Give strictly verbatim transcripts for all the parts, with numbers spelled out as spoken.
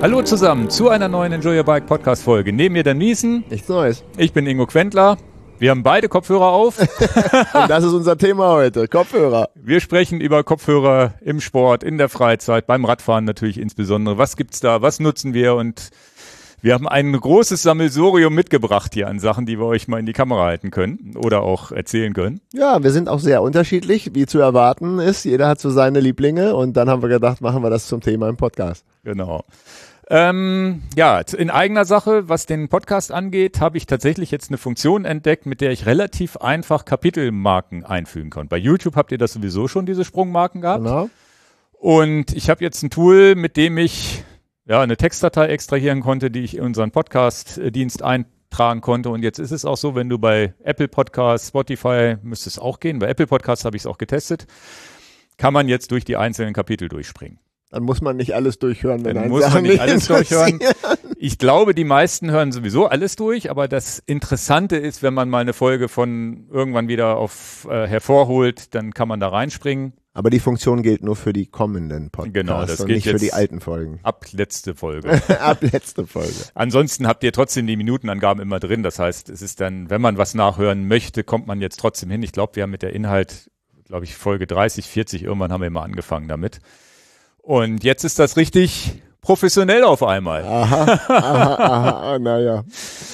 Hallo zusammen zu einer neuen Enjoy Your Bike Podcast Folge. Neben mir Dan Miesen. Nichts Neues. Ich bin Ingo Quentler. Wir haben beide Kopfhörer auf. Und das ist unser Thema heute, Kopfhörer. Wir sprechen über Kopfhörer im Sport, in der Freizeit, beim Radfahren natürlich insbesondere. Was gibt's da? Was nutzen wir? Und wir haben ein großes Sammelsurium mitgebracht hier an Sachen, die wir euch mal in die Kamera halten können oder auch erzählen können. Ja, wir sind auch sehr unterschiedlich, wie zu erwarten ist. Jeder hat so seine Lieblinge und dann haben wir gedacht, machen wir das zum Thema im Podcast. Genau. Ähm, ja, in eigener Sache, was den Podcast angeht, habe ich tatsächlich jetzt eine Funktion entdeckt, mit der ich relativ einfach Kapitelmarken einfügen kann. Bei YouTube habt ihr das sowieso schon, diese Sprungmarken gehabt. Genau. Und ich habe jetzt ein Tool, mit dem ich ja eine Textdatei extrahieren konnte, die ich in unseren Podcast-Dienst eintragen konnte. Und jetzt ist es auch so, wenn du bei Apple Podcasts, Spotify, müsste es auch gehen, bei Apple Podcasts habe ich es auch getestet, kann man jetzt durch die einzelnen Kapitel durchspringen. Dann muss man nicht alles durchhören. Wenn Dann ein muss Sachen man nicht nicht alles durchhören. Ich glaube, die meisten hören sowieso alles durch, aber das Interessante ist, wenn man mal eine Folge von irgendwann wieder auf äh, hervorholt, dann kann man da reinspringen. Aber die Funktion gilt nur für die kommenden Podcasts Genau, das und gilt nicht für jetzt die alten Folgen. Ab letzte Folge. Ab letzte Folge. Ansonsten habt ihr trotzdem die Minutenangaben immer drin. Das heißt, es ist dann, wenn man was nachhören möchte, kommt man jetzt trotzdem hin. Ich glaube, wir haben mit der Inhalt, glaube ich, Folge dreißig, vierzig, irgendwann haben wir mal angefangen damit. Und jetzt ist das richtig professionell auf einmal. Aha, aha, aha, naja.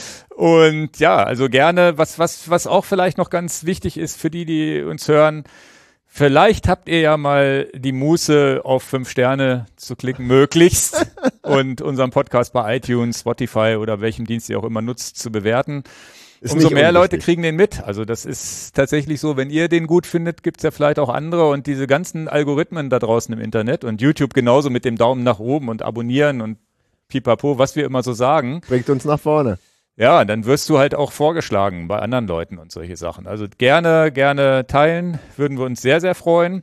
Und ja, also gerne, was, was, was auch vielleicht noch ganz wichtig ist für die, die uns hören, vielleicht habt ihr ja mal die Muße, auf fünf Sterne zu klicken, möglichst, und unseren Podcast bei iTunes, Spotify oder welchem Dienst ihr auch immer nutzt, zu bewerten. Ist Umso mehr unwichtig. Leute kriegen den mit. Also das ist tatsächlich so, wenn ihr den gut findet, gibt's ja vielleicht auch andere, und diese ganzen Algorithmen da draußen im Internet und YouTube genauso mit dem Daumen nach oben und abonnieren und pipapo, was wir immer so sagen. Bringt uns nach vorne. Ja, dann wirst du halt auch vorgeschlagen bei anderen Leuten und solche Sachen. Also gerne, gerne teilen, würden wir uns sehr, sehr freuen.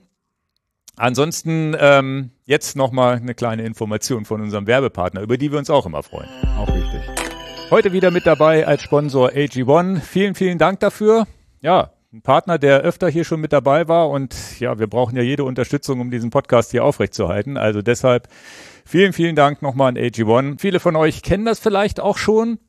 Ansonsten ähm, jetzt nochmal eine kleine Information von unserem Werbepartner, über die wir uns auch immer freuen. Auch wichtig. Heute wieder mit dabei als Sponsor A G eins. Vielen, vielen Dank dafür. Ja, ein Partner, der öfter hier schon mit dabei war, und ja, wir brauchen ja jede Unterstützung, um diesen Podcast hier aufrechtzuerhalten. Also deshalb vielen, vielen Dank nochmal an A G eins. Viele von euch kennen das vielleicht auch schon.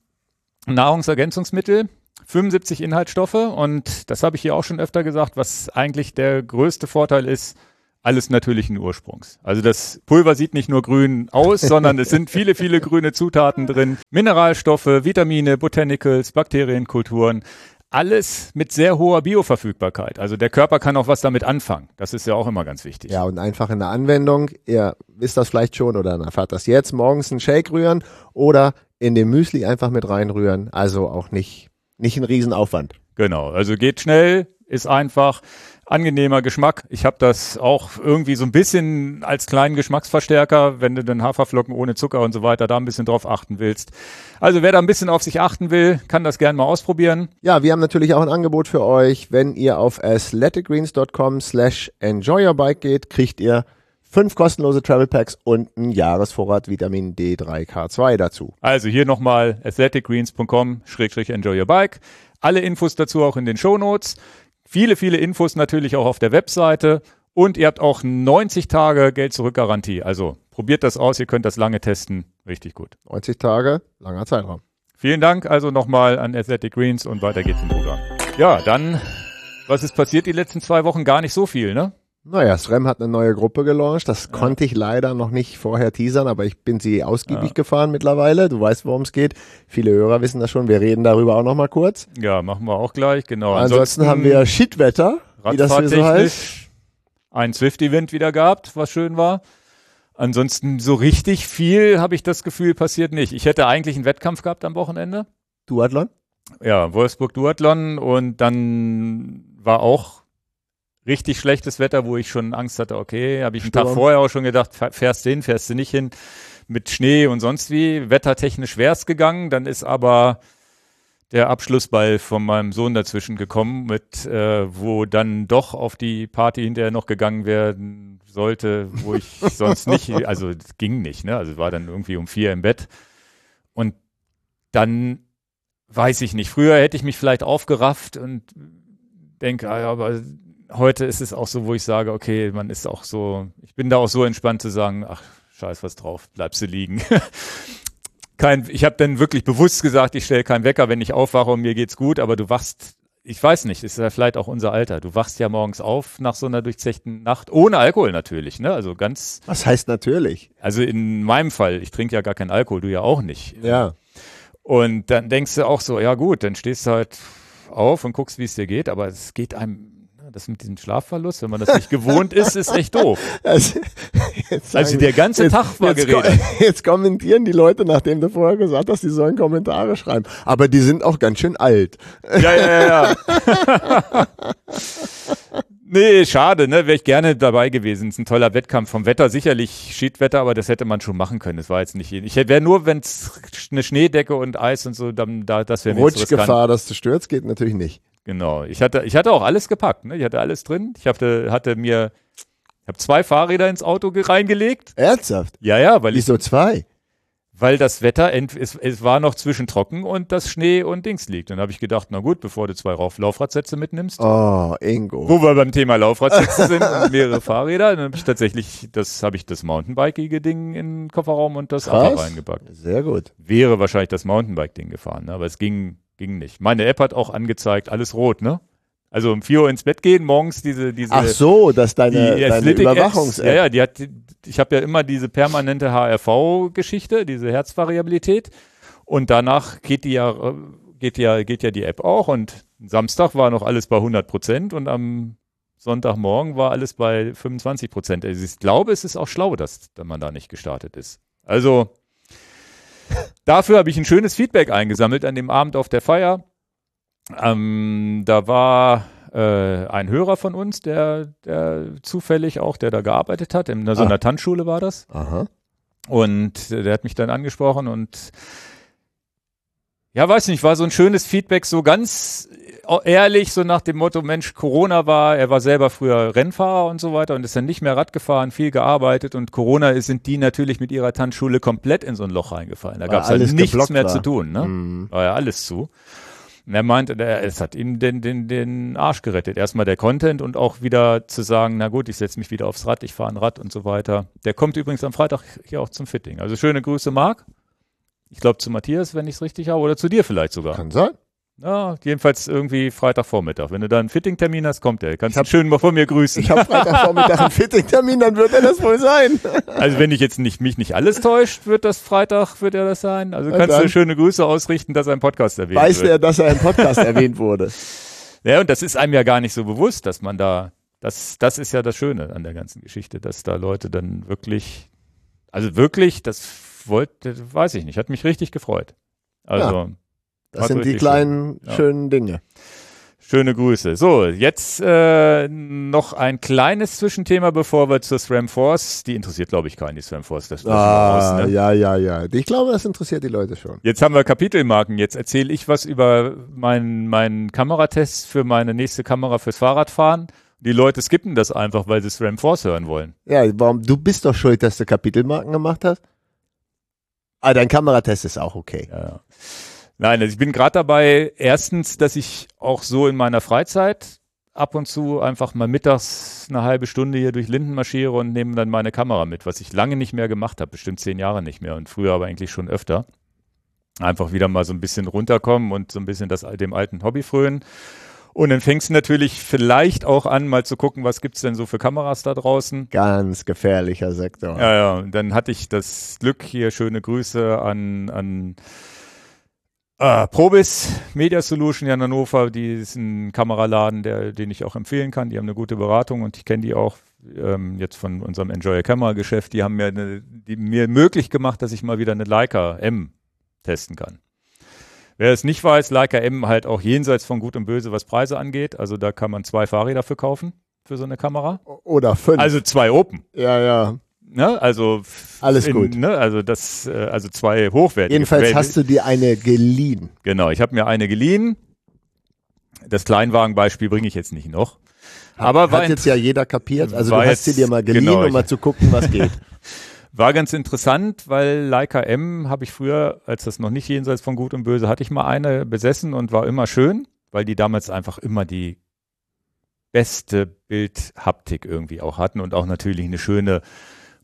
Nahrungsergänzungsmittel, fünfundsiebzig Inhaltsstoffe, und das habe ich hier auch schon öfter gesagt, was eigentlich der größte Vorteil ist: alles natürlichen Ursprungs. Also das Pulver sieht nicht nur grün aus, sondern es sind viele, viele grüne Zutaten drin. Mineralstoffe, Vitamine, Botanicals, Bakterienkulturen. Alles mit sehr hoher Bioverfügbarkeit. Also der Körper kann auch was damit anfangen. Das ist ja auch immer ganz wichtig. Ja, und einfach in der Anwendung, ihr wisst das vielleicht schon oder erfahrt das jetzt, morgens einen Shake rühren oder in dem Müsli einfach mit reinrühren. Also auch nicht, nicht ein Riesenaufwand. Genau, also geht schnell, ist einfach, angenehmer Geschmack. Ich habe das auch irgendwie so ein bisschen als kleinen Geschmacksverstärker, wenn du den Haferflocken ohne Zucker und so weiter da ein bisschen drauf achten willst. Also wer da ein bisschen auf sich achten will, kann das gerne mal ausprobieren. Ja, wir haben natürlich auch ein Angebot für euch. Wenn ihr auf athleticgreens.com slash enjoyyourbike geht, kriegt ihr fünf kostenlose Travel Packs und einen Jahresvorrat Vitamin D drei K zwei dazu. Also hier nochmal athleticgreens punkt com slash enjoyyourbike. Alle Infos dazu auch in den Shownotes. Viele, viele Infos natürlich auch auf der Webseite, und ihr habt auch neunzig Tage Geld-Zurück-Garantie. Also probiert das aus, ihr könnt das lange testen. Richtig gut. neunzig Tage, langer Zeitraum. Vielen Dank also nochmal an Athletic Greens, und weiter geht's im Programm. Ja, dann, was ist passiert die letzten zwei Wochen? Gar nicht so viel, ne? Naja, S R A M hat eine neue Gruppe gelauncht. Das ja. konnte ich leider noch nicht vorher teasern, aber ich bin sie ausgiebig ja. gefahren mittlerweile. Du weißt, worum es geht. Viele Hörer wissen das schon. Wir reden darüber auch noch mal kurz. Ja, machen wir auch gleich, genau. Ansonsten, Ansonsten haben wir Shitwetter, wie das hier so heißt. Ein Swift-Event wieder gehabt, was schön war. Ansonsten so richtig viel, habe ich das Gefühl, passiert nicht. Ich hätte eigentlich einen Wettkampf gehabt am Wochenende. Duathlon? Ja, Wolfsburg Duathlon, und dann war auch richtig schlechtes Wetter, wo ich schon Angst hatte, okay, habe ich einen Sturm. Tag vorher auch schon gedacht, fährst du hin, fährst du nicht hin, mit Schnee und sonst wie. Wettertechnisch wär's gegangen, dann ist aber der Abschlussball von meinem Sohn dazwischen gekommen, mit äh, wo dann doch auf die Party hinterher noch gegangen werden sollte, wo ich sonst nicht, also es ging nicht, ne? Also war dann irgendwie um vier im Bett, und dann weiß ich nicht, früher hätte ich mich vielleicht aufgerafft und denke, ah, aber heute ist es auch so, wo ich sage, okay, man ist auch so, ich bin da auch so entspannt zu sagen, ach, scheiß was drauf, bleibst du liegen. Kein, ich habe dann wirklich bewusst gesagt, ich stelle keinen Wecker, wenn ich aufwache und mir geht's gut, aber du wachst, ich weiß nicht, ist ja vielleicht auch unser Alter, du wachst ja morgens auf nach so einer durchzechten Nacht, ohne Alkohol natürlich, ne? Also ganz. Was heißt natürlich? Also in meinem Fall, ich trinke ja gar keinen Alkohol, du ja auch nicht. Ja. Und dann denkst du auch so, ja gut, dann stehst du halt auf und guckst, wie es dir geht, aber es geht einem, das mit diesem Schlafverlust, wenn man das nicht gewohnt ist, ist echt doof. Also, also der ganze jetzt, Tag war jetzt, geredet. Jetzt kommentieren die Leute, nachdem du vorher gesagt hast, die sollen Kommentare schreiben. Aber die sind auch ganz schön alt. Ja, ja, ja, ja. Nee, schade, ne? Wäre ich gerne dabei gewesen. Es ist ein toller Wettkampf. Vom Wetter sicherlich Schiedwetter, aber das hätte man schon machen können. Das war jetzt nicht. Ich wäre nur, wenn es eine Schneedecke und Eis und so, dann da, das wäre mir Rutschgefahr, dass du stürzt, geht natürlich nicht. Genau. Ich hatte, ich hatte auch alles gepackt, ne? Ich hatte alles drin. Ich hatte, hatte mir, ich habe zwei Fahrräder ins Auto reingelegt. Ernsthaft? Ja, ja, weil ich. Wieso zwei? Weil das Wetter, ent, es, es war noch zwischen trocken und das Schnee und Dings liegt. Dann habe ich gedacht, na gut, bevor du zwei Lauf, Laufradsätze mitnimmst. Oh, Ingo. Wo wir beim Thema Laufradsätze sind und mehrere Fahrräder, dann habe ich tatsächlich, das habe ich das Mountainbike-ige Ding in den Kofferraum und das Auto reingepackt. Sehr gut. Wäre wahrscheinlich das Mountainbike-Ding gefahren, ne? Aber es ging, ging nicht. Meine App hat auch angezeigt, alles rot, ne? Also um vier Uhr ins Bett gehen, morgens diese, diese. Ach so, dass deine, die deine Überwachungs-App. Ja, ja, die hat, ich habe ja immer diese permanente H R V-Geschichte, diese Herzvariabilität. Und danach geht die ja, geht ja, geht ja die App auch. Und Samstag war noch alles bei hundert Prozent und am Sonntagmorgen war alles bei fünfundzwanzig Prozent. Also ich glaube, es ist auch schlau, dass man da nicht gestartet ist. Also dafür habe ich ein schönes Feedback eingesammelt an dem Abend auf der Feier. Ähm, da war äh, ein Hörer von uns, der, der zufällig auch, der da gearbeitet hat, in so einer ah. Tanzschule war das. Aha. Und der hat mich dann angesprochen und ja, weiß nicht, war so ein schönes Feedback, so ganz ehrlich, so nach dem Motto, Mensch, Corona war, er war selber früher Rennfahrer und so weiter und ist dann nicht mehr Rad gefahren, viel gearbeitet und Corona sind die natürlich mit ihrer Tanzschule komplett in so ein Loch reingefallen. Da gab es halt nichts mehr war. zu tun, ne? Mhm. War ja alles zu. Und er meinte, es hat ihm den, den, den Arsch gerettet. Erstmal der Content und auch wieder zu sagen, na gut, ich setze mich wieder aufs Rad, ich fahre ein Rad und so weiter. Der kommt übrigens am Freitag hier auch zum Fitting. Also schöne Grüße, Marc. Ich glaube zu Matthias, wenn ich es richtig habe, oder zu dir vielleicht sogar. Kann sein. Ja, jedenfalls irgendwie Freitagvormittag. Wenn du da einen Fitting-Termin hast, kommt er. Kannst du schön mal von mir grüßen. Ich habe Freitagvormittag einen Fitting-Termin, dann wird er das wohl sein. Also wenn ich jetzt nicht, mich nicht alles täuscht, wird das Freitag, wird er das sein. Also Und kannst dann du schöne Grüße ausrichten, dass ein Podcast erwähnt weiß wird. Weiß er, dass er im Podcast erwähnt wurde. Ja, und das ist einem ja gar nicht so bewusst, dass man da, das, das ist ja das Schöne an der ganzen Geschichte, dass da Leute dann wirklich, also wirklich, das wollte, weiß ich nicht, hat mich richtig gefreut. Also ja. Das sind die kleinen, schön. schönen ja. Dinge. Schöne Grüße. So, jetzt äh, noch ein kleines Zwischenthema, bevor wir zur SRAM Force. Die interessiert, glaube ich, keinen, die SRAM Force. Das ah, aus, ne? Ja, ja, ja. Ich glaube, das interessiert die Leute schon. Jetzt haben wir Kapitelmarken. Jetzt erzähle ich was über meinen mein Kameratest für meine nächste Kamera fürs Fahrradfahren. Die Leute skippen das einfach, weil sie SRAM Force hören wollen. Ja, warum? Du bist doch schuld, dass du Kapitelmarken gemacht hast. Ah, dein Kameratest ist auch okay. Ja, ja. Nein, also ich bin gerade dabei, erstens, dass ich auch so in meiner Freizeit ab und zu einfach mal mittags eine halbe Stunde hier durch Linden marschiere und nehme dann meine Kamera mit, was ich lange nicht mehr gemacht habe, bestimmt zehn Jahre nicht mehr und früher aber eigentlich schon öfter. Einfach wieder mal so ein bisschen runterkommen und so ein bisschen das dem alten Hobby frönen. Und dann fängst du natürlich vielleicht auch an, mal zu gucken, was gibt's denn so für Kameras da draußen. Ganz gefährlicher Sektor. Ja, ja, und dann hatte ich das Glück, hier schöne Grüße an, an Uh, Probis Media Solution in Hannover, die ist ein Kameraladen, der, den ich auch empfehlen kann. Die haben eine gute Beratung und ich kenne die auch ähm, jetzt von unserem Enjoy Camera Geschäft. Die haben mir, eine, die mir möglich gemacht, dass ich mal wieder eine Leica M testen kann. Wer es nicht weiß, Leica M halt auch jenseits von Gut und Böse, was Preise angeht. Also da kann man zwei Fahrräder für kaufen, für so eine Kamera. Oder fünf. Also zwei Open. Ja, ja. Ne, also alles in, gut. Ne, also das, äh, also zwei hochwertige. Jedenfalls Quellen. Hast du dir eine geliehen. Genau, ich habe mir eine geliehen. Das Kleinwagenbeispiel bringe ich jetzt nicht noch. Aber hat jetzt ja jeder kapiert. Also du hast jetzt, sie dir mal geliehen, genau, um mal zu gucken, was geht. War ganz interessant, weil Leica M habe ich früher, als das noch nicht jenseits von Gut und Böse, hatte ich mal eine besessen und war immer schön, weil die damals einfach immer die beste Bildhaptik irgendwie auch hatten und auch natürlich eine schöne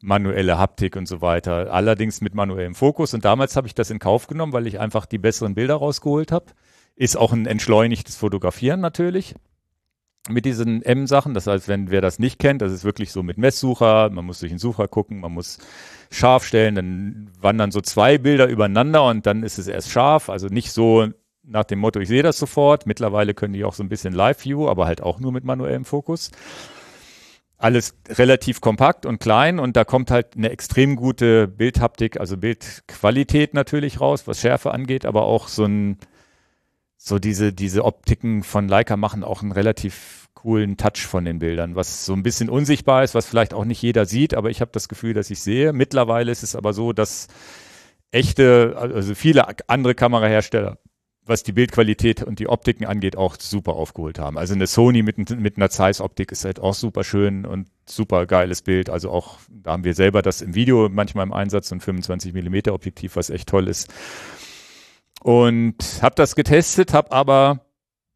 manuelle Haptik und so weiter, allerdings mit manuellem Fokus. Und damals habe ich das in Kauf genommen, weil ich einfach die besseren Bilder rausgeholt habe. Ist auch ein entschleunigtes Fotografieren natürlich mit diesen M-Sachen. Das heißt, wenn wer das nicht kennt, das ist wirklich so mit Messsucher, man muss durch den Sucher gucken, man muss scharf stellen, dann wandern so zwei Bilder übereinander und dann ist es erst scharf. Also nicht so nach dem Motto, ich sehe das sofort. Mittlerweile können die auch so ein bisschen Live-View, aber halt auch nur mit manuellem Fokus. Alles relativ kompakt und klein und da kommt halt eine extrem gute Bildhaptik, also Bildqualität natürlich raus, was Schärfe angeht, aber auch so ein, so diese, diese Optiken von Leica machen auch einen relativ coolen Touch von den Bildern, was so ein bisschen unsichtbar ist, was vielleicht auch nicht jeder sieht, aber ich habe das Gefühl, dass ich sehe. Mittlerweile ist es aber so, dass echte, also viele andere Kamerahersteller, was die Bildqualität und die Optiken angeht, auch super aufgeholt haben. Also eine Sony mit, mit einer Zeiss-Optik ist halt auch super schön und super geiles Bild. Also auch, da haben wir selber das im Video manchmal im Einsatz, so ein fünfundzwanzig Millimeter Objektiv, was echt toll ist. Und habe das getestet, habe aber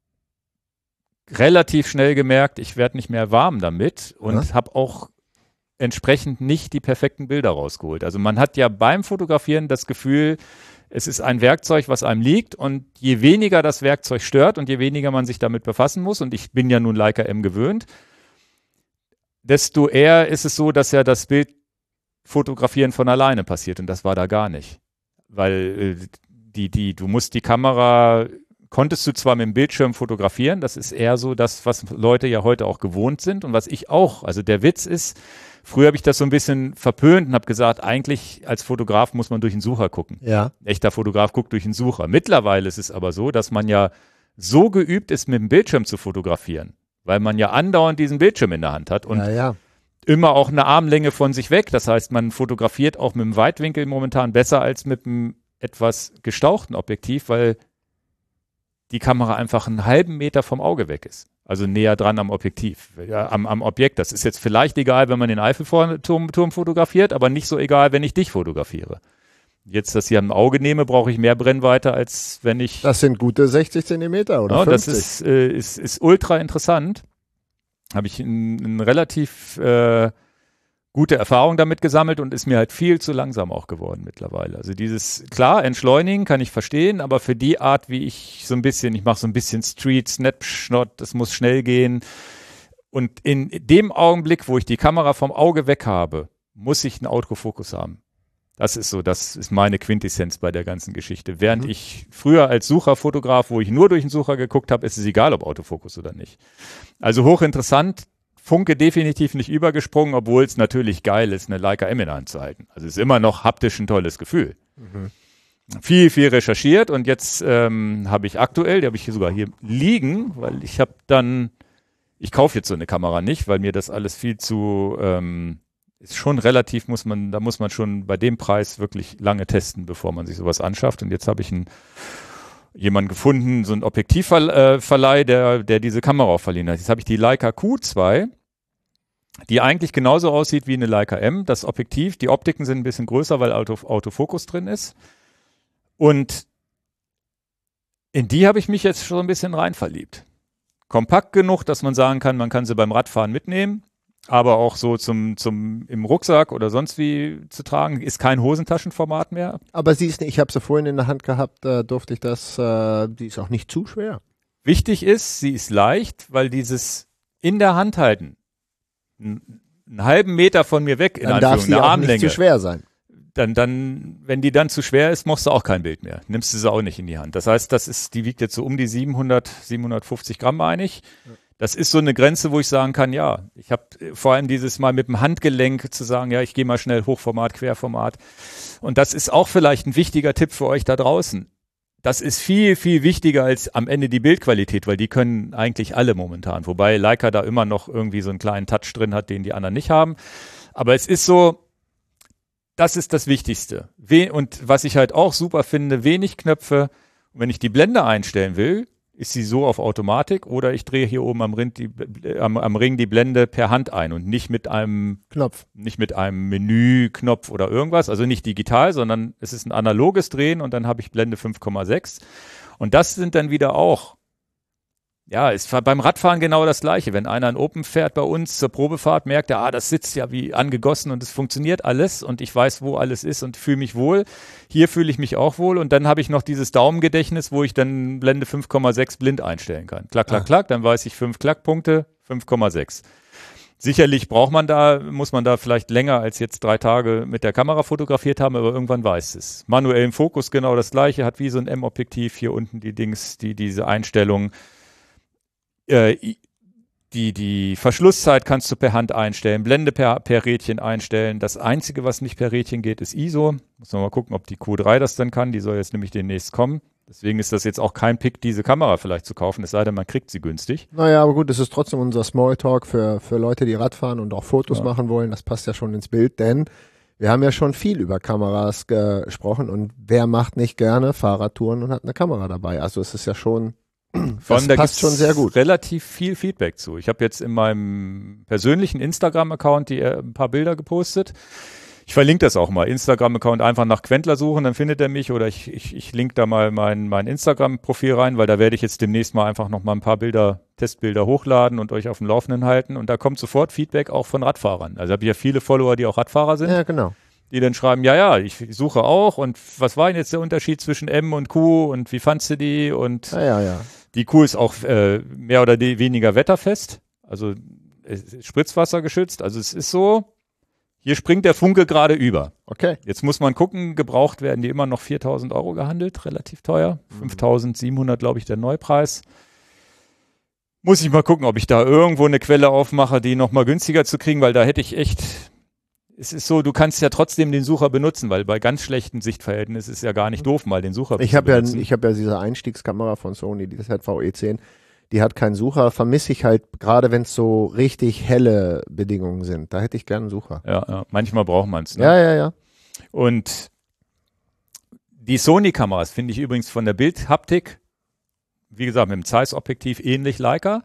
relativ schnell gemerkt, ich werde nicht mehr warm damit und ja. habe auch entsprechend nicht die perfekten Bilder rausgeholt. Also man hat ja beim Fotografieren das Gefühl, es ist ein Werkzeug, was einem liegt und je weniger das Werkzeug stört und je weniger man sich damit befassen muss, und ich bin ja nun Leica M gewöhnt, desto eher ist es so, dass ja das Bild fotografieren von alleine passiert und das war da gar nicht. Weil die, die, du musst die Kamera, konntest du zwar mit dem Bildschirm fotografieren, das ist eher so das, was Leute ja heute auch gewohnt sind und was ich auch, also der Witz ist, früher habe ich das so ein bisschen verpönt und habe gesagt, eigentlich als Fotograf muss man durch den Sucher gucken. Ja. Ein echter Fotograf guckt durch den Sucher. Mittlerweile ist es aber so, dass man ja so geübt ist, mit dem Bildschirm zu fotografieren, weil man ja andauernd diesen Bildschirm in der Hand hat und ja, ja. immer auch eine Armlänge von sich weg. Das heißt, man fotografiert auch mit dem Weitwinkel momentan besser als mit einem etwas gestauchten Objektiv, weil die Kamera einfach einen halben Meter vom Auge weg ist. Also näher dran am Objektiv, ja, am, am Objekt. Das ist jetzt vielleicht egal, wenn man den Eiffelturm Turm fotografiert, aber nicht so egal, wenn ich dich fotografiere. Jetzt, dass ich am Auge nehme, brauche ich mehr Brennweite, als wenn ich... Das sind gute sechzig Zentimeter oder ja, fünfzig. Das ist, äh, ist, ist ultra interessant. Habe ich eine relativ äh, gute Erfahrung damit gesammelt und ist mir halt viel zu langsam auch geworden mittlerweile. Also dieses, klar, entschleunigen kann ich verstehen, aber für die Art, wie ich so ein bisschen, ich mache so ein bisschen Street, Snapshot, das muss schnell gehen. Und in dem Augenblick, wo ich die Kamera vom Auge weg habe, muss ich einen Autofokus haben. Das ist so, das ist meine Quintessenz bei der ganzen Geschichte. Während mhm. ich früher als Sucherfotograf, wo ich nur durch den Sucher geguckt habe, ist es egal, ob Autofokus oder nicht. Also hochinteressant. Funke definitiv nicht übergesprungen, obwohl es natürlich geil ist, eine Leica M in der Hand zu halten. Also es ist immer noch haptisch ein tolles Gefühl. Mhm. Viel, viel recherchiert und jetzt ähm, habe ich aktuell, die habe ich hier sogar hier liegen, weil ich habe dann, ich kaufe jetzt so eine Kamera nicht, weil mir das alles viel zu, ähm, ist schon relativ, muss man, da muss man schon bei dem Preis wirklich lange testen, bevor man sich sowas anschafft. Und jetzt habe ich einen jemanden gefunden, so ein Objektivverleih, der, der diese Kamera auch verliehen hat. Jetzt habe ich die Leica Q zwei, die eigentlich genauso aussieht wie eine Leica M. Das Objektiv, die Optiken sind ein bisschen größer, weil Auto, Autofokus drin ist. Und in die habe ich mich jetzt schon ein bisschen rein verliebt. Kompakt genug, dass man sagen kann, man kann sie beim Radfahren mitnehmen, aber auch so zum, zum im Rucksack oder sonst wie zu tragen. Ist kein Hosentaschenformat mehr. Aber sie ist nicht, ich habe sie vorhin in der Hand gehabt, da durfte ich das, äh, die ist auch nicht zu schwer. Wichtig ist, sie ist leicht, weil dieses in der Hand halten, einen, einen halben Meter von mir weg, in dann darf sie eine auch Armlänge, nicht zu schwer sein. Dann, dann, wenn die dann zu schwer ist, machst du auch kein Bild mehr. Nimmst du sie auch nicht in die Hand. Das heißt, das ist, die wiegt jetzt so um die siebenhundert, siebenhundertfünfzig Gramm, meine ich. Ja. Das ist so eine Grenze, wo ich sagen kann, ja, ich habe vor allem dieses Mal mit dem Handgelenk zu sagen, ja, ich gehe mal schnell Hochformat, Querformat. Und das ist auch vielleicht ein wichtiger Tipp für euch da draußen. Das ist viel, viel wichtiger als am Ende die Bildqualität, weil die können eigentlich alle momentan. Wobei Leica da immer noch irgendwie so einen kleinen Touch drin hat, den die anderen nicht haben. Aber es ist so, das ist das Wichtigste. Und was ich halt auch super finde, wenig Knöpfe. Und wenn ich die Blende einstellen will, ist sie so auf Automatik oder ich drehe hier oben am Ring, die, am, am Ring die Blende per Hand ein und nicht mit einem Knopf, nicht mit einem Menüknopf oder irgendwas, also nicht digital, sondern es ist ein analoges Drehen und dann habe ich Blende fünf Komma sechs und das sind dann wieder auch ja, ist beim Radfahren genau das Gleiche. Wenn einer ein Open fährt bei uns zur Probefahrt, merkt er, ah, das sitzt ja wie angegossen und es funktioniert alles und ich weiß, wo alles ist und fühle mich wohl. Hier fühle ich mich auch wohl und dann habe ich noch dieses Daumengedächtnis, wo ich dann Blende fünf Komma sechs blind einstellen kann. Klack, klack, ah. klack, dann weiß ich fünf Klackpunkte, fünf Komma sechs. Sicherlich braucht man da, muss man da vielleicht länger als jetzt drei Tage mit der Kamera fotografiert haben, aber irgendwann weiß es. Manuellen Fokus genau das Gleiche, hat wie so ein M-Objektiv hier unten die Dings, die diese Einstellung. Äh, die, die Verschlusszeit kannst du per Hand einstellen, Blende per, per Rädchen einstellen. Das Einzige, was nicht per Rädchen geht, ist I S O. Muss man mal gucken, ob die Q drei das dann kann. Die soll jetzt nämlich demnächst kommen. Deswegen ist das jetzt auch kein Pick, diese Kamera vielleicht zu kaufen, es sei denn, man kriegt sie günstig. Naja, aber gut, das ist trotzdem unser Smalltalk für, für Leute, die Radfahren und auch Fotos ja. machen wollen. Das passt ja schon ins Bild, denn wir haben ja schon viel über Kameras gesprochen und wer macht nicht gerne Fahrradtouren und hat eine Kamera dabei? Also es ist ja schon, das da passt schon sehr gut. Relativ viel Feedback zu. Ich habe jetzt in meinem persönlichen Instagram-Account die, äh, ein paar Bilder gepostet. Ich verlinke das auch mal. Instagram-Account einfach nach Quentler suchen, dann findet er mich oder ich, ich, ich link da mal mein, mein Instagram-Profil rein, weil da werde ich jetzt demnächst mal einfach noch mal ein paar Bilder, Testbilder hochladen und euch auf dem Laufenden halten und da kommt sofort Feedback auch von Radfahrern. Also habe ich ja viele Follower, die auch Radfahrer sind. Ja, genau. Die dann schreiben, ja, ja, ich suche auch und was war denn jetzt der Unterschied zwischen M und Q und wie fandst du die? Und ja, ja, ja. Die Q ist auch äh, mehr oder weniger wetterfest, also äh, Spritzwasser geschützt, also es ist so, hier springt der Funke gerade über. Okay. Jetzt muss man gucken, gebraucht werden die immer noch viertausend Euro gehandelt, relativ teuer. Mhm. fünftausendsiebenhundert, glaube ich, der Neupreis. Muss ich mal gucken, ob ich da irgendwo eine Quelle aufmache, die noch mal günstiger zu kriegen, weil da hätte ich echt, es ist so, du kannst ja trotzdem den Sucher benutzen, weil bei ganz schlechten Sichtverhältnissen ist es ja gar nicht doof, mal den Sucher ich zu hab benutzen. Ja, ich habe ja diese Einstiegskamera von Sony, die Z V E zehn. Die hat keinen Sucher, vermisse ich halt, gerade wenn es so richtig helle Bedingungen sind. Da hätte ich gerne einen Sucher. Ja, ja. Manchmal braucht man es. Ne? Ja, ja, ja. Und die Sony-Kameras finde ich übrigens von der Bildhaptik, wie gesagt, mit dem Zeiss-Objektiv ähnlich Leica.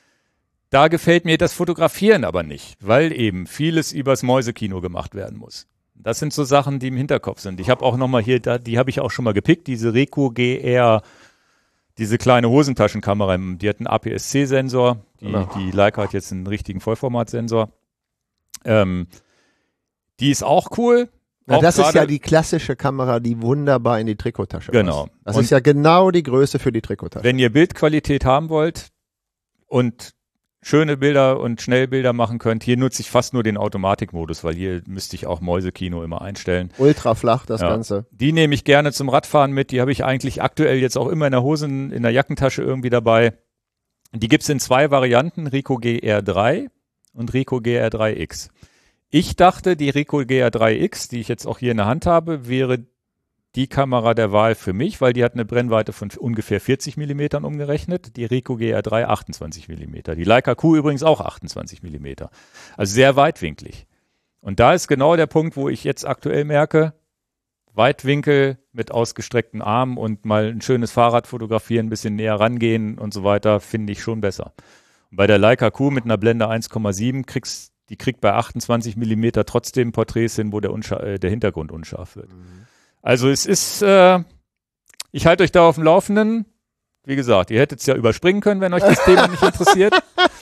Da gefällt mir das Fotografieren aber nicht, weil eben vieles übers Mäusekino gemacht werden muss. Das sind so Sachen, die im Hinterkopf sind. Ich habe auch nochmal hier, da, die habe ich auch schon mal gepickt, diese Ricoh G R, diese kleine Hosentaschenkamera, die hat einen A P S C Sensor, die, genau. die Leica hat jetzt einen richtigen Vollformatsensor. Ähm, die ist auch cool. Na, auch das ist ja die klassische Kamera, die wunderbar in die Trikottasche genau. passt. Das und ist ja genau die Größe für die Trikottasche. Wenn ihr Bildqualität haben wollt und schöne Bilder und Schnellbilder machen könnt, hier nutze ich fast nur den Automatikmodus, weil hier müsste ich auch Mäusekino immer einstellen. Ultra flach das ja. Ganze. Die nehme ich gerne zum Radfahren mit, die habe ich eigentlich aktuell jetzt auch immer in der Hosen, in der Jackentasche irgendwie dabei. Die gibt's in zwei Varianten, Ricoh G R drei und Ricoh G R drei X. Ich dachte, die Ricoh G R drei X, die ich jetzt auch hier in der Hand habe, wäre die Kamera der Wahl für mich, weil die hat eine Brennweite von ungefähr vierzig Millimetern umgerechnet. Die Ricoh G R drei achtundzwanzig Millimeter. Die Leica Q übrigens auch achtundzwanzig Millimeter. Also sehr weitwinklig. Und da ist genau der Punkt, wo ich jetzt aktuell merke, Weitwinkel mit ausgestreckten Armen und mal ein schönes Fahrrad fotografieren, ein bisschen näher rangehen und so weiter, finde ich schon besser. Und bei der Leica Q mit einer Blende eins Komma sieben kriegst die kriegt bei achtundzwanzig Millimeter trotzdem Porträts hin, wo der, unschar- äh, der Hintergrund unscharf wird. Mhm. Also es ist, äh, ich halte euch da auf dem Laufenden. Wie gesagt, ihr hättet es ja überspringen können, wenn euch das Thema nicht interessiert.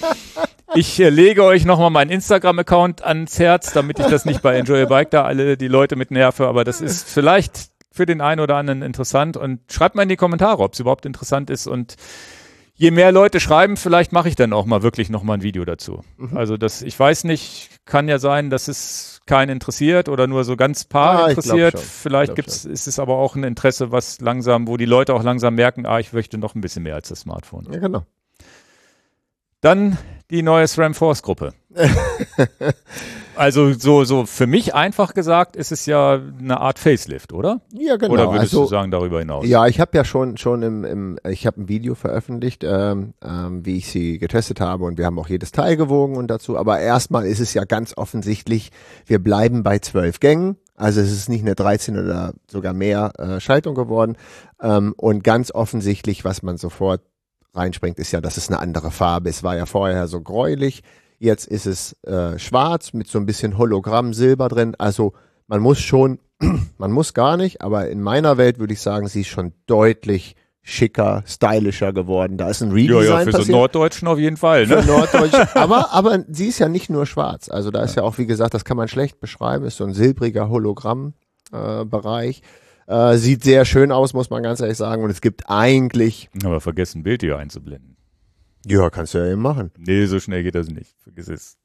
Ich äh, lege euch nochmal meinen Instagram-Account ans Herz, damit ich das nicht bei Enjoy a Bike da alle die Leute mit nerve, aber das ist vielleicht für den einen oder anderen interessant und schreibt mal in die Kommentare, ob es überhaupt interessant ist und je mehr Leute schreiben, vielleicht mache ich dann auch mal wirklich nochmal ein Video dazu. Mhm. Also das, ich weiß nicht, kann ja sein, dass es keinen interessiert oder nur so ganz paar ah, interessiert. Vielleicht gibt's, ist es aber auch ein Interesse, was langsam, wo die Leute auch langsam merken, ah, ich möchte noch ein bisschen mehr als das Smartphone. Ja, genau. Dann die neue SRAM-Force-Gruppe. Also so, so für mich einfach gesagt ist es ja eine Art Facelift, oder? Ja, genau. Oder würdest also, du sagen darüber hinaus? Ja, ich habe ja schon schon im, im ich habe ein Video veröffentlicht, ähm, ähm, wie ich sie getestet habe und wir haben auch jedes Teil gewogen und dazu. Aber erstmal ist es ja ganz offensichtlich, wir bleiben bei zwölf Gängen. Also es ist nicht eine dreizehn oder sogar mehr äh, Schaltung geworden. Ähm, und ganz offensichtlich, was man sofort reinspringt, ist ja, dass es eine andere Farbe ist. Es war ja vorher so gräulich. Jetzt ist es äh, schwarz mit so ein bisschen Hologramm Silber drin. Also man muss schon, man muss gar nicht, aber in meiner Welt würde ich sagen, sie ist schon deutlich schicker, stylischer geworden. Da ist ein Redesign Ja, ja, für passiert. so einen Norddeutschen auf jeden Fall. Ne? Für Norddeutschen. aber, aber sie ist ja nicht nur schwarz. Also da ist ja auch, wie gesagt, das kann man schlecht beschreiben, ist so ein silbriger Hologramm-Bereich. Äh, äh, sieht sehr schön aus, muss man ganz ehrlich sagen. Und es gibt eigentlich... Aber vergessen, ein Bild hier einzublenden. Ja, kannst du ja eben machen. Nee, so schnell geht das nicht. Vergiss es.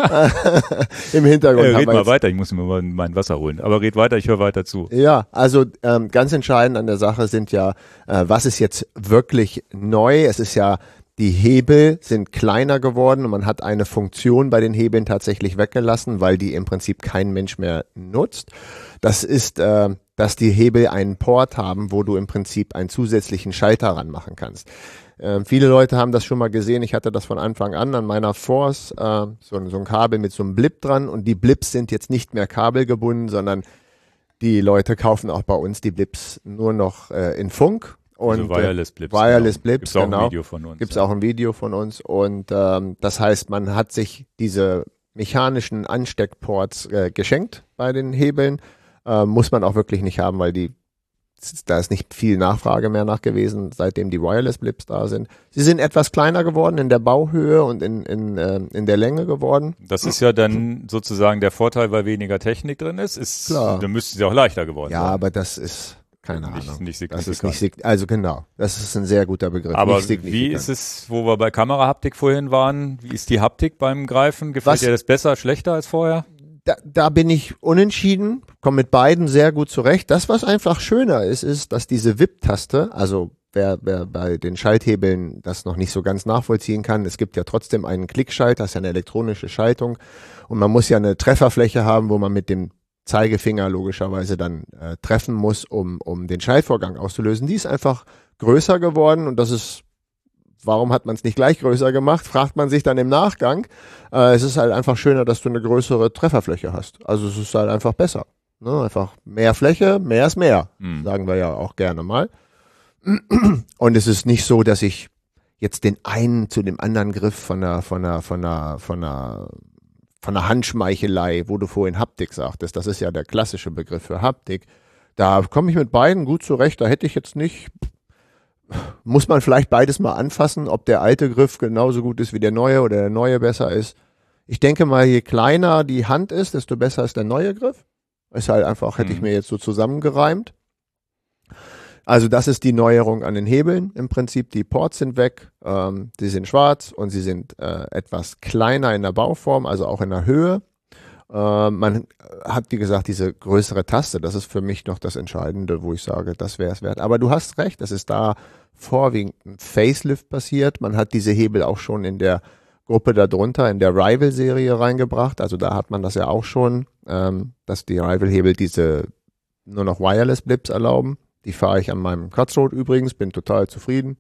Im Hintergrund. Äh, haben red wir mal jetzt- weiter, ich muss mir mal mein Wasser holen. Aber red weiter, ich höre weiter zu. Ja, also ähm, ganz entscheidend an der Sache sind ja, äh, was ist jetzt wirklich neu? Es ist ja, die Hebel sind kleiner geworden und man hat eine Funktion bei den Hebeln tatsächlich weggelassen, weil die im Prinzip kein Mensch mehr nutzt. Das ist, äh, dass die Hebel einen Port haben, wo du im Prinzip einen zusätzlichen Schalter ranmachen kannst. Ähm, viele Leute haben das schon mal gesehen. Ich hatte das von Anfang an an meiner Force, äh, so, so ein Kabel mit so einem Blip dran. Und die Blips sind jetzt nicht mehr kabelgebunden, sondern die Leute kaufen auch bei uns die Blips nur noch äh, in Funk. Und, also Wireless Blips. Äh, Wireless genau. Blips, Gibt's auch genau. ein Video von uns. Gibt's ja. auch ein Video von uns. Und ähm, das heißt, man hat sich diese mechanischen Ansteckports äh, geschenkt bei den Hebeln. Äh, muss man auch wirklich nicht haben, weil die da ist nicht viel Nachfrage mehr nach gewesen, seitdem die Wireless Blips da sind. Sie sind etwas kleiner geworden in der Bauhöhe und in, in, äh, in der Länge geworden. Das ist ja dann sozusagen der Vorteil, weil weniger Technik drin ist. ist Klar. Dann müsste sie auch leichter geworden Ja, sein. aber das ist keine Nicht- Ahnung. nicht das ist signifikant. nicht signifikant. Also genau, das ist ein sehr guter Begriff. Aber nicht signifikant. wie ist es, wo wir bei Kamerahaptik vorhin waren, wie ist die Haptik beim Greifen? Gefällt Was- dir das besser, schlechter als vorher? Da, da bin ich unentschieden, komme mit beiden sehr gut zurecht. Das, was einfach schöner ist, ist, dass diese W I P-Taste, also wer, wer bei den Schalthebeln das noch nicht so ganz nachvollziehen kann, es gibt ja trotzdem einen Klickschalter, das ist ja eine elektronische Schaltung und man muss ja eine Trefferfläche haben, wo man mit dem Zeigefinger logischerweise dann äh, treffen muss, um, um den Schaltvorgang auszulösen. Die ist einfach größer geworden und das ist, warum hat man es nicht gleich größer gemacht, fragt man sich dann im Nachgang. Äh, es ist halt einfach schöner, dass du eine größere Trefferfläche hast. Also es ist halt einfach besser. Ne? Einfach mehr Fläche, mehr ist mehr, Hm. sagen wir ja auch gerne mal. Und es ist nicht so, dass ich jetzt den einen zu dem anderen Griff von der, von der, von der, von der, von der Handschmeichelei, wo du vorhin Haptik sagtest, das ist ja der klassische Begriff für Haptik. Da komme ich mit beiden gut zurecht. Da hätte ich jetzt nicht, muss man vielleicht beides mal anfassen, ob der alte Griff genauso gut ist wie der neue oder der neue besser ist. Ich denke mal, je kleiner die Hand ist, desto besser ist der neue Griff. Ist halt einfach, hätte ich Mhm. mir jetzt so zusammengereimt. Also das ist die Neuerung an den Hebeln. Im Prinzip, die Ports sind weg, ähm, sie sind schwarz und sie sind äh, etwas kleiner in der Bauform, also auch in der Höhe. Äh, man hat, wie gesagt, diese größere Taste. Das ist für mich noch das Entscheidende, wo ich sage, das wäre es wert. Aber du hast recht, es ist da vorwiegend ein Facelift passiert. Man hat diese Hebel auch schon in der Gruppe darunter, in der Rival-Serie reingebracht. Also da hat man das ja auch schon, ähm, dass die Rival-Hebel diese nur noch Wireless-Blips erlauben. Die fahre ich an meinem Cutthroat übrigens, bin total zufrieden.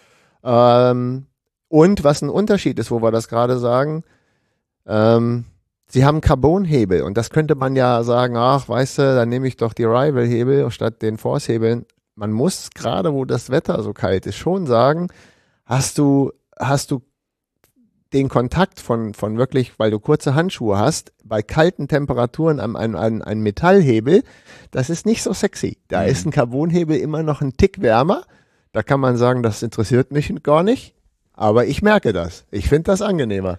Ähm, und was ein Unterschied ist, wo wir das gerade sagen, ähm, sie haben Carbonhebel und das könnte man ja sagen, ach, weißt du, dann nehme ich doch die Rival-Hebel statt den Force-Hebeln. Man muss gerade, wo das Wetter so kalt ist, schon sagen, hast du, hast du den Kontakt von, von wirklich, weil du kurze Handschuhe hast, bei kalten Temperaturen an einem ein, ein Metallhebel, das ist nicht so sexy. Da Mhm. ist ein Carbonhebel immer noch ein Tick wärmer. Da kann man sagen, das interessiert mich gar nicht. Aber ich merke das. Ich finde das angenehmer.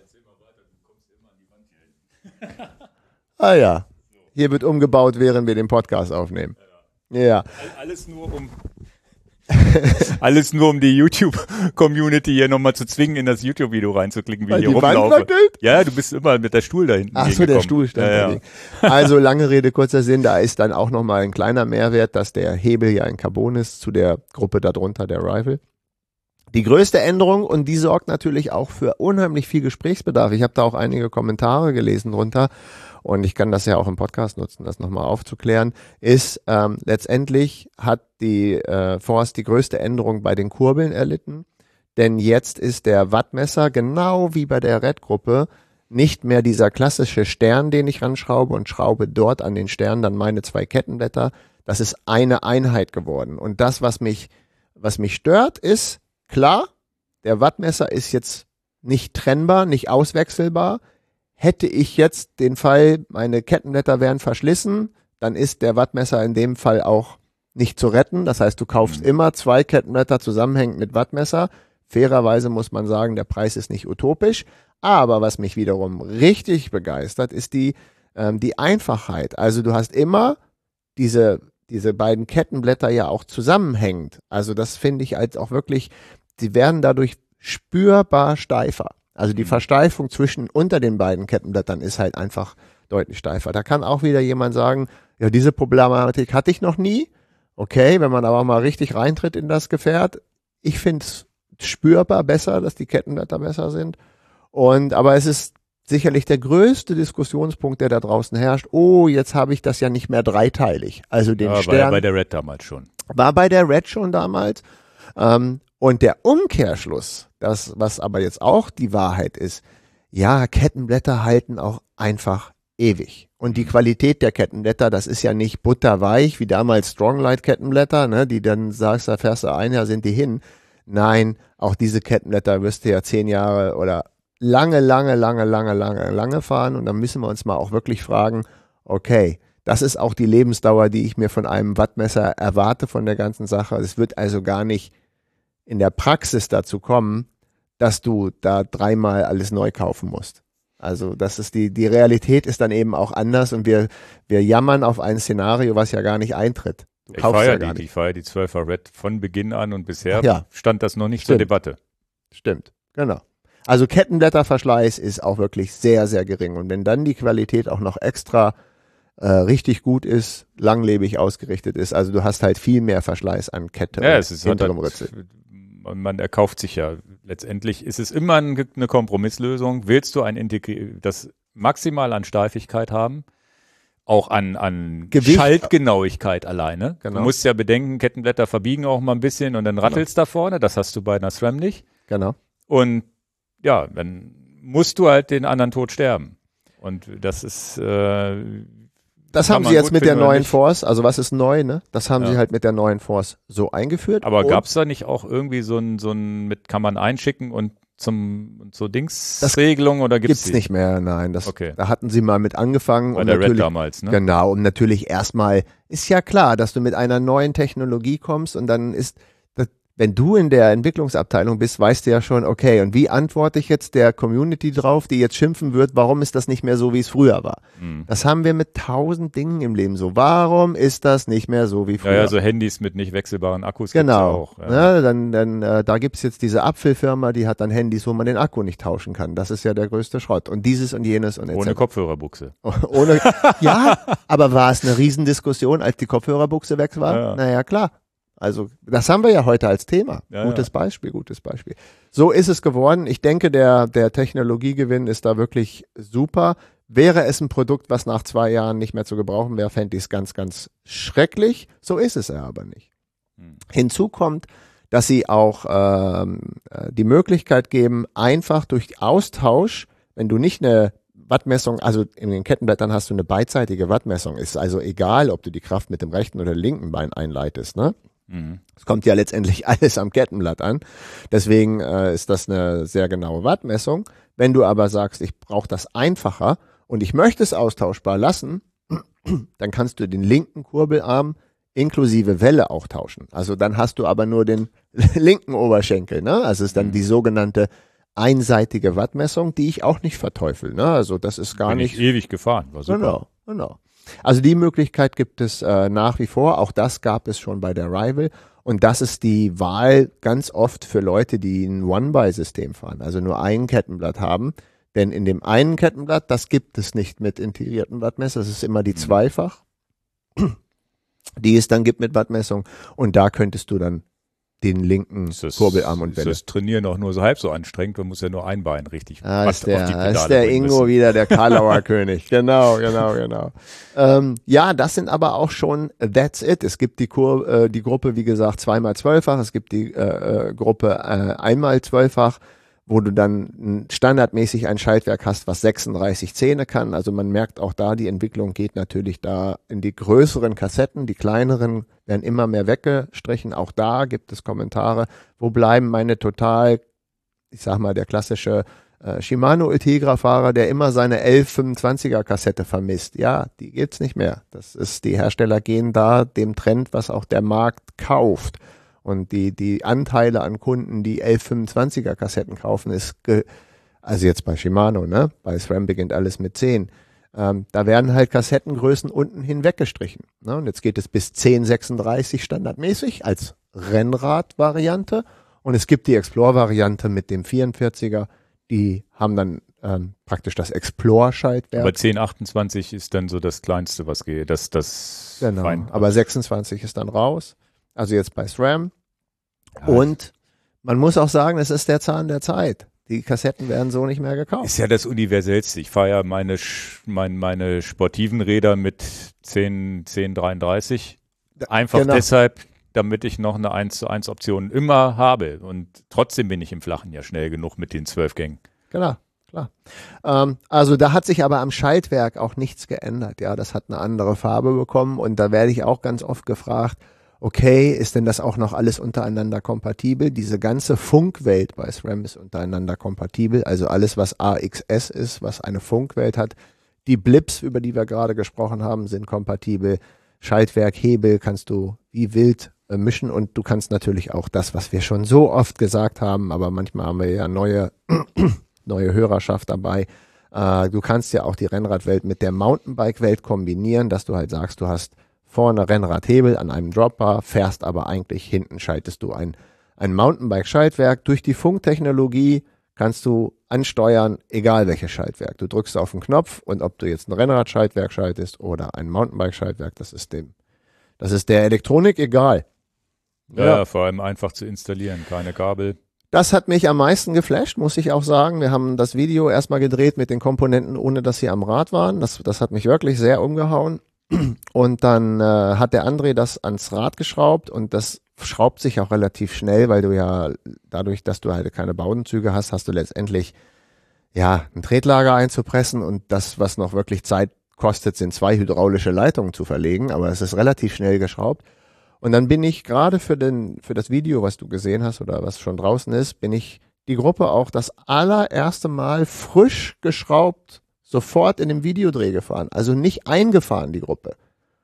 Ah ja, hier wird umgebaut, während wir den Podcast aufnehmen. Ja, Alles nur um alles nur um die YouTube-Community hier nochmal zu zwingen, in das YouTube-Video reinzuklicken, wie Weil ich hier die Wand rumlaufe. wackelt? Ja, du bist immer mit der Stuhl da hinten ach so, der gekommen. Stuhl stand ja, ja. dagegen. Also lange Rede, kurzer Sinn, da ist dann auch nochmal ein kleiner Mehrwert, dass der Hebel ja in Carbon ist zu der Gruppe darunter, der Rival. Die größte Änderung, und die sorgt natürlich auch für unheimlich viel Gesprächsbedarf. Ich habe da auch einige Kommentare gelesen drunter und ich kann das ja auch im Podcast nutzen, das nochmal aufzuklären, ist ähm, letztendlich hat die äh, Force die größte Änderung bei den Kurbeln erlitten, denn jetzt ist der Wattmesser genau wie bei der Red-Gruppe nicht mehr dieser klassische Stern, den ich ranschraube und schraube dort an den Stern dann meine zwei Kettenblätter. Das ist eine Einheit geworden. Und das, was mich, was mich stört, ist, klar, der Wattmesser ist jetzt nicht trennbar, nicht auswechselbar. Hätte ich jetzt den Fall, meine Kettenblätter wären verschlissen, dann ist der Wattmesser in dem Fall auch nicht zu retten. Das heißt, du kaufst mhm. immer zwei Kettenblätter zusammenhängend mit Wattmesser. Fairerweise muss man sagen, der Preis ist nicht utopisch. Aber was mich wiederum richtig begeistert, ist die, ähm, die Einfachheit. Also du hast immer diese, diese beiden Kettenblätter ja auch zusammenhängend. Also das finde ich als auch wirklich, die werden dadurch spürbar steifer. Also die Versteifung zwischen unter den beiden Kettenblättern ist halt einfach deutlich steifer. Da kann auch wieder jemand sagen, ja, diese Problematik hatte ich noch nie. Okay, wenn man aber mal richtig reintritt in das Gefährt, ich finde es spürbar besser, dass die Kettenblätter besser sind. Und aber es ist sicherlich der größte Diskussionspunkt, der da draußen herrscht. Oh, jetzt habe ich das ja nicht mehr dreiteilig. Also den ja, Stern. War ja bei der Red damals schon. War bei der Red schon damals. Ähm, und der Umkehrschluss, das, was aber jetzt auch die Wahrheit ist, ja, Kettenblätter halten auch einfach ewig. Und die Qualität der Kettenblätter, das ist ja nicht butterweich, wie damals Stronglight Kettenblätter, ne, die dann sagst, da fährst du ein, ja, sind die hin. Nein, auch diese Kettenblätter wirst du ja zehn Jahre oder lange, lange, lange, lange, lange, lange fahren. Und dann müssen wir uns mal auch wirklich fragen, okay, das ist auch die Lebensdauer, die ich mir von einem Wattmesser erwarte von der ganzen Sache. Es wird also gar nicht in der Praxis dazu kommen, dass du da dreimal alles neu kaufen musst. Also das ist die, die Realität ist dann eben auch anders und wir, wir jammern auf ein Szenario, was ja gar nicht eintritt. Du ich kaufst fahre ja ja gar die, nicht. ich fahre ja die zwölfer Red von Beginn an und bisher Ja. stand das noch nicht Stimmt. zur Debatte. Stimmt, genau. Also Kettenblätterverschleiß ist auch wirklich sehr, sehr gering. Und wenn dann die Qualität auch noch extra äh, richtig gut ist, langlebig ausgerichtet ist, also du hast halt viel mehr Verschleiß an Kette Ja, und es ist halt, hinterem Ritzel. man, man erkauft sich ja. Letztendlich ist es immer ein, eine Kompromisslösung. Willst du ein Integri das maximal an Steifigkeit haben, auch an, an Gewicht. Schaltgenauigkeit alleine. Genau. Du musst ja bedenken, Kettenblätter verbiegen auch mal ein bisschen und dann rattelst da vorne. Das hast du bei einer SRAM nicht. Genau. Und ja, dann musst du halt den anderen Tod sterben. Und das ist äh, Das kann haben man sie jetzt gut mit der finden oder neuen nicht. Force, also was ist neu, ne? Das haben Ja. sie halt mit der neuen Force so eingeführt. Aber Und gab es da nicht auch irgendwie so ein, so ein mit kann man einschicken und zum zur Dingsregelung oder gibt's gibt's die? nicht mehr, nein. Das, Okay. Da hatten sie mal mit angefangen. Bei und der Red natürlich, damals, ne? Genau, und natürlich erstmal, ist ja klar, dass du mit einer neuen Technologie kommst und dann ist, das, wenn du in der Entwicklungsabteilung bist, weißt du ja schon, okay, und wie antworte ich jetzt der Community drauf, die jetzt schimpfen wird, warum ist das nicht mehr so, wie es früher war? Mhm. Das haben wir mit tausend Dingen im Leben so. Warum ist das nicht mehr so wie Ja, früher? ja, so Handys mit nicht wechselbaren Akkus gibt's ja Genau. auch. Ja. Ne, dann, dann, äh, da gibt's jetzt diese Apfelfirma, die hat dann Handys, wo man den Akku nicht tauschen kann. Das ist ja der größte Schrott. Und dieses und jenes und et cetera. Ohne Kopfhörerbuchse. Ohne, ja, aber war es eine Riesendiskussion, als die Kopfhörerbuchse weg war? Ja. Naja, klar. Also das haben wir ja heute als Thema. Ja, gutes ja. Beispiel, gutes Beispiel. So ist es geworden. Ich denke, der, der Technologiegewinn ist da wirklich super. Wäre es ein Produkt, was nach zwei Jahren nicht mehr zu gebrauchen wäre, fände ich es ganz, ganz schrecklich. So ist es ja aber nicht. Hm. Hinzu kommt, dass sie auch ähm, äh, die Möglichkeit geben, einfach durch Austausch, wenn du nicht eine Wattmessung, also in den Kettenblättern hast du eine beidseitige Wattmessung, ist also egal, ob du die Kraft mit dem rechten oder linken Bein einleitest, ne? Mhm. Es kommt ja letztendlich alles am Kettenblatt an. Deswegen äh, ist das eine sehr genaue Wattmessung. Wenn du aber sagst, ich brauche das einfacher und ich möchte es austauschbar lassen, dann kannst du den linken Kurbelarm inklusive Welle auch tauschen. Also dann hast du aber nur den linken Oberschenkel. Ne? Also ist dann Mhm. die sogenannte einseitige Wattmessung, die ich auch nicht verteufel. Ne? Also das ist gar Bin nicht... ich ewig gefahren, war super. Genau, genau. Also die Möglichkeit gibt es äh, nach wie vor. Auch das gab es schon bei der Rival. Und das ist die Wahl ganz oft für Leute, die ein One-Buy-System fahren, also nur ein Kettenblatt haben. Denn in dem einen Kettenblatt, das gibt es nicht mit integrierten Wattmesser. Das ist immer die Zweifach, die es dann gibt mit Wattmessung. Und da könntest du dann den linken Ist das, Kurbelarm und ist Welle. das Trainieren auch nur so halb so anstrengend? Man muss ja nur ein Bein richtig Ah, Watt ist der, auf die ist Pedale der bringen Ingo müssen. wieder, der Karlauer König. Genau, genau, genau. Ähm, ja, das sind aber auch schon, that's it. Es gibt die, Kur, äh, die Gruppe, wie gesagt, zweimal zwölffach. Es gibt die äh, äh, Gruppe äh, einmal zwölffach, wo du dann standardmäßig ein Schaltwerk hast, was sechsunddreißig Zähne kann. Also man merkt auch da, die Entwicklung geht natürlich da in die größeren Kassetten. Die kleineren werden immer mehr weggestrichen. Auch da gibt es Kommentare. Wo bleiben meine total, ich sag mal, der klassische Äh, Shimano Ultegra-Fahrer, der immer seine elf fünfundzwanziger Kassette vermisst. Ja, die gibt's nicht mehr. Das ist, die Hersteller gehen da dem Trend, was auch der Markt kauft. Und die, die Anteile an Kunden, die elf fünfundzwanziger Kassetten kaufen, ist, ge- also jetzt bei Shimano, ne? Bei SRAM beginnt alles mit zehn. Ähm, da werden halt Kassettengrößen unten hinweg gestrichen. Ne? Und jetzt geht es bis zehn sechsunddreißig standardmäßig als Rennrad-Variante. Und es gibt die Explore-Variante mit dem vierundvierziger. Die haben dann ähm, praktisch das Explore-Schaltwerk. Aber zehn achtundzwanzig ist dann so das Kleinste, was geht. Das, das Genau, fein. aber sechsundzwanzig ist dann raus. Also jetzt bei SRAM. Ja, Und man muss auch sagen, es ist der Zahn der Zeit. Die Kassetten werden so nicht mehr gekauft. ist ja das Universellste. Ich fahre ja meine, Sch- mein, meine sportiven Räder mit zehn, zehn dreiunddreißig. Einfach Genau. deshalb, damit ich noch eine eins zu eins Option immer habe. Und trotzdem bin ich im Flachen ja schnell genug mit den zwölf Gängen. Genau, klar. Ähm, also da hat sich aber am Schaltwerk auch nichts geändert. Ja, das hat eine andere Farbe bekommen und da werde ich auch ganz oft gefragt, okay, ist denn das auch noch alles untereinander kompatibel? Diese ganze Funkwelt bei SRAM ist untereinander kompatibel. Also alles, was A X S ist, was eine Funkwelt hat. Die Blips, über die wir gerade gesprochen haben, sind kompatibel. Schaltwerk, Hebel kannst du wie wild äh, mischen und du kannst natürlich auch das, was wir schon so oft gesagt haben, aber manchmal haben wir ja neue, neue Hörerschaft dabei. Äh, du kannst ja auch die Rennradwelt mit der Mountainbike-Welt kombinieren, dass du halt sagst, du hast vorne Rennradhebel an einem Dropbar, fährst aber eigentlich hinten schaltest du ein, ein Mountainbike-Schaltwerk. Durch die Funktechnologie kannst du ansteuern, egal welches Schaltwerk. Du drückst auf den Knopf und ob du jetzt ein Rennradschaltwerk schaltest oder ein Mountainbike-Schaltwerk, das ist dem, das ist der Elektronik egal. Ja, Ja. ja, vor allem einfach zu installieren, keine Kabel. Das hat mich am meisten geflasht, muss ich auch sagen. Wir haben das Video erstmal gedreht mit den Komponenten, ohne dass sie am Rad waren. Das, das hat mich wirklich sehr umgehauen. Und dann äh, hat der André das ans Rad geschraubt und das schraubt sich auch relativ schnell, weil du ja dadurch, dass du halt keine Baudenzüge hast, hast du letztendlich ja ein Tretlager einzupressen und das, was noch wirklich Zeit kostet, sind zwei hydraulische Leitungen zu verlegen, aber es ist relativ schnell geschraubt. Und dann bin ich gerade für den für das Video, was du gesehen hast oder was schon draußen ist, bin ich die Gruppe auch das allererste Mal frisch geschraubt sofort in dem Videodreh gefahren. Also nicht eingefahren, die Gruppe.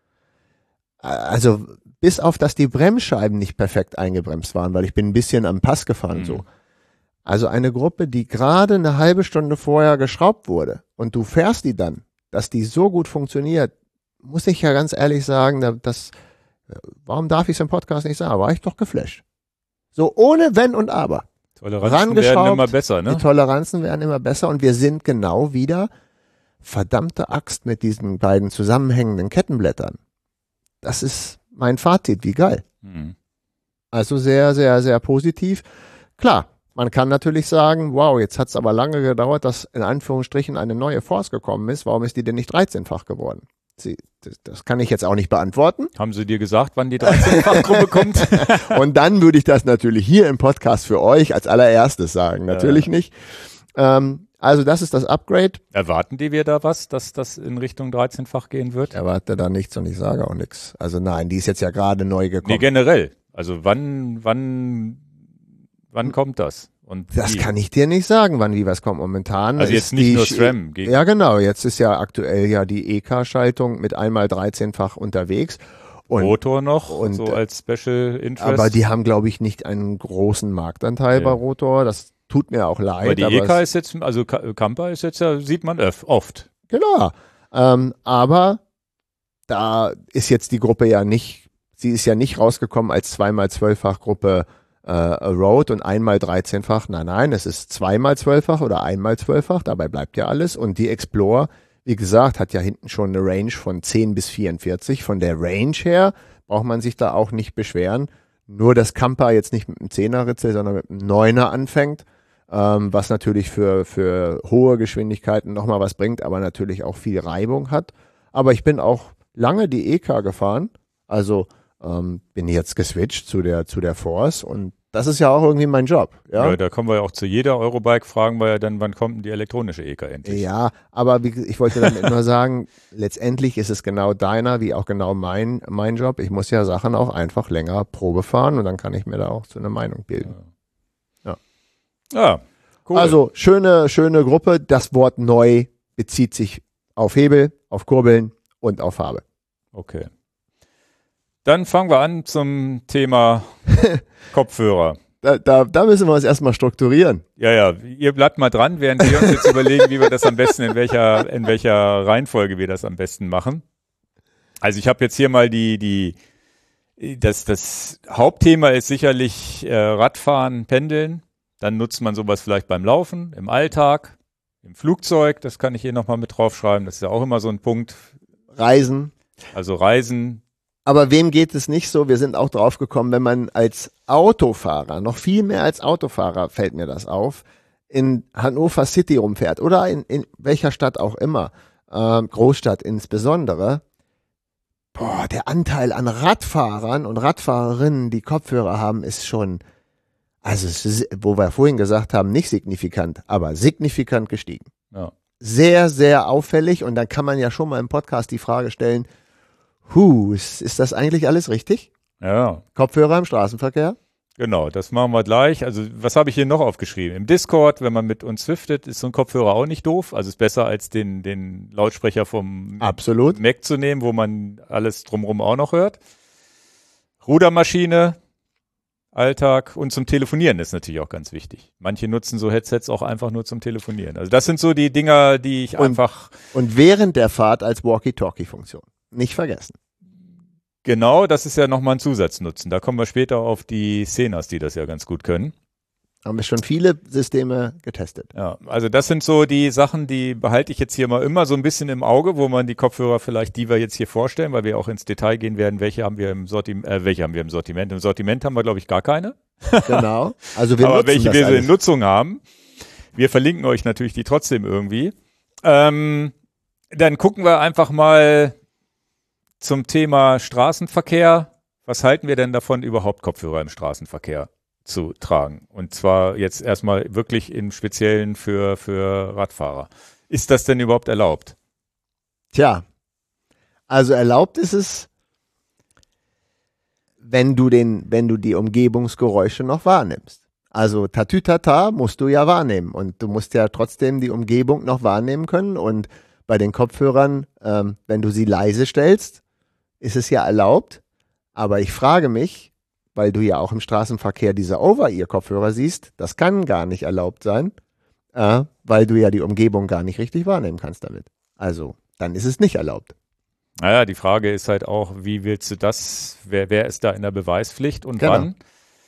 Also bis auf, dass die Bremsscheiben nicht perfekt eingebremst waren, weil ich bin ein bisschen am Pass gefahren Mhm. so. Also eine Gruppe, die gerade eine halbe Stunde vorher geschraubt wurde und du fährst die dann, dass die so gut funktioniert, muss ich ja ganz ehrlich sagen, da- das, warum darf ich es im Podcast nicht sagen? War ich doch geflasht. So ohne Wenn und Aber. Toleranzen werden Rangeschraubt, immer besser, ne? Die Toleranzen werden immer besser und wir sind genau wieder verdammte Axt mit diesen beiden zusammenhängenden Kettenblättern. Das ist mein Fazit, wie geil. Mhm. Also sehr, sehr, sehr positiv. Klar, man kann natürlich sagen, wow, jetzt hat es aber lange gedauert, dass in Anführungsstrichen eine neue Force gekommen ist. Warum ist die denn nicht dreizehnfach geworden? Sie, das, das kann ich jetzt auch nicht beantworten. Haben sie dir gesagt, wann die dreizehnfach-Gruppe kommt? Und dann würde ich das natürlich hier im Podcast für euch als allererstes sagen. Natürlich Ja. nicht. Ähm, also das ist das Upgrade. Erwarten die wir da was, dass das in Richtung dreizehnfach gehen wird? Erwarte da nichts und ich sage auch nichts. Also nein, die ist jetzt ja gerade neu gekommen. Nee, generell. Also wann, wann, wann kommt das? Und Das wie? kann ich dir nicht sagen, wann wie was kommt. Momentan Also ist jetzt nicht die nur Sch- SRAM. Gegen, Ja, genau. Jetzt ist ja aktuell ja die E K-Schaltung mit einmal dreizehnfach unterwegs. Und, Rotor noch, und, so äh, als Special Interest. aber die haben, glaube ich, nicht einen großen Marktanteil Nee. bei Rotor. Das tut mir auch leid. aber die aber E K es- ist jetzt, also Ka- Camper ist jetzt ja, sieht man öf, oft. Genau. Ähm, aber da ist jetzt die Gruppe ja nicht, sie ist ja nicht rausgekommen als zweimal zwölffach Gruppe äh, Road und einmal dreizehnfach. Nein, nein, es ist zweimal zwölffach oder einmal zwölffach. Dabei bleibt ja alles. Und die Explorer, wie gesagt, hat ja hinten schon eine Range von zehn bis vierundvierzig. Von der Range her braucht man sich da auch nicht beschweren. Nur dass Camper jetzt nicht mit einem Zehner-Ritzel, sondern mit einem Neuner anfängt. Ähm, was natürlich für, für hohe Geschwindigkeiten nochmal was bringt, aber natürlich auch viel Reibung hat. Aber ich bin auch lange die E K gefahren, also ähm, bin jetzt geswitcht zu der, zu der Force und das ist ja auch irgendwie mein Job. Ja, Ja, da kommen wir ja auch zu jeder Eurobike, fragen wir ja dann, wann kommt denn die elektronische E K endlich? ja, aber wie, ich wollte damit nur sagen, letztendlich ist es genau deiner, wie auch genau mein, mein Job. Ich muss ja Sachen auch einfach länger Probe fahren und dann kann ich mir da auch zu einer Meinung bilden. Ja, Cool. Also schöne, schöne Gruppe. Das Wort neu bezieht sich auf Hebel, auf Kurbeln und auf Farbe. Okay. Dann fangen wir an zum Thema Kopfhörer. Da, da, da müssen wir uns erstmal strukturieren. Ja, ja, ihr bleibt mal dran, während wir uns jetzt überlegen, wie wir das am besten, in welcher, in welcher Reihenfolge wir das am besten machen. Also ich habe jetzt hier mal die, die, das, das Hauptthema ist sicherlich äh, Radfahren, Pendeln. Dann nutzt man sowas vielleicht beim Laufen, im Alltag, im Flugzeug. Das kann ich hier nochmal mit draufschreiben. Das ist ja auch immer so ein Punkt. Reisen. Also Reisen. Aber wem geht es nicht so? Wir sind auch drauf gekommen, wenn man als Autofahrer, noch viel mehr als Autofahrer fällt mir das auf, in Hannover City rumfährt oder in, in welcher Stadt auch immer, äh, Großstadt insbesondere, boah, der Anteil an Radfahrern und Radfahrerinnen, die Kopfhörer haben, ist schon, also es ist, wo wir vorhin gesagt haben, nicht signifikant, aber signifikant gestiegen. Ja. Sehr, sehr auffällig und dann kann man ja schon mal im Podcast die Frage stellen, Huh, ist, ist das eigentlich alles richtig? Ja. Kopfhörer im Straßenverkehr? Genau, das machen wir gleich. Also was habe ich hier noch aufgeschrieben? Im Discord, wenn man mit uns swiftet, ist so ein Kopfhörer auch nicht doof. Also ist besser als den, den Lautsprecher vom Absolut. Mac zu nehmen, wo man alles drumherum auch noch hört. Rudermaschine, Alltag und zum Telefonieren ist natürlich auch ganz wichtig. Manche nutzen so Headsets auch einfach nur zum Telefonieren. Also das sind so die Dinger, die ich und, einfach... Und während der Fahrt als Walkie-Talkie-Funktion. Nicht vergessen. Genau, das ist ja nochmal ein Zusatznutzen. Da kommen wir später auf die Szenas, die das ja ganz gut können. Haben wir schon viele Systeme getestet. Ja, also das sind so die Sachen, die behalte ich jetzt hier mal immer so ein bisschen im Auge, wo man die Kopfhörer vielleicht, die wir jetzt hier vorstellen, weil wir auch ins Detail gehen werden, welche haben wir im Sortiment, äh, welche haben wir im Sortiment. Im Sortiment haben wir, glaube ich, gar keine. Genau. Also wir Aber nutzen welche das wir alles. in Nutzung haben. Wir verlinken euch natürlich die trotzdem irgendwie. Ähm, dann gucken wir einfach mal zum Thema Straßenverkehr. Was halten wir denn davon, überhaupt Kopfhörer im Straßenverkehr zu tragen? Und zwar jetzt erstmal wirklich im Speziellen für, für Radfahrer. Ist das denn überhaupt erlaubt? Tja, also erlaubt ist es, wenn du den, wenn du die Umgebungsgeräusche noch wahrnimmst. Also Tatütata musst du ja wahrnehmen und du musst ja trotzdem die Umgebung noch wahrnehmen können und bei den Kopfhörern, ähm, wenn du sie leise stellst, ist es ja erlaubt, aber ich frage mich, weil du ja auch im Straßenverkehr diese Over-Ear-Kopfhörer siehst, das kann gar nicht erlaubt sein, äh, weil du ja die Umgebung gar nicht richtig wahrnehmen kannst damit. Also, dann ist es nicht erlaubt. Naja, die Frage ist halt auch, wie willst du das, wer, wer ist da in der Beweispflicht und Genau. wann?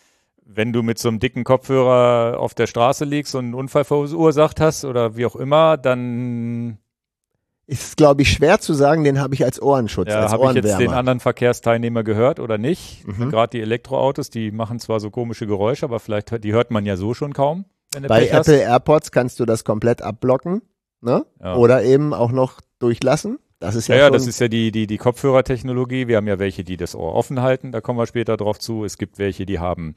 Wenn du mit so einem dicken Kopfhörer auf der Straße liegst und einen Unfall verursacht hast oder wie auch immer, dann... Ist, glaube ich, schwer zu sagen, den habe ich als Ohrenschutz, Ja, als habe ich Ohrenwärmer. jetzt den anderen Verkehrsteilnehmer gehört oder nicht? Mhm. Gerade die Elektroautos, die machen zwar so komische Geräusche, aber vielleicht, die hört man ja so schon kaum. Wenn du Bei Pech hast. Apple AirPods kannst du das komplett abblocken, ne? Ja. Oder eben auch noch durchlassen. Das ist ja, Ja, ja, schon, das ist ja die, die, die Kopfhörertechnologie. Wir haben ja welche, die das Ohr offen halten, da kommen wir später drauf zu. Es gibt welche, die haben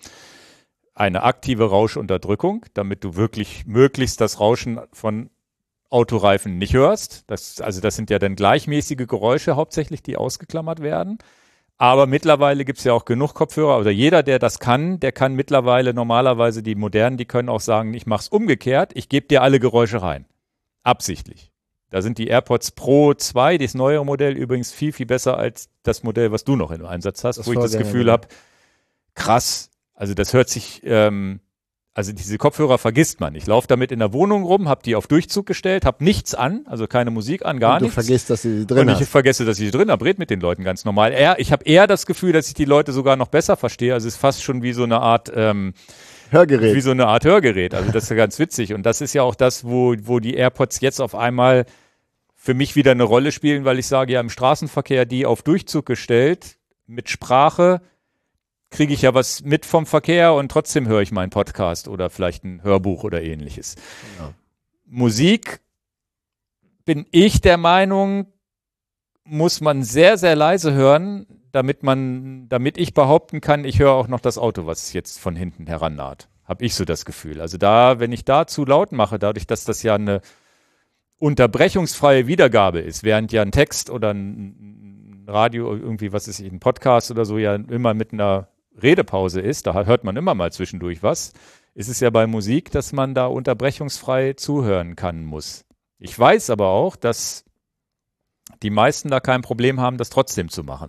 eine aktive Rauschunterdrückung, damit du wirklich möglichst das Rauschen von Autoreifen nicht hörst. Das, also das sind ja dann gleichmäßige Geräusche hauptsächlich, die ausgeklammert werden. Aber mittlerweile gibt es ja auch genug Kopfhörer, oder jeder, der das kann, der kann mittlerweile normalerweise, die modernen, die können auch sagen, ich mach's umgekehrt, ich gebe dir alle Geräusche rein. Absichtlich. Da sind die AirPods Pro zwei, das neue Modell, übrigens viel, viel besser als das Modell, was du noch im Einsatz hast, Das wo ich das Vorgänger, Gefühl ja. habe, krass, also das hört sich, ähm, also diese Kopfhörer vergisst man. Ich laufe damit in der Wohnung rum, habe die auf Durchzug gestellt, habe nichts an, also keine Musik an, gar und du nichts. vergisst, dass du sie drin Und ich hast. vergesse, dass ich sie drin habe, red mit den Leuten ganz normal. Eher, ich habe eher das Gefühl, dass ich die Leute sogar noch besser verstehe. Also es ist fast schon wie so eine Art ähm, Hörgerät. wie so eine Art Hörgerät. Also das ist ja ganz witzig. Und das ist ja auch das, wo, wo die AirPods jetzt auf einmal für mich wieder eine Rolle spielen, weil ich sage, ja, im Straßenverkehr die auf Durchzug gestellt, mit Sprache, kriege ich ja was mit vom Verkehr und trotzdem höre ich meinen Podcast oder vielleicht ein Hörbuch oder ähnliches. Genau. Musik, bin ich der Meinung, muss man sehr, sehr leise hören, damit man, damit ich behaupten kann, ich höre auch noch das Auto, was jetzt von hinten herannaht. Habe ich so das Gefühl. Also da, wenn ich da zu laut mache, dadurch, dass das ja eine unterbrechungsfreie Wiedergabe ist, während ja ein Text oder ein Radio, irgendwie, was ist, ein Podcast oder so ja immer mit einer Redepause ist, da hört man immer mal zwischendurch was, ist es ja bei Musik, dass man da unterbrechungsfrei zuhören kann muss. Ich weiß aber auch, dass die meisten da kein Problem haben, das trotzdem zu machen.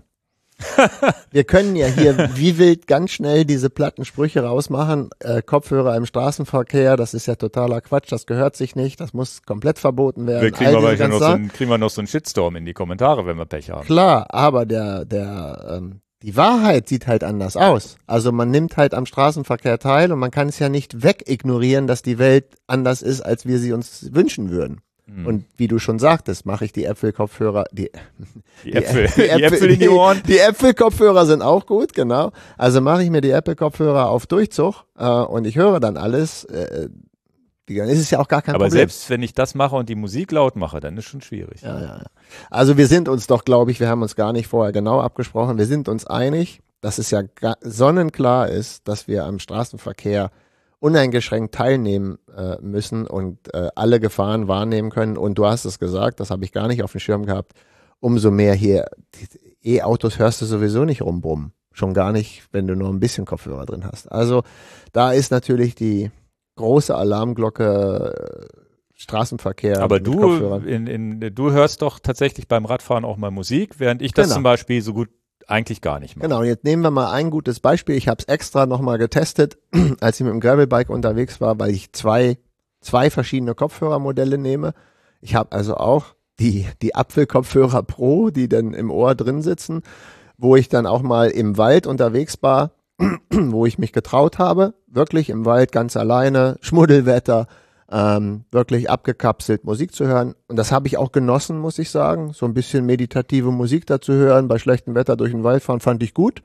Wir können ja hier wie wild ganz schnell diese platten Sprüche rausmachen. Äh, Kopfhörer im Straßenverkehr, das ist ja totaler Quatsch, das gehört sich nicht, das muss komplett verboten werden. Wir kriegen, wir aber noch so einen, kriegen wir noch so einen Shitstorm in die Kommentare, wenn wir Pech haben. Klar, aber der, der, ähm, die Wahrheit sieht halt anders aus. Also man nimmt halt am Straßenverkehr teil und man kann es ja nicht wegignorieren, dass die Welt anders ist, als wir sie uns wünschen würden. Hm. Und wie du schon sagtest, mache ich die Äpfel-Kopfhörer, die, die, die, Äpfel, die, Äpfel, die Äpfel in die Ohren. Die, die Äpfel-Kopfhörer sind auch gut, genau. Also mache ich mir die Äpfel-Kopfhörer auf Durchzug äh, und ich höre dann alles. Äh, dann ist es ja auch gar kein Aber Problem. Aber selbst wenn ich das mache und die Musik laut mache, dann ist schon schwierig. Ja, ja, ja. Also wir sind uns doch, glaube ich, wir haben uns gar nicht vorher genau abgesprochen, wir sind uns einig, dass es ja sonnenklar ist, dass wir am Straßenverkehr uneingeschränkt teilnehmen äh, müssen und äh, alle Gefahren wahrnehmen können. Und du hast es gesagt, das habe ich gar nicht auf dem Schirm gehabt, umso mehr hier, E-Autos hörst du sowieso nicht rumbrummen. Schon gar nicht, wenn du nur ein bisschen Kopfhörer drin hast. Also da ist natürlich die große Alarmglocke äh, Straßenverkehr. Aber du, in, in, du hörst doch tatsächlich beim Radfahren auch mal Musik, während ich das genau. zum Beispiel so gut eigentlich gar nicht mache. Genau, jetzt nehmen wir mal ein gutes Beispiel. Ich habe es extra nochmal getestet, als ich mit dem Gravelbike unterwegs war, weil ich zwei, zwei verschiedene Kopfhörermodelle nehme. Ich habe also auch die, die Apfel-Kopfhörer Pro, die dann im Ohr drin sitzen, wo ich dann auch mal im Wald unterwegs war, wo ich mich getraut habe, wirklich im Wald ganz alleine, Schmuddelwetter, ähm, wirklich abgekapselt Musik zu hören. Und das habe ich auch genossen, muss ich sagen. So ein bisschen meditative Musik dazu hören, bei schlechtem Wetter durch den Wald fahren, fand ich gut.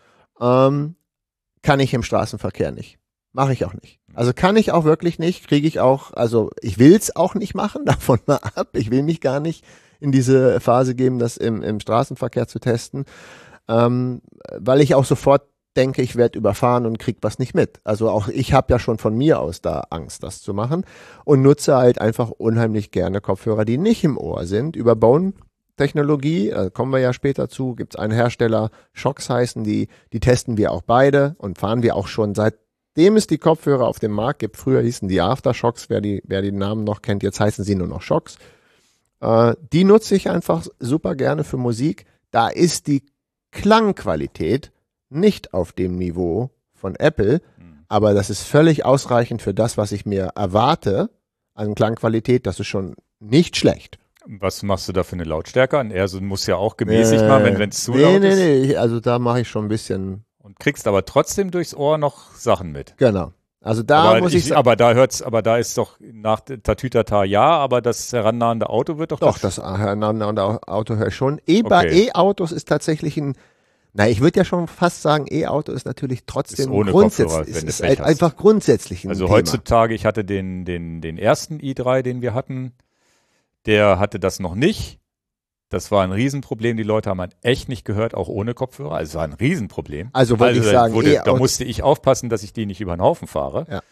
Ähm, kann ich im Straßenverkehr nicht. Mache ich auch nicht. Also kann ich auch wirklich nicht, kriege ich auch, also ich will es auch nicht machen, davon mal ab. Ich will mich gar nicht in diese Phase geben, das im, im Straßenverkehr zu testen, ähm, weil ich auch sofort denke, ich werde überfahren und krieg was nicht mit. Also auch ich habe ja schon von mir aus da Angst, das zu machen und nutze halt einfach unheimlich gerne Kopfhörer, die nicht im Ohr sind. Über Bone-Technologie, da kommen wir ja später zu, gibt es einen Hersteller, Shokz heißen die, die testen wir auch beide und fahren wir auch schon seitdem es die Kopfhörer auf dem Markt gibt. Früher hießen die Aftershokz, wer die, wer die Namen noch kennt, jetzt heißen sie nur noch Shokz. Äh, die nutze ich einfach super gerne für Musik. Da ist die Klangqualität nicht auf dem Niveau von Apple, mhm. aber das ist völlig ausreichend für das, was ich mir erwarte an Klangqualität. Das ist schon nicht schlecht. Was machst du da für eine Lautstärke an? Er muss ja auch gemäßigt äh, machen, wenn es zu nee, laut nee, ist. Nee, nee, also da mache ich schon ein bisschen. Und kriegst aber trotzdem durchs Ohr noch Sachen mit. Genau. Also da aber muss ich, ich aber da hört's, aber da ist doch nach Tatütata ja, aber das herannahende Auto wird doch Doch, das, das herannahende Auto höre ich schon. E bei okay. E-Autos ist tatsächlich ein Na, ich würde ja schon fast sagen, E-Auto ist natürlich trotzdem ist ohne grundsätzlich, Kopfhörer, ist, ist halt einfach grundsätzlich ein Also Thema. heutzutage, ich hatte den, den, den ersten i drei, den wir hatten, der hatte das noch nicht. Das war ein Riesenproblem. Die Leute haben halt echt nicht gehört, auch ohne Kopfhörer. Also es war ein Riesenproblem. Also wollte also, ich sagen, wurde, da musste ich aufpassen, dass ich die nicht über den Haufen fahre. Ja.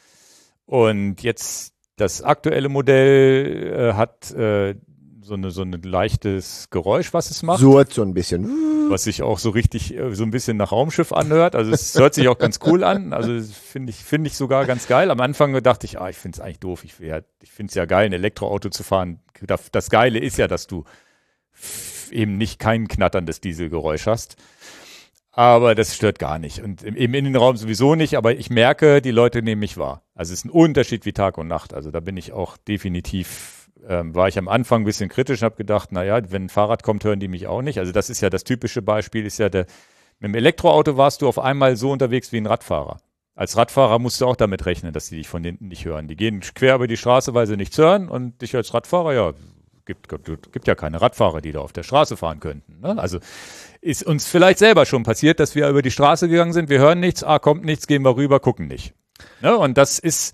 Und jetzt das aktuelle Modell äh, hat äh, so eine so ein leichtes Geräusch, was es macht. Surrt so ein bisschen. Was sich auch so richtig, äh, so ein bisschen nach Raumschiff anhört. Also es hört sich auch ganz cool an. Also finde ich, finde ich sogar ganz geil. Am Anfang dachte ich, ah, ich finde es eigentlich doof. Ich, ja, ich finde es ja geil, ein Elektroauto zu fahren. Das Geile ist ja, dass du eben nicht kein knatterndes Dieselgeräusch hast. Aber das stört gar nicht. Und im, im Innenraum sowieso nicht. Aber ich merke, die Leute nehmen mich wahr. Also es ist ein Unterschied wie Tag und Nacht. Also da bin ich auch definitiv, ähm, war ich am Anfang ein bisschen kritisch und habe gedacht, naja, wenn ein Fahrrad kommt, hören die mich auch nicht. Also das ist ja das typische Beispiel, ist ja der, mit dem Elektroauto warst du auf einmal so unterwegs wie ein Radfahrer. Als Radfahrer musst du auch damit rechnen, dass die dich von hinten nicht hören. Die gehen quer über die Straße, weil sie nichts hören und dich als Radfahrer, ja, gibt, gibt, gibt ja keine Radfahrer, die da auf der Straße fahren könnten. Ne? Also ist uns vielleicht selber schon passiert, dass wir über die Straße gegangen sind, wir hören nichts, ah, kommt nichts, gehen wir rüber, gucken nicht. Ne? Und das ist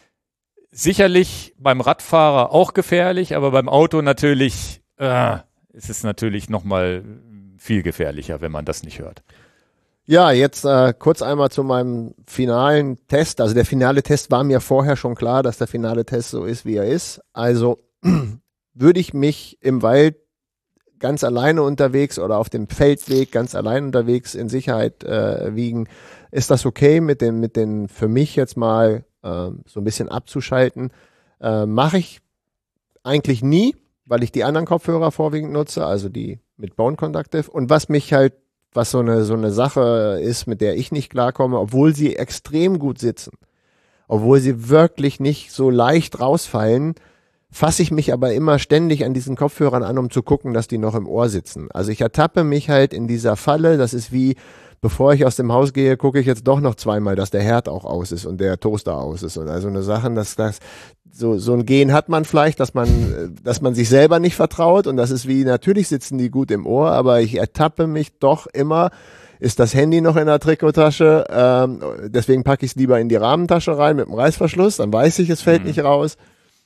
sicherlich beim Radfahrer auch gefährlich, aber beim Auto natürlich äh, ist es natürlich nochmal viel gefährlicher, wenn man das nicht hört. Ja, jetzt äh, kurz einmal zu meinem finalen Test. Also der finale Test war mir vorher schon klar, dass der finale Test so ist, wie er ist. Also würde ich mich im Wald ganz alleine unterwegs oder auf dem Feldweg ganz alleine unterwegs in Sicherheit äh, wiegen, ist das okay mit den, mit den für mich jetzt mal äh, so ein bisschen abzuschalten. Äh, mache ich eigentlich nie, weil ich die anderen Kopfhörer vorwiegend nutze, also die mit Bone Conductive. Und was mich halt, was so eine, so eine Sache ist, mit der ich nicht klarkomme, obwohl sie extrem gut sitzen, obwohl sie wirklich nicht so leicht rausfallen, fasse ich mich aber immer ständig an diesen Kopfhörern an, um zu gucken, dass die noch im Ohr sitzen. Also ich ertappe mich halt in dieser Falle, das ist wie, bevor ich aus dem Haus gehe, gucke ich jetzt doch noch zweimal, dass der Herd auch aus ist und der Toaster aus ist. Und also eine Sache, dass das, so, so ein Gen hat man vielleicht, dass man, dass man sich selber nicht vertraut und das ist wie, natürlich sitzen die gut im Ohr, aber ich ertappe mich doch immer, ist das Handy noch in der Trikottasche, ähm, deswegen packe ich es lieber in die Rahmentasche rein mit dem Reißverschluss, dann weiß ich, es fällt mhm. nicht raus.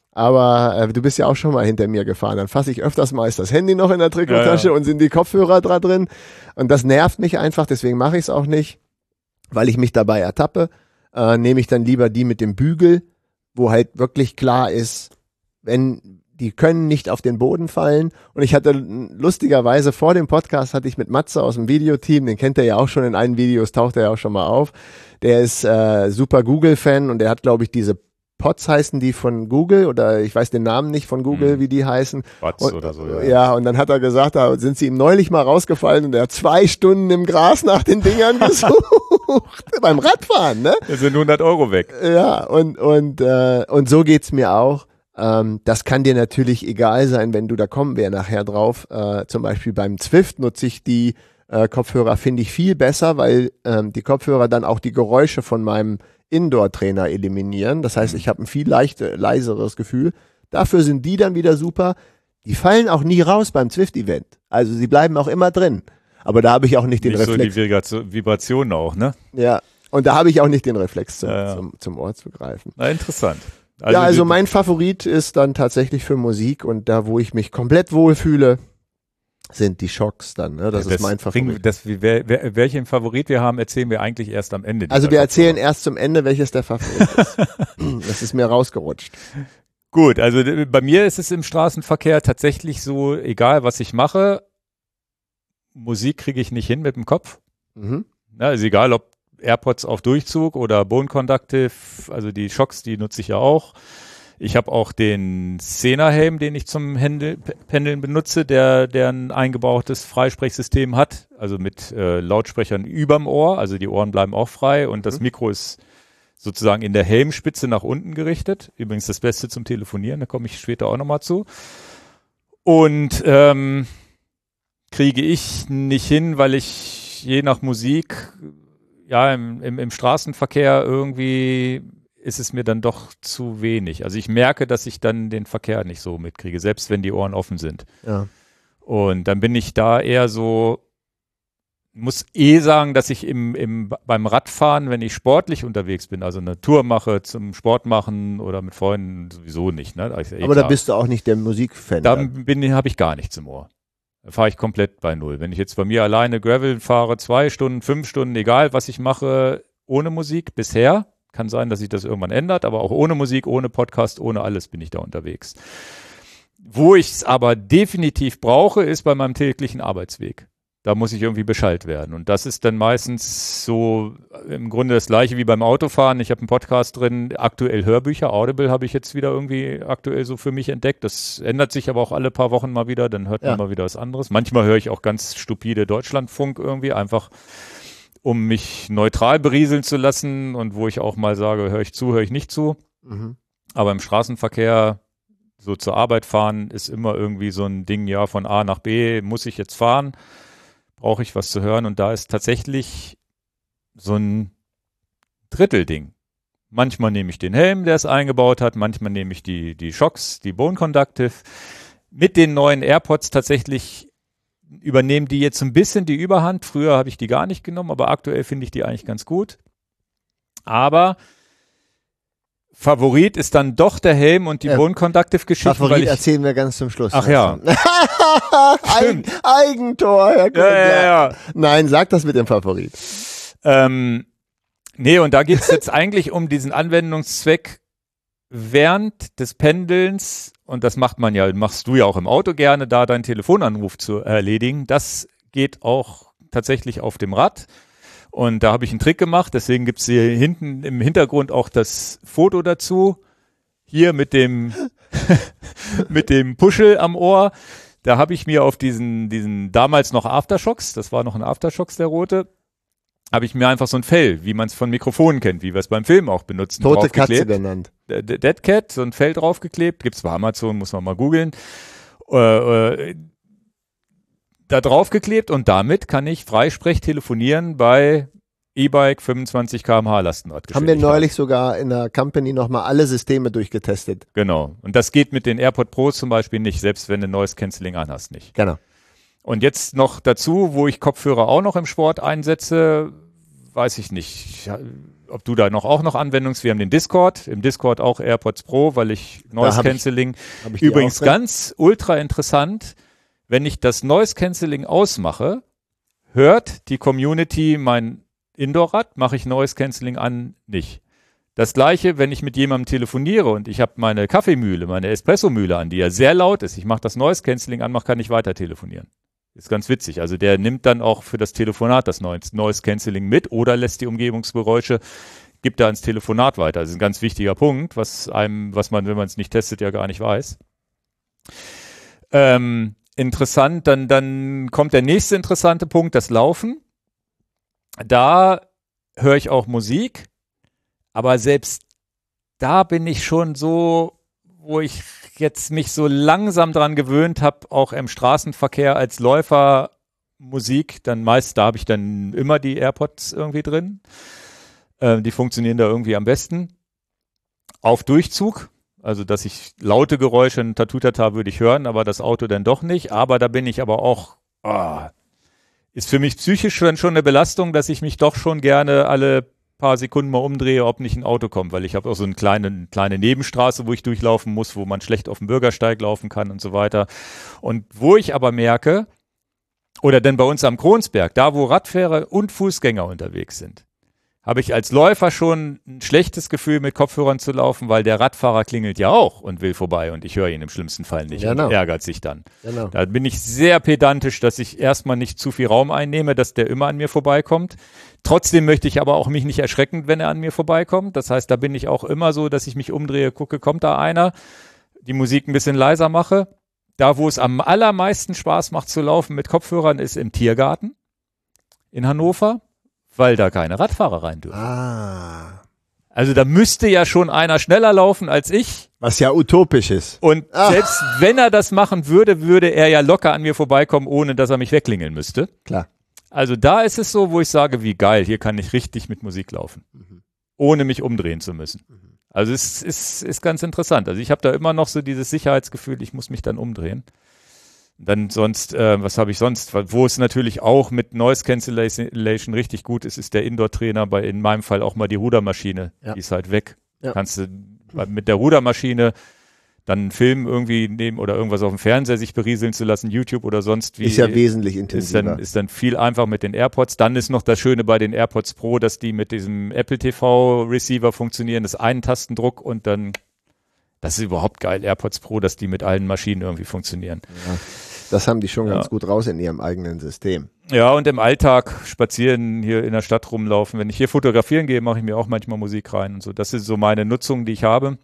Aber äh, du bist ja auch schon mal hinter mir gefahren. Dann fasse ich öfters mal ist das Handy noch in der Trikottasche ja, ja. und sind die Kopfhörer da drin. Und das nervt mich einfach, deswegen mache ich es auch nicht, weil ich mich dabei ertappe. Äh, nehme ich dann lieber die mit dem Bügel, wo halt wirklich klar ist, wenn die können nicht auf den Boden fallen. Und ich hatte lustigerweise vor dem Podcast hatte ich mit Matze aus dem Videoteam, den kennt er ja auch schon in allen Videos, taucht er ja auch schon mal auf. Der ist äh, super Google-Fan und der hat, glaube ich, diese Pods heißen die von Google oder ich weiß den Namen nicht von Google, hm. wie die heißen. Pods oder so. Ja. ja, und dann hat er gesagt, da sind sie ihm neulich mal rausgefallen und er hat zwei Stunden im Gras nach den Dingern gesucht. Beim Radfahren, ne? Da sind hundert Euro weg. Ja, und, und, äh, und so geht's mir auch. Ähm, das kann dir natürlich egal sein, wenn du, da kommen wir nachher drauf. Äh, zum Beispiel beim Zwift nutze ich die äh, Kopfhörer, finde ich viel besser, weil ähm, die Kopfhörer dann auch die Geräusche von meinem Indoor-Trainer eliminieren. Das heißt, ich habe ein viel leichte, leiseres Gefühl. Dafür sind die dann wieder super. Die fallen auch nie raus beim Zwift-Event. Also sie bleiben auch immer drin. Aber da habe ich auch nicht den nicht Reflex. So die Vibration auch, ne? Ja, und da habe ich auch nicht den Reflex zum, ja, ja. zum, zum Ohr zu greifen. Na, interessant. Also ja, also mein Favorit ist dann tatsächlich für Musik und da, wo ich mich komplett wohlfühle, sind die Shocks dann, ne? Das, das ist mein Favorit. Das, wer, wer, welchen Favorit wir haben, erzählen wir eigentlich erst am Ende. Also wir erzählen erst zum Ende, welches der Favorit ist. Das ist mir rausgerutscht. Gut, also bei mir ist es im Straßenverkehr tatsächlich so, egal was ich mache, Musik kriege ich nicht hin mit dem Kopf. Mhm. Na, also egal ob AirPods auf Durchzug oder Bone Conductive, also die Shocks, die nutze ich ja auch. Ich habe auch den Sena-Helm, den ich zum Händel, Pendeln benutze, der, der ein eingebautes Freisprechsystem hat, also mit äh, Lautsprechern überm Ohr, also die Ohren bleiben auch frei und das Mikro ist sozusagen in der Helmspitze nach unten gerichtet. Übrigens das Beste zum Telefonieren, da komme ich später auch nochmal zu. Und ähm, kriege ich nicht hin, weil ich je nach Musik, ja, im, im, im Straßenverkehr irgendwie ist es mir dann doch zu wenig. Also ich merke, dass ich dann den Verkehr nicht so mitkriege, selbst wenn die Ohren offen sind. Ja. Und dann bin ich da eher so, muss eh sagen, dass ich im, im, beim Radfahren, wenn ich sportlich unterwegs bin, also eine Tour mache zum Sport machen oder mit Freunden, sowieso nicht. Ne? Da ist ja eh Aber klar. Da bist du auch nicht der Musikfan. Da bin, habe ich gar nichts im Ohr. Da fahre ich komplett bei Null. Wenn ich jetzt bei mir alleine Gravel fahre, zwei Stunden, fünf Stunden, egal was ich mache, ohne Musik bisher, kann sein, dass sich das irgendwann ändert, aber auch ohne Musik, ohne Podcast, ohne alles bin ich da unterwegs. Wo ich es aber definitiv brauche, ist bei meinem täglichen Arbeitsweg. Da muss ich irgendwie Bescheid werden. Und das ist dann meistens so im Grunde das Gleiche wie beim Autofahren. Ich habe einen Podcast drin, aktuell Hörbücher. Audible habe ich jetzt wieder irgendwie aktuell so für mich entdeckt. Das ändert sich aber auch alle paar Wochen mal wieder. Dann hört man ja. mal wieder was anderes. Manchmal höre ich auch ganz stupide Deutschlandfunk irgendwie, einfach um mich neutral berieseln zu lassen und wo ich auch mal sage, höre ich zu, höre ich nicht zu. Mhm. Aber im Straßenverkehr so zur Arbeit fahren ist immer irgendwie so ein Ding, ja, von A nach B muss ich jetzt fahren, brauche ich was zu hören und da ist tatsächlich so ein Drittelding. Manchmal nehme ich den Helm, der es eingebaut hat, manchmal nehme ich die, die Shocks, die Bone Conductive. Mit den neuen AirPods tatsächlich übernehmen die jetzt ein bisschen die Überhand. Früher habe ich die gar nicht genommen, aber aktuell finde ich die eigentlich ganz gut. Aber Favorit ist dann doch der Helm und die äh, Bone Conductive Geschichte. Favorit weil ich, erzählen wir ganz zum Schluss. Ach ja. Eigen, Eigentor, Herr ja, ja, ja. Nein, sag das mit dem Favorit. Ähm, nee, und da geht es jetzt eigentlich um diesen Anwendungszweck während des Pendelns, und das macht man ja, machst du ja auch im Auto gerne, da deinen Telefonanruf zu erledigen. Das geht auch tatsächlich auf dem Rad. Und da habe ich einen Trick gemacht, deswegen gibt's hier hinten im Hintergrund auch das Foto dazu. Hier mit dem mit dem Puschel am Ohr. Da habe ich mir auf diesen, diesen damals noch Aftershocks, das war noch ein Aftershocks, der rote, habe ich mir einfach so ein Fell, wie man es von Mikrofonen kennt, wie wir es beim Film auch benutzen, Tote Katze genannt. Dead Cat, so ein Fell draufgeklebt, gibt's bei Amazon, muss man mal googeln. Äh, äh, da draufgeklebt und damit kann ich freisprech telefonieren bei E-Bike fünfundzwanzig Kilometer pro Stunde Lastenradgeschwindigkeit. Haben wir neulich sogar in der Company nochmal alle Systeme durchgetestet. Genau. Und das geht mit den AirPod Pros zum Beispiel nicht, selbst wenn du Noise Cancelling anhast, nicht. Genau. Und jetzt noch dazu, wo ich Kopfhörer auch noch im Sport einsetze, weiß ich nicht, ob du da noch auch noch Anwendungs, wir haben den Discord, im Discord auch AirPods Pro, weil ich Noise Cancelling, ich, ich übrigens ganz ultra interessant, wenn ich das Noise Cancelling ausmache, hört die Community mein Indoor-Rad, mache ich Noise Cancelling an, nicht. Das gleiche, wenn ich mit jemandem telefoniere und ich habe meine Kaffeemühle, meine Espressomühle an, die ja sehr laut ist, ich mache das Noise Cancelling an, mache, kann ich weiter telefonieren. Ist ganz witzig. Also der nimmt dann auch für das Telefonat das Noise Cancelling mit oder lässt die Umgebungsgeräusche, gibt da ins Telefonat weiter. Das ist ein ganz wichtiger Punkt, was einem, was man, wenn man es nicht testet, ja gar nicht weiß. Ähm, interessant, dann, dann kommt der nächste interessante Punkt, das Laufen. Da höre ich auch Musik, aber selbst da bin ich schon so, wo ich jetzt mich so langsam dran gewöhnt habe, auch im Straßenverkehr als Läufer Musik, dann meist, da habe ich dann immer die AirPods irgendwie drin. Äh, die funktionieren da irgendwie am besten. Auf Durchzug, also dass ich laute Geräusche, ein Tatutata würde ich hören, aber das Auto dann doch nicht. Aber da bin ich aber auch, oh, ist für mich psychisch schon, schon eine Belastung, dass ich mich doch schon gerne alle paar Sekunden mal umdrehe, ob nicht ein Auto kommt, weil ich habe auch so eine kleine, kleine Nebenstraße, wo ich durchlaufen muss, wo man schlecht auf dem Bürgersteig laufen kann und so weiter. Und wo ich aber merke, oder denn bei uns am Kronsberg, da wo Radfahrer und Fußgänger unterwegs sind, habe ich als Läufer schon ein schlechtes Gefühl, mit Kopfhörern zu laufen, weil der Radfahrer klingelt ja auch und will vorbei und ich höre ihn im schlimmsten Fall nicht Genau. und ärgert sich dann. Genau. Da bin ich sehr pedantisch, dass ich erstmal nicht zu viel Raum einnehme, dass der immer an mir vorbeikommt. Trotzdem möchte ich aber auch mich nicht erschrecken, wenn er an mir vorbeikommt. Das heißt, da bin ich auch immer so, dass ich mich umdrehe, gucke, kommt da einer, die Musik ein bisschen leiser mache. Da, wo es am allermeisten Spaß macht zu laufen mit Kopfhörern, ist im Tiergarten in Hannover, weil da keine Radfahrer rein dürfen. Ah. Also da müsste ja schon einer schneller laufen als ich. Was ja utopisch ist. Und ah. selbst wenn er das machen würde, würde er ja locker an mir vorbeikommen, ohne dass er mich wegklingeln müsste. Klar. Also da ist es so, wo ich sage, wie geil, hier kann ich richtig mit Musik laufen, mhm. ohne mich umdrehen zu müssen. Mhm. Also es ist, ist ganz interessant. Also ich habe da immer noch so dieses Sicherheitsgefühl, ich muss mich dann umdrehen. Dann sonst, äh, was habe ich sonst? Wo es natürlich auch mit Noise Cancellation richtig gut ist, ist der Indoor-Trainer, bei in meinem Fall auch mal die Rudermaschine. Ja. Die ist halt weg. Ja. Kannst du mit der Rudermaschine dann einen Film irgendwie nehmen oder irgendwas auf dem Fernseher sich berieseln zu lassen, YouTube oder sonst wie. Ist ja wesentlich intensiver. Ist dann, ist dann viel einfacher mit den AirPods. Dann ist noch das Schöne bei den AirPods Pro, dass die mit diesem Apple T V Receiver funktionieren. Das ist ein Tastendruck und dann, das ist überhaupt geil, AirPods Pro, dass die mit allen Maschinen irgendwie funktionieren. Ja. Das haben die schon ja. ganz gut raus in ihrem eigenen System. Ja, und im Alltag spazieren, hier in der Stadt rumlaufen. Wenn ich hier fotografieren gehe, mache ich mir auch manchmal Musik rein und so. Das ist so meine Nutzung, die ich habe.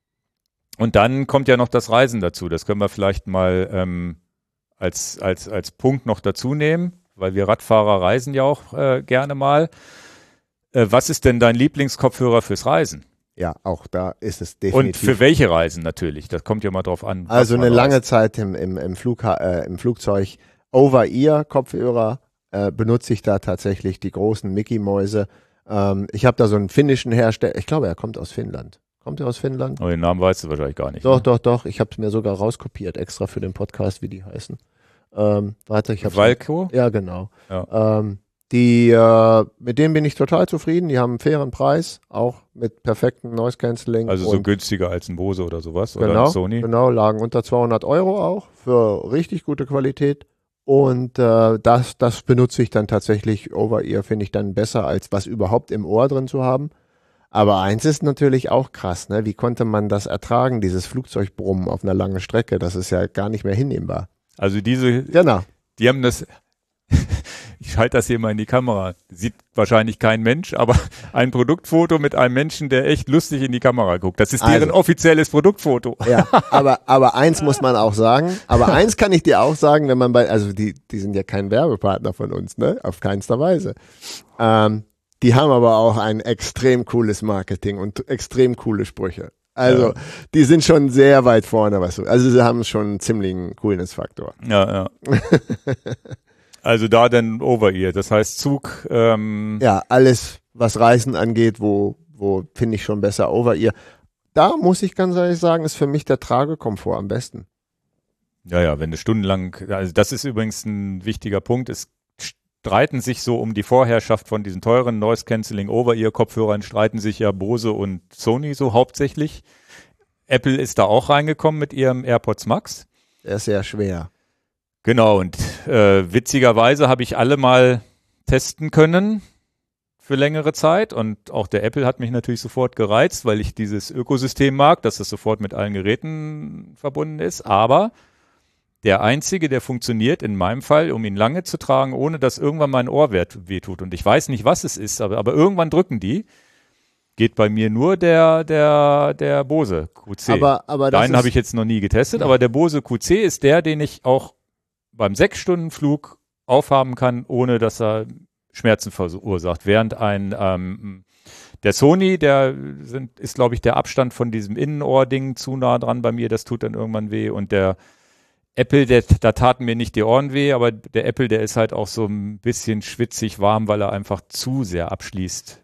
Und dann kommt ja noch das Reisen dazu. Das können wir vielleicht mal ähm, als, als, als Punkt noch dazu nehmen, weil wir Radfahrer reisen ja auch äh, gerne mal. Äh, was ist denn dein Lieblingskopfhörer fürs Reisen? Ja, auch da ist es definitiv. Und für welche Reisen natürlich? Das kommt ja mal drauf an. Also eine lange reist. Zeit im, im, im, Flug, äh, im Flugzeug Over-Ear-Kopfhörer äh, benutze ich da tatsächlich die großen Mickey-Mäuse. Ähm, ich habe da so einen finnischen Hersteller. Ich glaube, er kommt aus Finnland. Kommt er aus Finnland? Oh, den Namen weißt du wahrscheinlich gar nicht. Doch, ne? doch, doch. Ich habe es mir sogar rauskopiert, extra für den Podcast, wie die heißen. Ähm, warte, ich habe Valco? Ja, genau. Ja. Ähm, die, äh, mit denen bin ich total zufrieden. Die haben einen fairen Preis, auch mit perfektem Noise Cancelling. Also so günstiger als ein Bose oder sowas genau, oder ein Sony? Genau, lagen unter zweihundert Euro auch für richtig gute Qualität. Und äh, das, das benutze ich dann tatsächlich. Over-Ear finde ich dann besser, als was überhaupt im Ohr drin zu haben. Aber eins ist natürlich auch krass, ne? Wie konnte man das ertragen, dieses Flugzeugbrummen auf einer langen Strecke? Das ist ja gar nicht mehr hinnehmbar. Also diese, genau. Die haben das, ich ich halte das hier mal in die Kamera. Sieht wahrscheinlich kein Mensch, aber ein Produktfoto mit einem Menschen, der echt lustig in die Kamera guckt. Das ist deren also, offizielles Produktfoto. Ja, aber, aber eins muss man auch sagen, aber eins kann ich dir auch sagen, wenn man bei, also die, die sind ja kein Werbepartner von uns, ne? Auf keinster Weise. Ähm, die haben aber auch ein extrem cooles Marketing und extrem coole Sprüche. Also, ja. Die sind schon sehr weit vorne, was du, also sie haben schon einen ziemlichen Coolness-Faktor. Ja, ja. Also da dann Over-Ear, das heißt Zug. Ähm ja, alles, was Reisen angeht, wo, wo finde ich schon besser Over-Ear. Da muss ich ganz ehrlich sagen, ist für mich der Tragekomfort am besten. Ja, ja, wenn du stundenlang, also das ist übrigens ein wichtiger Punkt, es streiten sich so um die Vorherrschaft von diesen teuren Noise-Canceling-Over-Ear-Kopfhörern, streiten sich ja Bose und Sony so hauptsächlich. Apple ist da auch reingekommen mit ihrem AirPods Max. Der ist sehr schwer. Genau, und äh, witzigerweise habe ich alle mal testen können für längere Zeit und auch der Apple hat mich natürlich sofort gereizt, weil ich dieses Ökosystem mag, dass es sofort mit allen Geräten verbunden ist, aber der einzige, der funktioniert in meinem Fall, um ihn lange zu tragen, ohne dass irgendwann mein Ohr wehtut und ich weiß nicht, was es ist, aber, aber irgendwann drücken die, geht bei mir nur der, der, der Bose Q C. Aber, aber das Deinen habe ich jetzt noch nie getestet, ja. Aber der Bose Q C ist der, den ich auch beim Sechs-Stunden-Flug aufhaben kann, ohne dass er Schmerzen verursacht. Während ein ähm, der Sony, der sind, ist, glaube ich, der Abstand von diesem Innenohr-Ding zu nah dran bei mir, das tut dann irgendwann weh. Und der Apple, der, da taten mir nicht die Ohren weh, aber der Apple, der ist halt auch so ein bisschen schwitzig warm, weil er einfach zu sehr abschließt.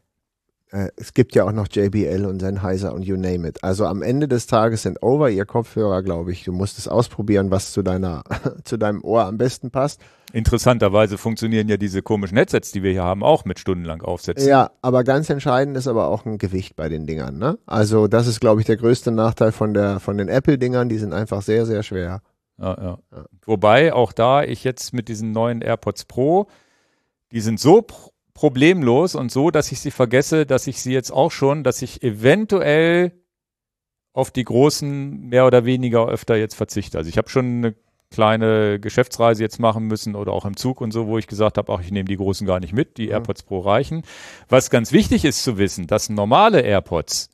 Es gibt ja auch noch J B L und Sennheiser und you name it. Also am Ende des Tages sind Over-Ear-Kopfhörer, glaube ich. Du musst es ausprobieren, was zu deiner, zu deinem Ohr am besten passt. Interessanterweise funktionieren ja diese komischen Headsets, die wir hier haben, auch mit stundenlang aufsetzen. Ja, aber ganz entscheidend ist aber auch ein Gewicht bei den Dingern, ne? Also das ist, glaube ich, der größte Nachteil von der, von den Apple-Dingern. Die sind einfach sehr, sehr schwer. Ja, ja. Ja. Wobei auch da ich jetzt mit diesen neuen AirPods Pro, die sind so pro problemlos und so, dass ich sie vergesse, dass ich sie jetzt auch schon, dass ich eventuell auf die großen mehr oder weniger öfter jetzt verzichte. Also ich habe schon eine kleine Geschäftsreise jetzt machen müssen oder auch im Zug und so, wo ich gesagt habe, ach, ich nehme die großen gar nicht mit, die mhm. AirPods Pro reichen. Was ganz wichtig ist zu wissen, dass normale AirPods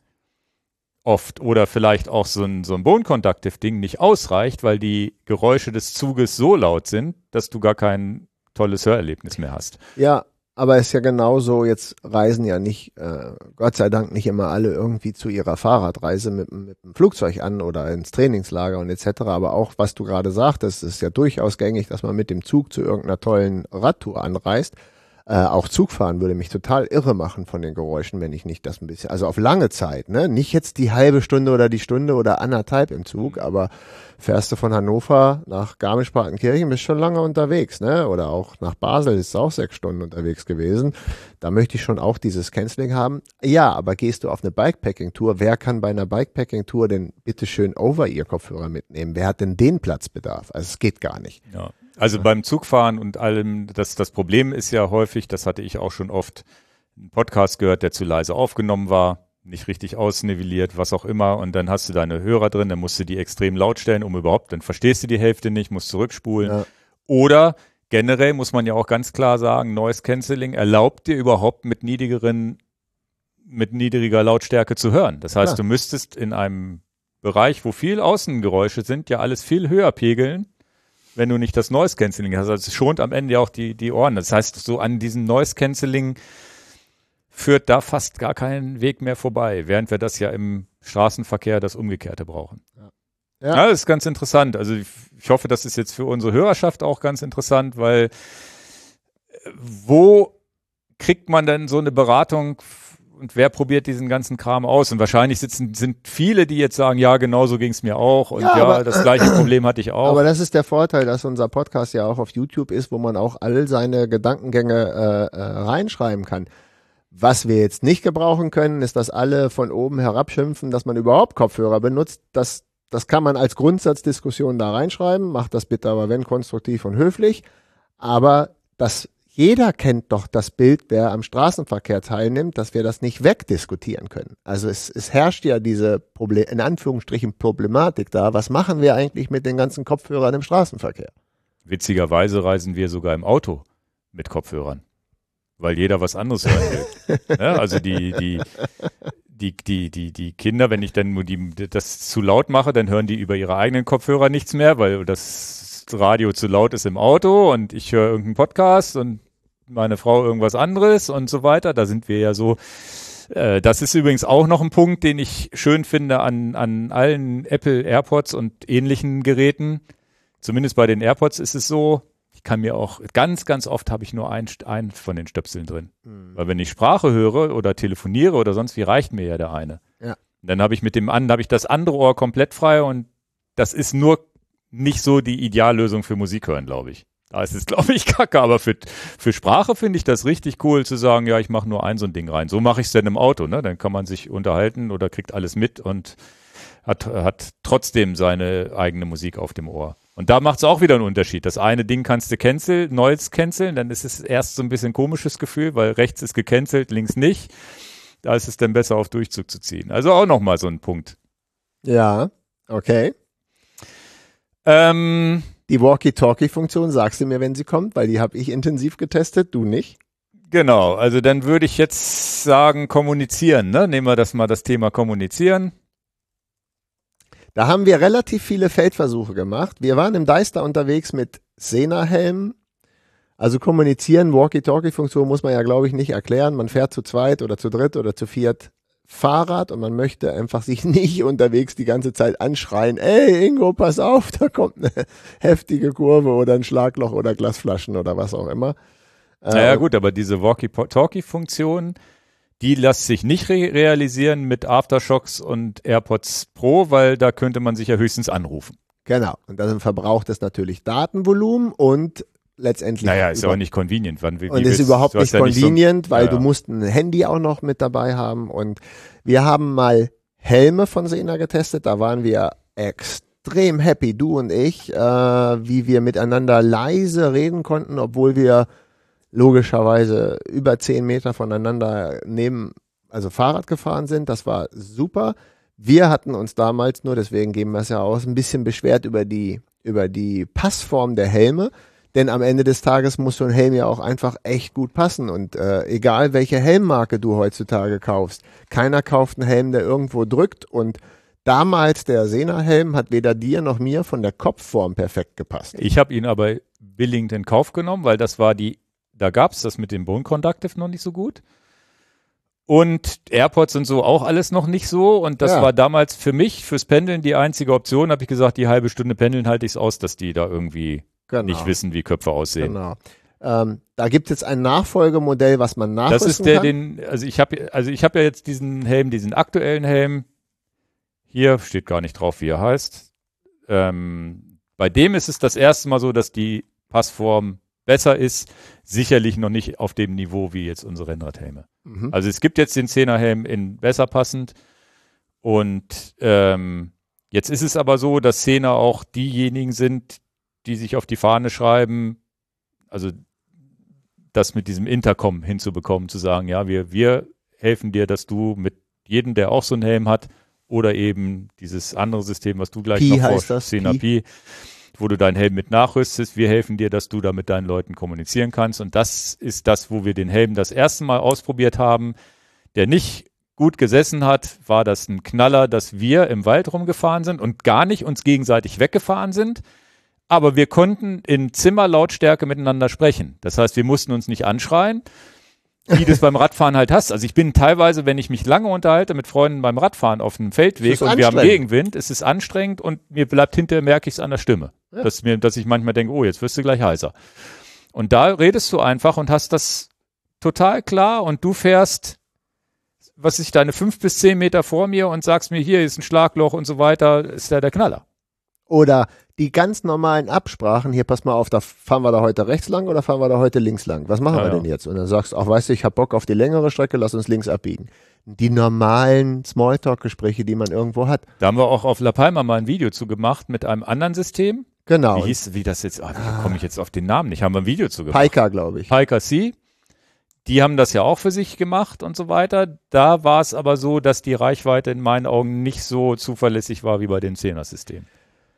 oft oder vielleicht auch so ein, so ein Bone-Conductive-Ding nicht ausreicht, weil die Geräusche des Zuges so laut sind, dass du gar kein tolles Hörerlebnis mehr hast. Ja, aber es ist ja genauso, jetzt reisen ja nicht, äh, Gott sei Dank nicht immer alle irgendwie zu ihrer Fahrradreise mit, mit dem Flugzeug an oder ins Trainingslager und et cetera. Aber auch, was du gerade sagtest, ist ja durchaus gängig, dass man mit dem Zug zu irgendeiner tollen Radtour anreist. Äh, auch Zugfahren würde mich total irre machen von den Geräuschen, wenn ich nicht das ein bisschen, also auf lange Zeit, ne? Nicht jetzt die halbe Stunde oder die Stunde oder anderthalb im Zug, aber fährst du von Hannover nach Garmisch-Partenkirchen, bist schon lange unterwegs, ne? Oder auch nach Basel ist auch sechs Stunden unterwegs gewesen. Da möchte ich schon auch dieses Canceling haben. Ja, aber gehst du auf eine Bikepacking-Tour, wer kann bei einer Bikepacking-Tour denn bitteschön Over-Ear-Kopfhörer mitnehmen? Wer hat denn den Platzbedarf? Also es geht gar nicht. Ja. Also ja. Beim Zugfahren und allem, das, das Problem ist ja häufig, das hatte ich auch schon oft, einen Podcast gehört, der zu leise aufgenommen war, nicht richtig ausnivelliert, was auch immer, und dann hast du deine Hörer drin, dann musst du die extrem laut stellen, um überhaupt, dann verstehst du die Hälfte nicht, musst zurückspulen. Ja. Oder generell muss man ja auch ganz klar sagen, Noise Cancelling erlaubt dir überhaupt mit niedrigeren, mit niedriger Lautstärke zu hören. Das heißt, ja. du müsstest in einem Bereich, wo viel Außengeräusche sind, ja alles viel höher pegeln, wenn du nicht das Noise Cancelling hast. Also es schont am Ende auch die, die Ohren. Das heißt, so an diesem Noise Cancelling führt da fast gar kein Weg mehr vorbei, während wir das ja im Straßenverkehr das Umgekehrte brauchen. Ja, ja. ja das ist ganz interessant. Also ich, ich hoffe, das ist jetzt für unsere Hörerschaft auch ganz interessant, weil wo kriegt man denn so eine Beratung und wer probiert diesen ganzen Kram aus? Und wahrscheinlich sitzen, sind viele, die jetzt sagen, ja, genau so ging es mir auch und ja, ja aber, das gleiche Problem hatte ich auch. Aber das ist der Vorteil, dass unser Podcast ja auch auf YouTube ist, wo man auch all seine Gedankengänge äh, äh, reinschreiben kann. Was wir jetzt nicht gebrauchen können, ist, dass alle von oben herabschimpfen, dass man überhaupt Kopfhörer benutzt. Das, das kann man als Grundsatzdiskussion da reinschreiben. Macht das bitte aber, wenn, konstruktiv und höflich. Aber das Jeder kennt doch das Bild, wer am Straßenverkehr teilnimmt, dass wir das nicht wegdiskutieren können. Also es, es herrscht ja diese Problem, in Anführungsstrichen Problematik da. Was machen wir eigentlich mit den ganzen Kopfhörern im Straßenverkehr? Witzigerweise reisen wir sogar im Auto mit Kopfhörern, weil jeder was anderes hören will. Ja, also die, die, die, die, die, die Kinder, wenn ich dann nur die, das zu laut mache, dann hören die über ihre eigenen Kopfhörer nichts mehr, weil das Radio zu laut ist im Auto und ich höre irgendeinen Podcast und meine Frau irgendwas anderes und so weiter. Da sind wir ja so. Äh, das ist übrigens auch noch ein Punkt, den ich schön finde an, an allen Apple AirPods und ähnlichen Geräten. Zumindest bei den AirPods ist es so, ich kann mir auch, ganz, ganz oft habe ich nur einen ein von den Stöpseln drin. Mhm. Weil wenn ich Sprache höre oder telefoniere oder sonst wie, reicht mir ja der eine. Ja. Dann habe ich mit dem anderen, habe ich das andere Ohr komplett frei und das ist nur nicht so die Ideallösung für Musik hören, glaube ich. Da ist es, glaube ich, kacke, aber für, für Sprache finde ich das richtig cool zu sagen, ja, ich mache nur ein so ein Ding rein. So mache ich es dann im Auto, ne? Dann kann man sich unterhalten oder kriegt alles mit und hat, hat trotzdem seine eigene Musik auf dem Ohr. Und da macht es auch wieder einen Unterschied. Das eine Ding kannst du canceln, neues canceln, dann ist es erst so ein bisschen ein komisches Gefühl, weil rechts ist gecancelt, links nicht. Da ist es dann besser auf Durchzug zu ziehen. Also auch nochmal so ein Punkt. Ja, okay. Ähm, Die Walkie-Talkie-Funktion sagst du mir, wenn sie kommt, weil die habe ich intensiv getestet, du nicht. Genau, also dann würde ich jetzt sagen, kommunizieren, ne? Nehmen wir das mal das Thema kommunizieren. Da haben wir relativ viele Feldversuche gemacht. Wir waren im Deister unterwegs mit Sena-Helmen. Also kommunizieren, Walkie-Talkie-Funktion muss man ja, glaube ich, nicht erklären. Man fährt zu zweit oder zu dritt oder zu viert Fahrrad und man möchte einfach sich nicht unterwegs die ganze Zeit anschreien, ey Ingo, pass auf, da kommt eine heftige Kurve oder ein Schlagloch oder Glasflaschen oder was auch immer. Naja gut, aber diese Walkie-Talkie-Funktion, die lässt sich nicht re- realisieren mit Aftershocks und AirPods Pro, weil da könnte man sich ja höchstens anrufen. Genau, und dann verbraucht es natürlich Datenvolumen und letztendlich. Naja, ist ja auch nicht convenient. Wann, wie und ist überhaupt nicht ja convenient, nicht so, weil ja, du musst ein Handy auch noch mit dabei haben. Und wir haben mal Helme von Sena getestet. Da waren wir extrem happy, du und ich, äh, wie wir miteinander leise reden konnten, obwohl wir logischerweise über zehn Meter voneinander neben, also Fahrrad gefahren sind. Das war super. Wir hatten uns damals nur, deswegen geben wir es ja aus, ein bisschen beschwert über die, über die Passform der Helme. Denn am Ende des Tages muss so ein Helm ja auch einfach echt gut passen. Und äh, egal, welche Helmmarke du heutzutage kaufst, keiner kauft einen Helm, der irgendwo drückt. Und damals der Sena-Helm hat weder dir noch mir von der Kopfform perfekt gepasst. Ich habe ihn aber billigend in Kauf genommen, weil das war die, da gab es das mit dem Bone Conductive noch nicht so gut. Und AirPods und so auch alles noch nicht so. Und das ja. war damals für mich, fürs Pendeln, die einzige Option. Habe ich gesagt, die halbe Stunde Pendeln halte ich es aus, dass die da irgendwie genau. nicht wissen, wie Köpfe aussehen. Genau. Ähm, da gibt es jetzt ein Nachfolgemodell, was man nachrüsten Das ist der, kann. den, also ich habe also ich habe ja jetzt diesen Helm, diesen aktuellen Helm. Hier steht gar nicht drauf, wie er heißt. Ähm, bei dem ist es das erste Mal so, dass die Passform besser ist. Sicherlich noch nicht auf dem Niveau wie jetzt unsere Rennradhelme. Mhm. Also es gibt jetzt den Zehner-Helm in besser passend. Und ähm, jetzt ist es aber so, dass Sena auch diejenigen sind, die sich auf die Fahne schreiben, also das mit diesem Intercom hinzubekommen, zu sagen, ja, wir, wir helfen dir, dass du mit jedem, der auch so einen Helm hat, oder eben dieses andere System, was du gleich Pi noch heißt das, Sena Pi, wo du deinen Helm mit nachrüstest, wir helfen dir, dass du da mit deinen Leuten kommunizieren kannst. Und das ist das, wo wir den Helm das erste Mal ausprobiert haben, der nicht gut gesessen hat, war das ein Knaller, dass wir im Wald rumgefahren sind und gar nicht uns gegenseitig weggefahren sind. Aber wir konnten in Zimmerlautstärke miteinander sprechen. Das heißt, wir mussten uns nicht anschreien, wie du es beim Radfahren halt hast. Also ich bin teilweise, wenn ich mich lange unterhalte mit Freunden beim Radfahren auf einem Feldweg und wir haben Gegenwind, es ist anstrengend und mir bleibt hinterher, merke ich es an der Stimme. Ja. Dass, mir, dass ich manchmal denke, oh, jetzt wirst du gleich heiser. Und da redest du einfach und hast das total klar und du fährst, was ist deine fünf bis zehn Meter vor mir und sagst mir, hier ist ein Schlagloch und so weiter, ist ja der Knaller. Oder die ganz normalen Absprachen, hier pass mal auf, da fahren wir da heute rechts lang oder fahren wir da heute links lang? Was machen ja, wir denn jetzt? Und dann sagst du, ach weißt du, ich hab Bock auf die längere Strecke, lass uns links abbiegen. Die normalen Smalltalk-Gespräche, die man irgendwo hat. Da haben wir auch auf La Palma mal ein Video zu gemacht mit einem anderen System. Genau. Wie hieß, wie das jetzt, ah, wie komme ich jetzt auf den Namen nicht, haben wir ein Video zu gemacht. Paika, glaube ich. Paika C. Die haben das ja auch für sich gemacht und so weiter. Da war es aber so, dass die Reichweite in meinen Augen nicht so zuverlässig war wie bei dem Zehner-System.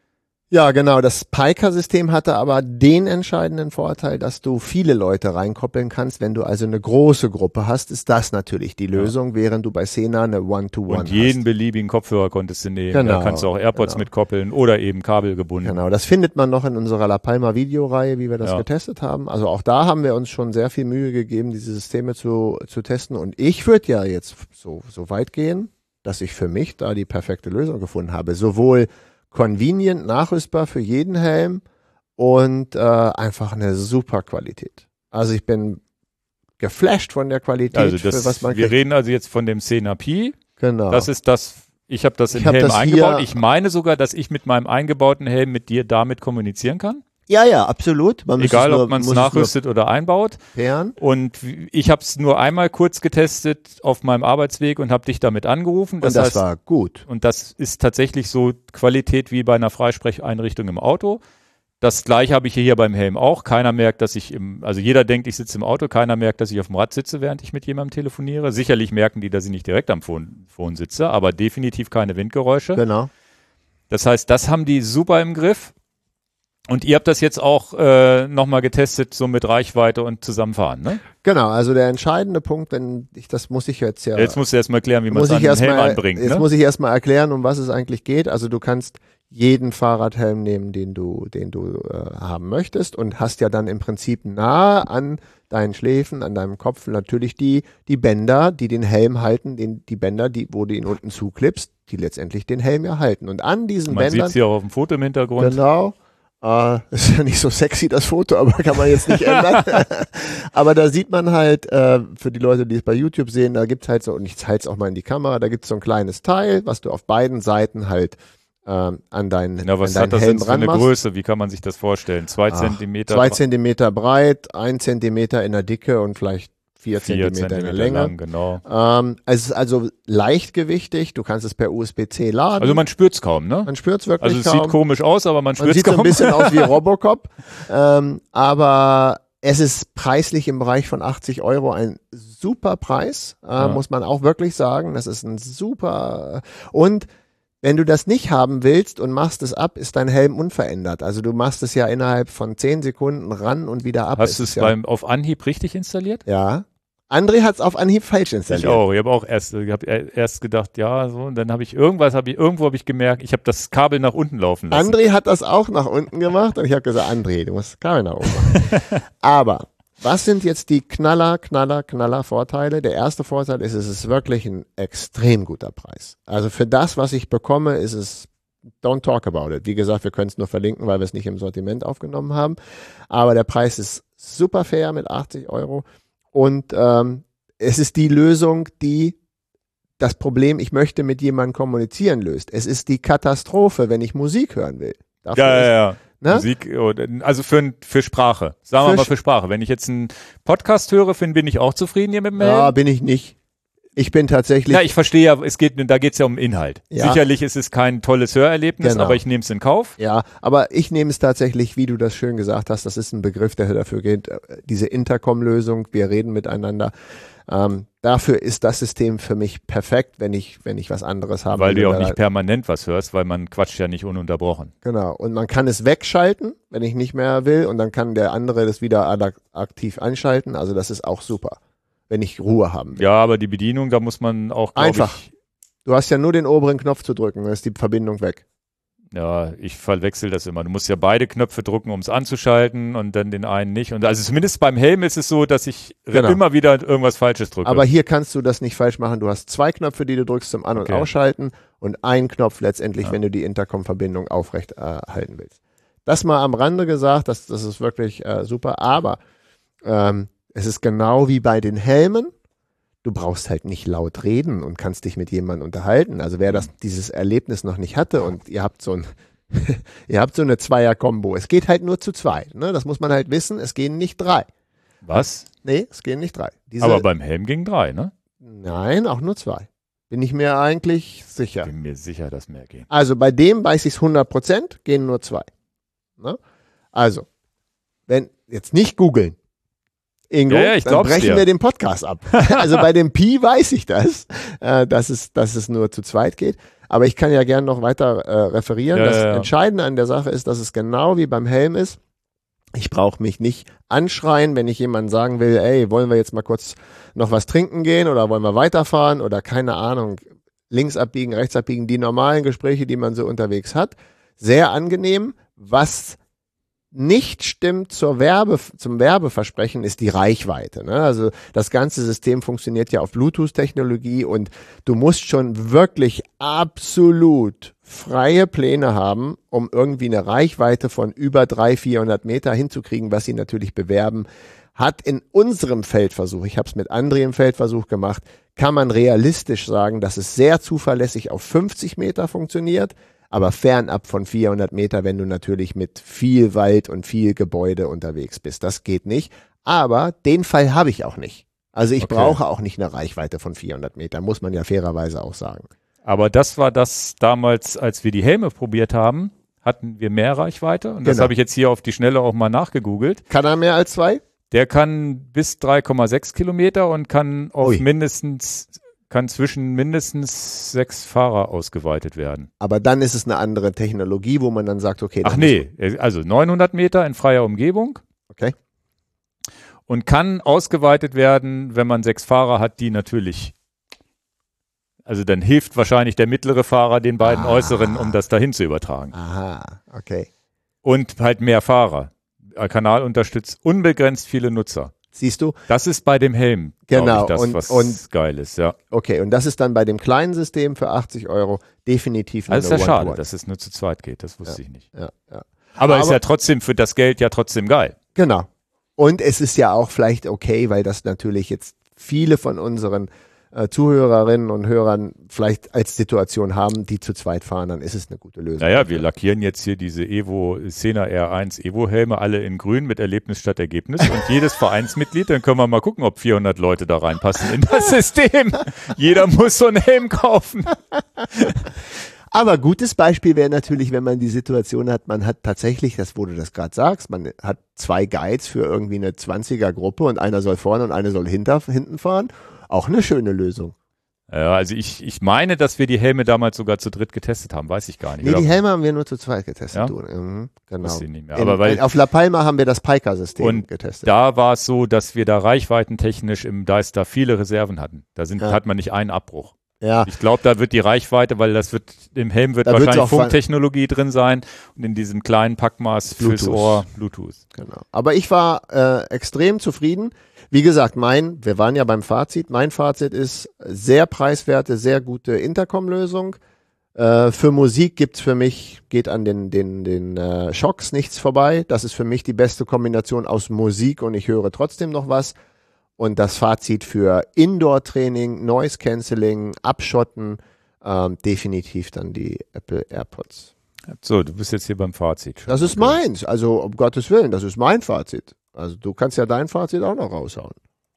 Ja, genau. Das Piker-System hatte aber den entscheidenden Vorteil, dass du viele Leute reinkoppeln kannst. Wenn du also eine große Gruppe hast, ist das natürlich die Lösung, ja. während du bei Sena eine One-to-One hast. Und jeden beliebigen Kopfhörer konntest du nehmen. Genau, Da kannst du auch AirPods genau. mitkoppeln oder eben kabelgebunden. Genau, das findet man noch in unserer La Palma Videoreihe, wie wir das ja. getestet haben. Also auch da haben wir uns schon sehr viel Mühe gegeben, diese Systeme zu, zu testen. Und ich würde ja jetzt so, so weit gehen, dass ich für mich da die perfekte Lösung gefunden habe. Sowohl convenient, nachrüstbar für jeden Helm und äh, einfach eine super Qualität. Also ich bin geflasht von der Qualität, also das, für was man wir kriegt. reden also jetzt von dem Sena Pi. Genau. Das ist das, ich habe das Ich im hab Helm das eingebaut. hier- Ich meine sogar, dass ich mit meinem eingebauten Helm mit dir damit kommunizieren kann. Ja, ja, absolut. Man muss Egal, es nur, ob man es muss nachrüstet oder einbaut. nur pairen. Und ich habe es nur einmal kurz getestet auf meinem Arbeitsweg und habe dich damit angerufen. Das und das heißt, war gut. und das ist tatsächlich so Qualität wie bei einer Freisprecheinrichtung im Auto. Das gleiche habe ich hier beim Helm auch. Keiner merkt, dass ich im, also jeder denkt, ich sitze im Auto. Keiner merkt, dass ich auf dem Rad sitze, während ich mit jemandem telefoniere. Sicherlich merken die, dass ich nicht direkt am Phone, Phone sitze, aber definitiv keine Windgeräusche. Genau. Das heißt, das haben die super im Griff. Und ihr habt das jetzt auch äh, nochmal getestet, so mit Reichweite und Zusammenfahren, ne? Genau, also der entscheidende Punkt, denn ich, das muss ich jetzt ja. Jetzt musst du erstmal klären, wie man muss es an ich den erst Helm mal, anbringt. Jetzt Ne? muss ich erstmal erklären, um was es eigentlich geht. Also du kannst jeden Fahrradhelm nehmen, den du, den du äh, haben möchtest und hast ja dann im Prinzip nah an deinen Schläfen, an deinem Kopf natürlich die, die Bänder, die den Helm halten, den, die Bänder, die, wo du ihn unten zuklippst, die letztendlich den Helm ja halten. Und an diesen Man sieht Bändern. es hier auch auf dem Foto im Hintergrund. Genau. Uh, ist ja nicht so sexy, das Foto, aber kann man jetzt nicht ändern. Aber da sieht man halt, äh, für die Leute, die es bei YouTube sehen, da gibt's halt so, und ich zeige es auch mal in die Kamera, da gibt's so ein kleines Teil, was du auf beiden Seiten halt ähm, an deinen, Ja, was an hat deinen das Helm denn für eine ranmachst. Größe? Wie kann man sich das vorstellen? Zwei Ach, Zentimeter? Zwei Zentimeter breit, ein Zentimeter in der Dicke und vielleicht vier, vier Zentimeter, in der Zentimeter Länge. lang, genau. Ähm, es ist also leichtgewichtig, du kannst es per U S B C laden. Also man spürt es kaum, ne? man spürt's wirklich Also es kaum. sieht komisch aus, aber man Man spürt es sieht so kaum. ein bisschen aus wie Robocop, ähm, aber es ist preislich im Bereich von achtzig Euro ein super Preis, äh, Ja. muss man auch wirklich sagen. Das ist ein super und wenn du das nicht haben willst und machst es ab, ist dein Helm unverändert. Also du machst es ja innerhalb von zehn Sekunden ran und wieder ab. Hast du es ja, beim auf Anhieb richtig installiert? ja. André hat es auf Anhieb falsch installiert. Ich auch. Ich habe auch erst, ich hab erst gedacht, ja, so, und dann habe ich irgendwas, habe ich irgendwo habe ich gemerkt, ich habe das Kabel nach unten laufen lassen. André hat das auch nach unten gemacht und ich habe gesagt, André, du musst das Kabel nach oben machen. Aber was sind jetzt die Knaller, Knaller, Knaller Vorteile? Der erste Vorteil ist, es ist wirklich ein extrem guter Preis. Also für das, was ich bekomme, ist es don't talk about it. Wie gesagt, wir können es nur verlinken, weil wir es nicht im Sortiment aufgenommen haben. Aber der Preis ist super fair mit achtzig Euro. Und ähm, es ist die Lösung, die das Problem, ich möchte mit jemandem kommunizieren, löst. Es ist die Katastrophe, wenn ich Musik hören will. Dafür Ja, ist, ja, ja. Ne? Musik, also für, für Sprache. Sagen wir Für mal Sch- für Sprache. Wenn ich jetzt einen Podcast höre, find, bin ich auch zufrieden hier mit dem Ja, Helm. bin ich nicht. Ich bin tatsächlich. Ja, ich verstehe ja, es geht, da geht es ja um Inhalt. Ja. Sicherlich ist es kein tolles Hörerlebnis, Genau. aber ich nehme es in Kauf. Ja, aber ich nehme es tatsächlich, wie du das schön gesagt hast, das ist ein Begriff, der dafür geht, äh, diese Intercom-Lösung, wir reden miteinander. Ähm, dafür ist das System für mich perfekt, wenn ich, wenn ich was anderes habe. Weil du ja auch Oder- nicht permanent was hörst, weil man quatscht ja nicht ununterbrochen. Genau. Und man kann es wegschalten, wenn ich nicht mehr will, und dann kann der andere das wieder ad- aktiv anschalten. Also das ist auch super, wenn ich Ruhe haben will. Ja, aber die Bedienung, da muss man auch, glaub Einfach. ich, Du hast ja nur den oberen Knopf zu drücken, dann ist die Verbindung weg. ja, ich verwechsel das immer. Du musst ja beide Knöpfe drücken, um es anzuschalten und dann den einen nicht. Und also zumindest beim Helm ist es so, dass ich Genau. immer wieder irgendwas Falsches drücke. Aber hier kannst du das nicht falsch machen. Du hast zwei Knöpfe, die du drückst zum An- und Okay. Ausschalten, und einen Knopf letztendlich, Ja. wenn du die Intercom-Verbindung aufrecht äh, halten willst. Das mal am Rande gesagt, das, das ist wirklich äh, super. Aber ähm, es ist genau wie bei den Helmen. Du brauchst halt nicht laut reden und kannst dich mit jemandem unterhalten. Also wer das, dieses Erlebnis noch nicht hatte und ihr habt so ein ihr habt so eine Zweier-Kombo. Es geht halt nur zu zwei. Ne? Das muss man halt wissen. Es gehen nicht drei. Was? Nee, es gehen nicht drei. Diese, Aber beim Helm ging drei, ne? Nein, auch nur zwei. Bin ich mir eigentlich sicher. Bin mir sicher, dass mehr gehen. Also bei dem weiß ich es hundert Prozent, gehen nur zwei. Ne? Also, wenn, jetzt nicht googeln. Ingo, Ja, ja, ich dann glaub's brechen dir. wir den Podcast ab. Also bei dem Pi weiß ich das, äh, dass, es, dass es nur zu zweit geht. Aber ich kann ja gerne noch weiter äh, referieren. Ja, das ja, ja. Entscheidende an der Sache ist, dass es genau wie beim Helm ist. Ich brauche mich nicht anschreien, wenn ich jemandem sagen will, ey, wollen wir jetzt mal kurz noch was trinken gehen oder wollen wir weiterfahren oder keine Ahnung, links abbiegen, rechts abbiegen, die normalen Gespräche, die man so unterwegs hat. Sehr angenehm. Was nicht stimmt zur Werbe, zum Werbeversprechen ist die Reichweite. Ne? Also das ganze System funktioniert ja auf Bluetooth-Technologie und du musst schon wirklich absolut freie Pläne haben, um irgendwie eine Reichweite von über dreihundert, vierhundert Meter hinzukriegen, was sie natürlich bewerben. Hat in unserem Feldversuch, ich habe es mit André im Feldversuch gemacht, kann man realistisch sagen, dass es sehr zuverlässig auf fünfzig Meter funktioniert, aber fernab von vierhundert Meter, wenn du natürlich mit viel Wald und viel Gebäude unterwegs bist. Das geht nicht, aber den Fall habe ich auch nicht. Also ich Okay. brauche auch nicht eine Reichweite von vierhundert Meter, muss man ja fairerweise auch sagen. Aber das war das damals, als wir die Helme probiert haben, hatten wir mehr Reichweite. Und das Genau. habe ich jetzt hier auf die Schnelle auch mal nachgegoogelt. Kann er mehr als zwei? Der kann bis drei Komma sechs Kilometer und kann auf Ui. mindestens, kann zwischen mindestens sechs Fahrer ausgeweitet werden. Aber dann ist es eine andere Technologie, wo man dann sagt, okay. Ach dann nee, also neunhundert Meter in freier Umgebung. Okay. Und kann ausgeweitet werden, wenn man sechs Fahrer hat, die natürlich, also dann hilft wahrscheinlich der mittlere Fahrer den beiden Ah. äußeren, um das dahin zu übertragen. Aha, okay. Und halt mehr Fahrer. Der Kanal unterstützt unbegrenzt viele Nutzer. Siehst du? Das ist bei dem Helm, glaub Genau, ich, das, und- was und- geil ist, ja. Okay, und das ist dann bei dem kleinen System für achtzig Euro definitiv Also ist ja eine schade, One-to-One. dass es nur zu zweit geht, das wusste ich nicht. Ja, ja. Aber, ist Aber- ja trotzdem für das Geld ja trotzdem geil. Genau. Und es ist ja auch vielleicht okay, weil das natürlich jetzt viele von unseren äh, Zuhörerinnen und Hörern vielleicht als Situation haben, die zu zweit fahren, dann ist es eine gute Lösung. Naja, wir lackieren jetzt hier diese Evo, Sena R eins Evo-Helme alle in grün mit Erlebnis statt Ergebnis und jedes Vereinsmitglied, dann können wir mal gucken, ob vierhundert Leute da reinpassen in das System. Jeder muss so einen Helm kaufen. Aber gutes Beispiel wäre natürlich, wenn man die Situation hat, man hat tatsächlich, das wo du das gerade sagst, man hat zwei Guides für irgendwie eine zwanziger-Gruppe und einer soll vorne und einer soll hinter, hinten fahren. Auch eine schöne Lösung. Ja, also ich, ich meine, dass wir die Helme damals sogar zu dritt getestet haben, weiß ich gar nicht. Nee, Oder? die Helme haben wir nur zu zweit getestet. Ja? Du. Mhm, genau. Wusste ich nicht mehr. In, Aber weil in, auf La Palma haben wir das Piker-System Und getestet. da war es so, dass wir da reichweitentechnisch im Deister viele Reserven hatten. Da sind, Ja. hat man nicht einen Abbruch. Ja, Ich glaube, da wird die Reichweite, weil das wird, im Helm wird Da wird's wahrscheinlich auch ver- Funktechnologie drin sein und in diesem kleinen Packmaß fürs Bluetooth. Ohr Bluetooth. genau. Aber ich war äh, extrem zufrieden. Wie gesagt, mein, wir waren ja beim Fazit. Mein Fazit ist sehr preiswerte, sehr gute Intercom-Lösung. Äh, für Musik gibt's für mich, geht an den, den, den äh, Shocks nichts vorbei. Das ist für mich die beste Kombination aus Musik und ich höre trotzdem noch was. Und das Fazit für Indoor-Training, Noise Cancelling, Abschotten, ähm, definitiv dann die Apple AirPods. So, du bist jetzt hier beim Fazit. Das ist meins, also um Gottes Willen, das ist mein Fazit. Also du kannst ja dein Fazit auch noch raushauen.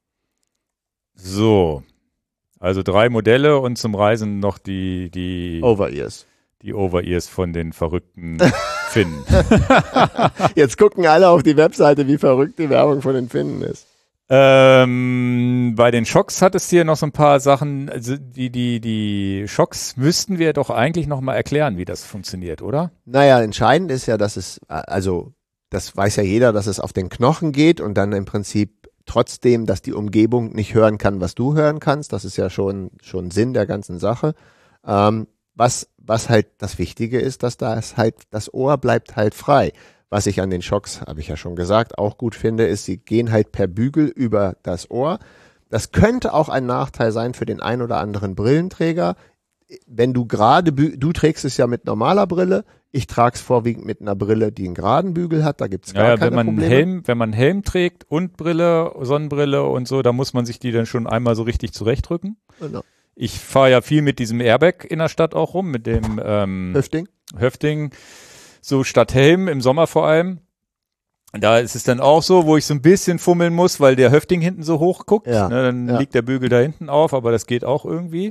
So. Also drei Modelle und zum Reisen noch die, die, Over-Ears. die Over-Ears von den verrückten Finnen. Jetzt gucken alle auf die Webseite, wie verrückt die Werbung von den Finnen ist. Ähm, bei den Schocks hattest du hier noch so ein paar Sachen, also die, die, die Schocks müssten wir doch eigentlich noch mal erklären, wie das funktioniert, oder? Naja, entscheidend ist ja, dass es, also das weiß ja jeder, dass es auf den Knochen geht und dann im Prinzip trotzdem, dass die Umgebung nicht hören kann, was du hören kannst. Das ist ja schon, schon Sinn der ganzen Sache. Ähm, was, was halt das Wichtige ist, dass das halt, das Ohr bleibt halt frei. Was ich an den Schocks, habe ich ja schon gesagt, auch gut finde, ist, sie gehen halt per Bügel über das Ohr. Das könnte auch ein Nachteil sein für den ein oder anderen Brillenträger. Wenn du gerade, bü- du trägst es ja mit normaler Brille, ich trage es vorwiegend mit einer Brille, die einen geraden Bügel hat, da gibt es gar Ja, ja, keine wenn man einen Probleme. Helm, wenn man einen Helm trägt und Brille, Sonnenbrille und so, da muss man sich die dann schon einmal so richtig zurechtrücken. Genau. Ich fahre ja viel mit diesem Airbag in der Stadt auch rum, mit dem ähm, Höfting? Höfting, so statt Helm im Sommer vor allem. Da ist es dann auch so, wo ich so ein bisschen fummeln muss, weil der Höfting hinten so hoch guckt. Ja, Ne, dann ja. liegt der Bügel da hinten auf, aber das geht auch irgendwie.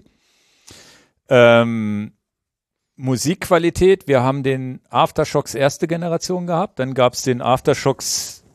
Ähm, Musikqualität, wir haben den Aftershocks erste Generation gehabt, dann gab es den Aftershocks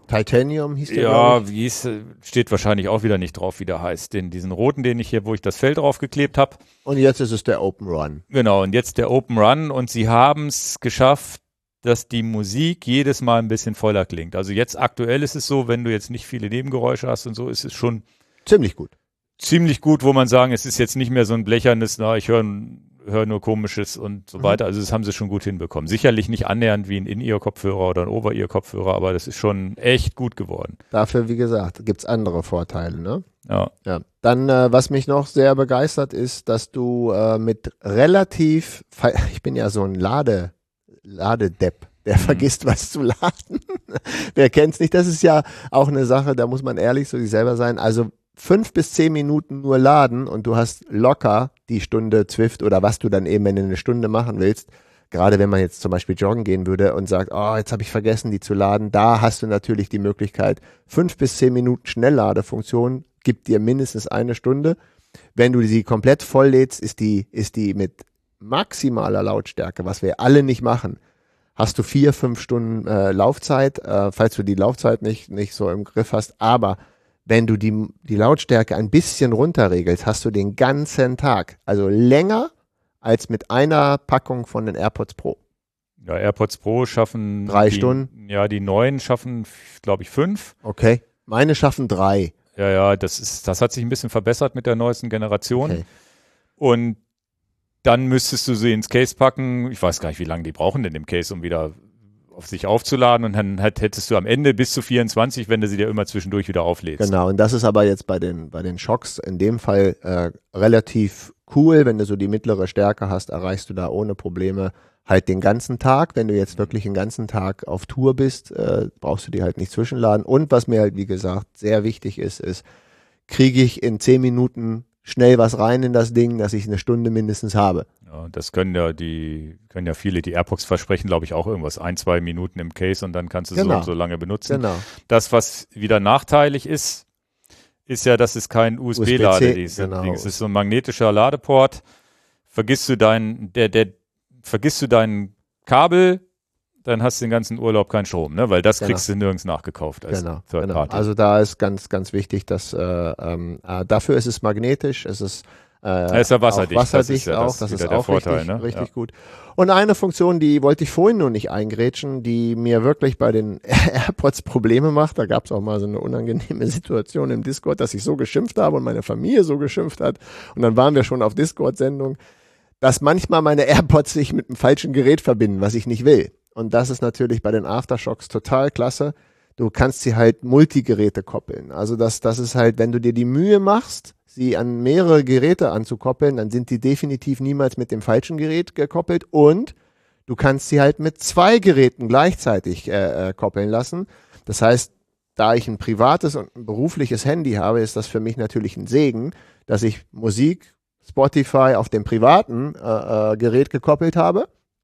Titanium hieß der, Ja, wie hieß, steht wahrscheinlich auch wieder nicht drauf, wie der heißt. Den, diesen roten, den ich hier, wo ich das Fell drauf geklebt habe. Und jetzt ist es der Open Run. Genau, und jetzt der Open Run. Und sie haben es geschafft, dass die Musik jedes Mal ein bisschen voller klingt. Also jetzt aktuell ist es so, wenn du jetzt nicht viele Nebengeräusche hast und so, ist es schon ziemlich gut. Ziemlich gut, wo man sagen, es ist jetzt nicht mehr so ein blechernes, na, ich höre hör nur Komisches und so mhm. weiter. Also das haben sie schon gut hinbekommen. Sicherlich nicht annähernd wie ein In-Ear-Kopfhörer oder ein Over-Ear-Kopfhörer, aber das ist schon echt gut geworden. Dafür, wie gesagt, gibt's andere Vorteile, ne? Ja. Ja. Dann, äh, was mich noch sehr begeistert, ist, dass du äh, mit relativ, ich bin ja so ein Lade, Ladedepp, der mhm. vergisst, was zu laden. Wer kennt's nicht? Das ist ja auch eine Sache, da muss man ehrlich zu sich selber sein. Also fünf bis zehn Minuten nur laden und du hast locker die Stunde Zwift oder was du dann eben, wenn du eine Stunde machen willst, gerade wenn man jetzt zum Beispiel joggen gehen würde und sagt, oh, jetzt habe ich vergessen, die zu laden, da hast du natürlich die Möglichkeit, fünf bis zehn Minuten Schnellladefunktion gibt dir mindestens eine Stunde. Wenn du sie komplett voll lädst, ist die, ist die mit maximaler Lautstärke, was wir alle nicht machen, hast du vier, fünf Stunden äh, Laufzeit, äh, falls du die Laufzeit nicht, nicht so im Griff hast, aber wenn du die, die Lautstärke ein bisschen runterregelst, hast du den ganzen Tag, also länger als mit einer Packung von den AirPods Pro. Ja, AirPods Pro schaffen drei die, Stunden. Ja, die neuen schaffen, glaube ich, fünf. Okay, meine schaffen drei. Ja, ja, das ist, das hat sich ein bisschen verbessert mit der neuesten Generation. Okay. Und dann müsstest du sie ins Case packen. Ich weiß gar nicht, wie lange die brauchen denn im Case, um wieder auf sich aufzuladen, und dann hättest du am Ende bis zu vierundzwanzig, wenn du sie dir immer zwischendurch wieder auflädst. Genau, und das ist aber jetzt bei den, bei den Shocks in dem Fall äh, relativ cool. Wenn du so die mittlere Stärke hast, erreichst du da ohne Probleme halt den ganzen Tag. Wenn du jetzt wirklich den ganzen Tag auf Tour bist, äh, brauchst du die halt nicht zwischenladen. Und was mir halt, wie gesagt, sehr wichtig ist, ist, kriege ich in zehn Minuten schnell was rein in das Ding, dass ich eine Stunde mindestens habe. Ja, das können ja die, können ja viele, die AirPods versprechen, glaube ich, auch irgendwas. Ein, zwei Minuten im Case und dann kannst du es genau. so, so lange benutzen. Genau. Das, was wieder nachteilig ist, ist ja, dass es kein U S B-Lade ist. Genau. Es ist so ein magnetischer Ladeport. Vergisst du dein, der, der, vergisst du dein Kabel, dann hast du den ganzen Urlaub keinen Strom, ne? Weil das genau. kriegst du nirgends nachgekauft als genau. Third genau. Party. Also da ist ganz, ganz wichtig, dass äh, ähm, äh, dafür ist es magnetisch, es ist Äh, er ist ja wasserdicht. Auch wasserdicht das ist ja auch, das, das ist der auch Vorteil, richtig, ne? richtig ja. gut. Und eine Funktion, die wollte ich vorhin nur nicht eingrätschen, die mir wirklich bei den AirPods Probleme macht. Da gab es auch mal so eine unangenehme Situation im Discord, dass ich so geschimpft habe und meine Familie so geschimpft hat. Und dann waren wir schon auf Discord-Sendung, dass manchmal meine AirPods sich mit einem falschen Gerät verbinden, was ich nicht will. Und das ist natürlich bei den Aftershocks total klasse. Du kannst sie halt Multigeräte koppeln. Also das, das ist halt, wenn du dir die Mühe machst, sie an mehrere Geräte anzukoppeln, dann sind die definitiv niemals mit dem falschen Gerät gekoppelt, und du kannst sie halt mit zwei Geräten gleichzeitig äh, äh, koppeln lassen. Das heißt, da ich ein privates und ein berufliches Handy habe, ist das für mich natürlich ein Segen, dass ich Musik, Spotify auf dem privaten äh, äh, Gerät gekoppelt habe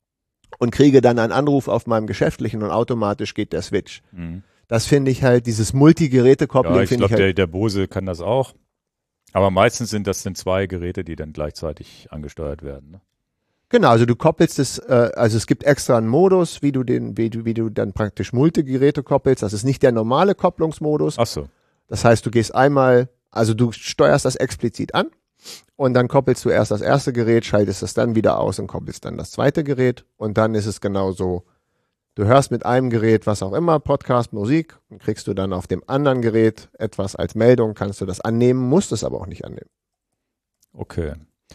und kriege dann einen Anruf auf meinem geschäftlichen und automatisch geht der Switch. Mhm. Das finde ich halt, dieses Multigeräte-Koppeln Ja, ich finde ich glaube, halt. der, der Bose kann das auch. Aber meistens sind das dann zwei Geräte, die dann gleichzeitig angesteuert werden. Ne? Genau, also du koppelst es, äh, also es gibt extra einen Modus, wie du den, wie du, wie du dann praktisch Multigeräte koppelst. Das ist nicht der normale Kopplungsmodus. Ach so. Das heißt, du gehst einmal, also du steuerst das explizit an und dann koppelst du erst das erste Gerät, schaltest es dann wieder aus und koppelst dann das zweite Gerät, und dann ist es genau so. Du hörst mit einem Gerät was auch immer, Podcast, Musik, und kriegst du dann auf dem anderen Gerät etwas als Meldung, kannst du das annehmen, musst es aber auch nicht annehmen. Okay.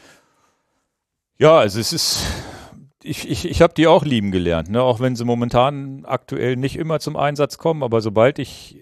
Ja, also es ist, ich, ich, ich habe die auch lieben gelernt, ne? Auch wenn sie momentan aktuell nicht immer zum Einsatz kommen, aber sobald ich,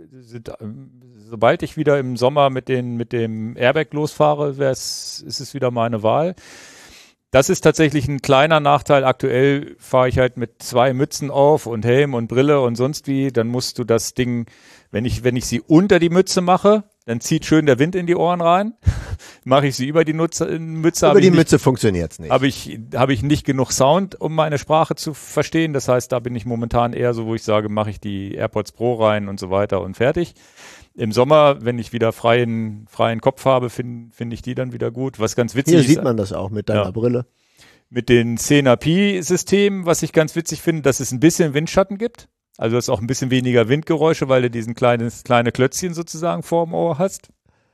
sobald ich wieder im Sommer mit, den, mit dem Airbag losfahre, ist es wieder meine Wahl. Das ist tatsächlich ein kleiner Nachteil. Aktuell fahre ich halt mit zwei Mützen auf und Helm und Brille und sonst wie. Dann musst du das Ding, wenn ich, wenn ich sie unter die Mütze mache, dann zieht schön der Wind in die Ohren rein. Mache ich sie über die Nutze, Mütze. Über die nicht, Mütze funktioniert's nicht. Habe ich, habe ich nicht genug Sound, um meine Sprache zu verstehen. Das heißt, da bin ich momentan eher so, wo ich sage, mache ich die AirPods Pro rein und so weiter und fertig. Im Sommer, wenn ich wieder freien, freien Kopf habe, finde find ich die dann wieder gut. Was ganz witzig Hier ist. Hier sieht man das auch mit deiner ja, Brille. Mit den zehn A P I-Systemen, was ich ganz witzig finde, dass es ein bisschen Windschatten gibt. Also du hast auch ein bisschen weniger Windgeräusche, weil du diesen kleines, kleine Klötzchen sozusagen vorm Ohr hast.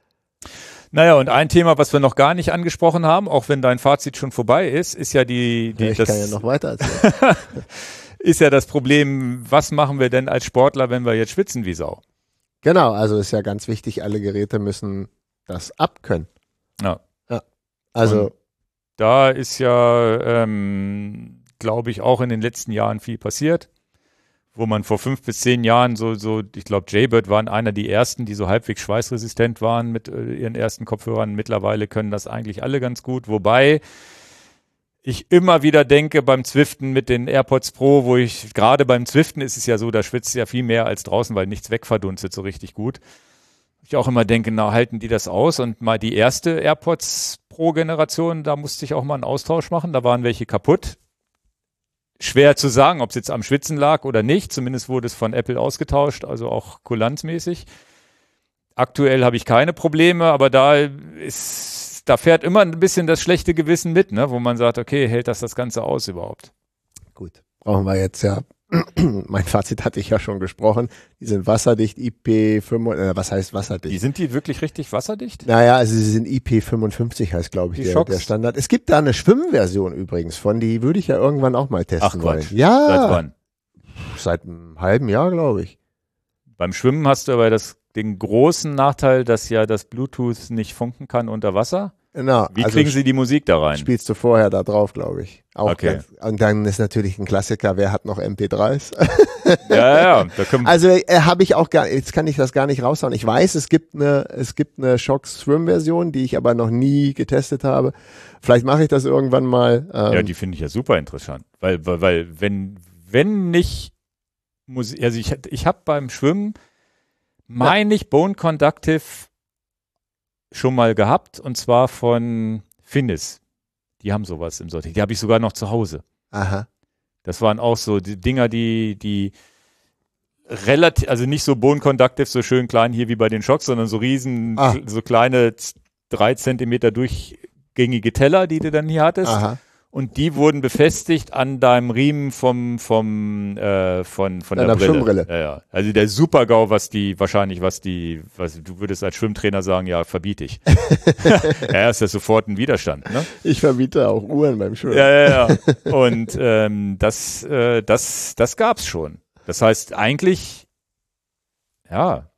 Naja, und ein Thema, was wir noch gar nicht angesprochen haben, auch wenn dein Fazit schon vorbei ist, ist ja die... die ja, ich das, kann ja noch weiter erzählen. ist ja das Problem, was machen wir denn als Sportler, wenn wir jetzt schwitzen wie Sau? Genau, also ist ja ganz wichtig, alle Geräte müssen das abkönnen. Ja. ja. Also... Und da ist ja, ähm, glaube ich, auch in den letzten Jahren viel passiert, wo man vor fünf bis zehn Jahren so, so ich glaube, Jaybird waren einer der ersten, die so halbwegs schweißresistent waren mit äh, ihren ersten Kopfhörern. Mittlerweile können das eigentlich alle ganz gut, wobei ich immer wieder denke beim Zwiften mit den AirPods Pro, wo ich, gerade beim Zwiften ist es ja so, da schwitzt ja viel mehr als draußen, weil nichts wegverdunstet so richtig gut. Ich auch immer denke, na, halten die das aus? Und mal die erste AirPods Pro-Generation, da musste ich auch mal einen Austausch machen, da waren welche kaputt. Schwer zu sagen, ob es jetzt am Schwitzen lag oder nicht, zumindest wurde es von Apple ausgetauscht, also auch kulanzmäßig. Aktuell habe ich keine Probleme, aber da ist, da fährt immer ein bisschen das schlechte Gewissen mit, ne, wo man sagt, okay, hält das das Ganze aus überhaupt? Gut, brauchen wir jetzt ja, mein Fazit hatte ich ja schon gesprochen, die sind wasserdicht, I P fünf, äh, was heißt wasserdicht? Die sind die wirklich richtig wasserdicht? Naja, also sie sind I P fünfundfünfzig heißt, glaube ich, der, der Standard. Es gibt da eine Schwimmversion übrigens von, die würde ich ja irgendwann auch mal testen Ach, wollen. Quatsch. Ja. Seit wann? Seit einem halben Jahr, glaube ich. Beim Schwimmen hast du aber das, den großen Nachteil, dass ja das Bluetooth nicht funken kann unter Wasser. Genau. Wie also kriegen Sie die Musik da rein? Spielst du vorher da drauf, glaube ich. Auch Okay. ganz, und dann ist natürlich ein Klassiker, wer hat noch M P drei s? Ja, ja, ja. Da können Also äh, habe ich auch gar, jetzt kann ich das gar nicht raushauen. Ich weiß, es gibt eine, es gibt eine Shock Swim Version, die ich aber noch nie getestet habe. Vielleicht mache ich das irgendwann mal. Ähm, ja, die finde ich ja super interessant, weil, weil, weil wenn, wenn nicht Musik, also ich, ich habe beim Schwimmen, meine ich, Bone Conductive schon mal gehabt und zwar von Finnis. Die haben sowas im Sortiment. Die habe ich sogar noch zu Hause. Aha. Das waren auch so die Dinger, die, die relativ, also nicht so Bone Conductive, so schön klein hier wie bei den Shocks, sondern so riesen, Ah. so kleine drei Zentimeter durchgängige Teller, die du dann hier hattest. Aha. Und die wurden befestigt an deinem Riemen vom, vom, äh, von, von der Deiner Brille. Schwimmbrille. Ja, ja. Also der Super-GAU, was die, wahrscheinlich, was die, was, du würdest als Schwimmtrainer sagen, ja, verbiete ich. Ja, ist ja sofort ein Widerstand, ne? Ich verbiete auch Uhren beim Schwimmen. Ja, ja, ja. Und, ähm, das, äh, das, das gab's schon. Das heißt, eigentlich, ja.